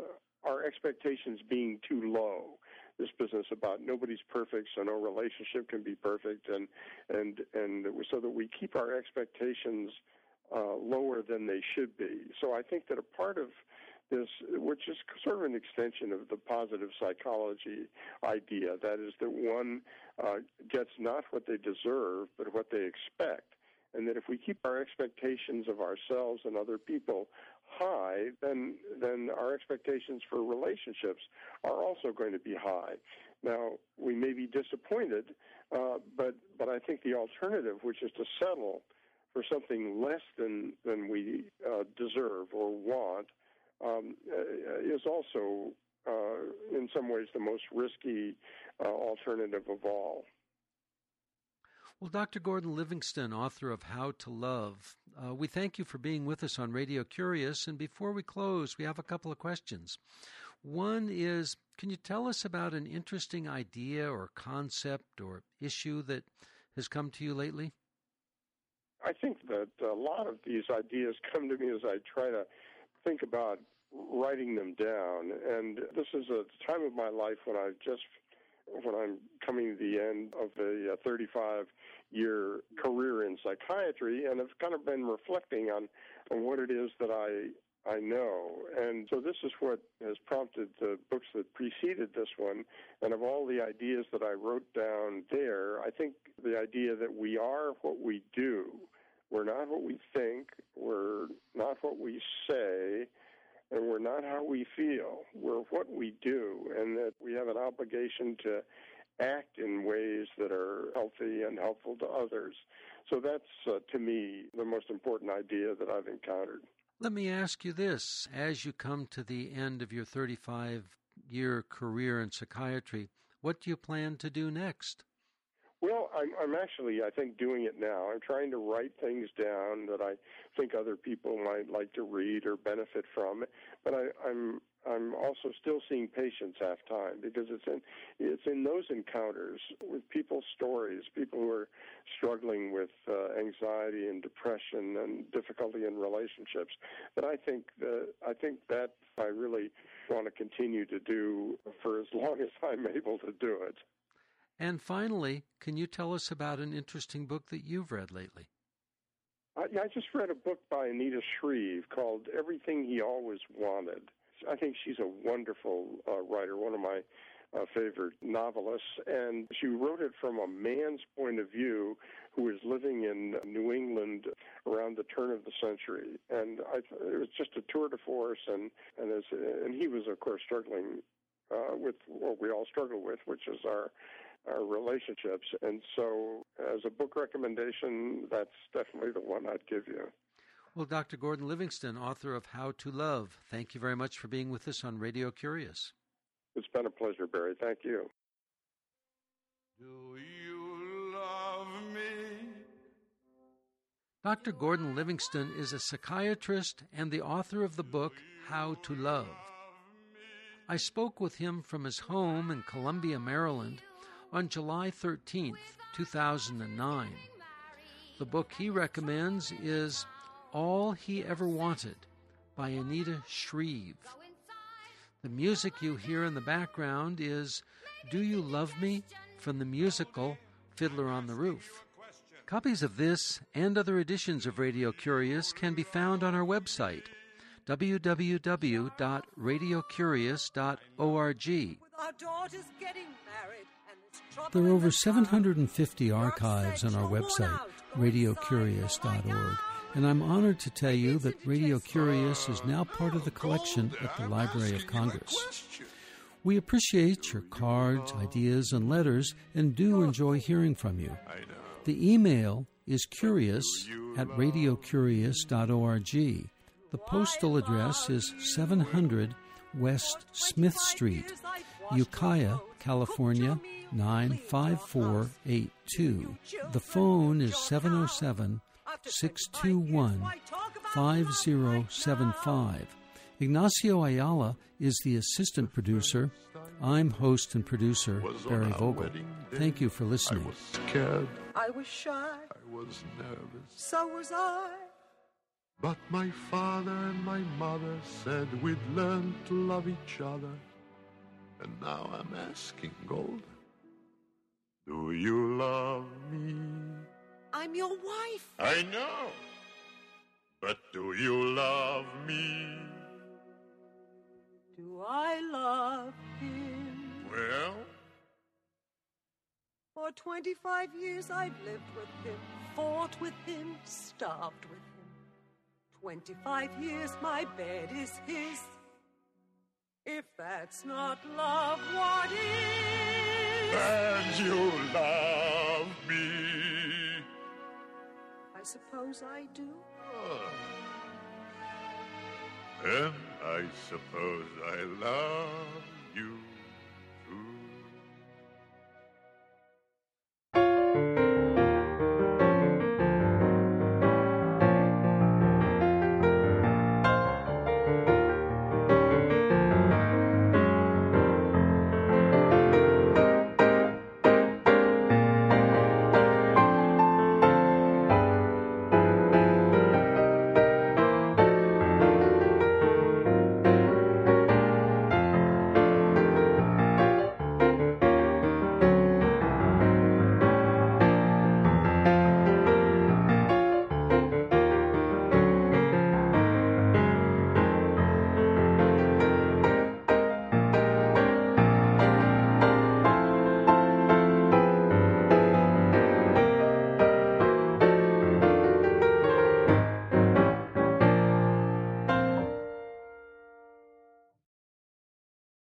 our expectations being too low. This business about nobody's perfect, so no relationship can be perfect, and and and so that we keep our expectations uh, lower than they should be. So I think that a part of this, which is sort of an extension of the positive psychology idea, that is that one uh, gets not what they deserve, but what they expect. And that if we keep our expectations of ourselves and other people high, then then our expectations for relationships are also going to be high. Now, we may be disappointed, uh, but but I think the alternative, which is to settle for something less than, than we uh, deserve or want, um, is also, uh, in some ways, the most risky uh, alternative of all. Well, Doctor Gordon Livingston, author of How to Love, uh, we thank you for being with us on Radio Curious. And before we close, we have a couple of questions. One is, can you tell us about an interesting idea or concept or issue that has come to you lately? I think that a lot of these ideas come to me as I try to think about writing them down. And this is a time of my life when I've just when I'm coming to the end of a thirty-five-year career in psychiatry, and I've kind of been reflecting on, on what it is that I I know. And so this is what has prompted the books that preceded this one, and of all the ideas that I wrote down there, I think the idea that we are what we do. We're not what we think, we're not what we say, and we're not how we feel. We're what we do, and that we have an obligation to act in ways that are healthy and helpful to others. So that's, uh, to me, the most important idea that I've encountered. Let me ask you this. As you come to the end of your thirty-five-year career in psychiatry, what do you plan to do next? Well, I'm, I'm actually, I think, doing it now. I'm trying to write things down that I think other people might like to read or benefit from. But I, I'm I'm also still seeing patients half time, because it's in it's in those encounters with people's stories, people who are struggling with uh, anxiety and depression and difficulty in relationships, that I think that I think that I really want to continue to do for as long as I'm able to do it. And finally, can you tell us about an interesting book that you've read lately? Uh, yeah, I just read a book by Anita Shreve called Everything He Always Wanted. I think she's a wonderful uh, writer, one of my uh, favorite novelists, and she wrote it from a man's point of view who is living in New England around the turn of the century. And I, it was just a tour de force, and, and, as, and he was, of course, struggling uh, with what we all struggle with, which is our our relationships. And so as a book recommendation, that's definitely the one I'd give you. Well, Doctor Gordon Livingston, author of How to Love, thank you very much for being with us on Radio Curious. It's been a pleasure, Barry. Thank you. Do you love me? Doctor Gordon Livingston is a psychiatrist and the author of the book How to Love. I spoke with him from his home in Columbia, Maryland, on July thirteenth, two thousand nine. The book he recommends is All He Ever Wanted by Anita Shreve. The music you hear in the background is Do You Love Me from the musical Fiddler on the Roof. Copies of this and other editions of Radio Curious can be found on our website, w w w dot radio curious dot org. There are over seven hundred fifty archives on our website, radio curious dot org, and I'm honored to tell you that Radio Curious is now part of the collection at the Library of Congress. We appreciate your cards, ideas, and letters, and do enjoy hearing from you. The email is curious at radio curious dot org. The postal address is seven hundred West Smith Street, Ukiah, California, nine five four eight two. The phone is seven oh seven, six two one, five oh seven five. Ignacio Ayala is the assistant producer. I'm host and producer Barry Vogel. Thank you for listening. I was scared. I was shy. I was nervous. So was I. But my father and my mother said we'd learn to love each other. And now I'm asking, Gold, do you love me? I'm your wife. I know. But do you love me? Do I love him? Well? For twenty-five years I've lived with him, fought with him, starved with him. Twenty-five years my bed is his. If that's not love, what is? And you love me. I suppose I do. Oh. And I suppose I love you.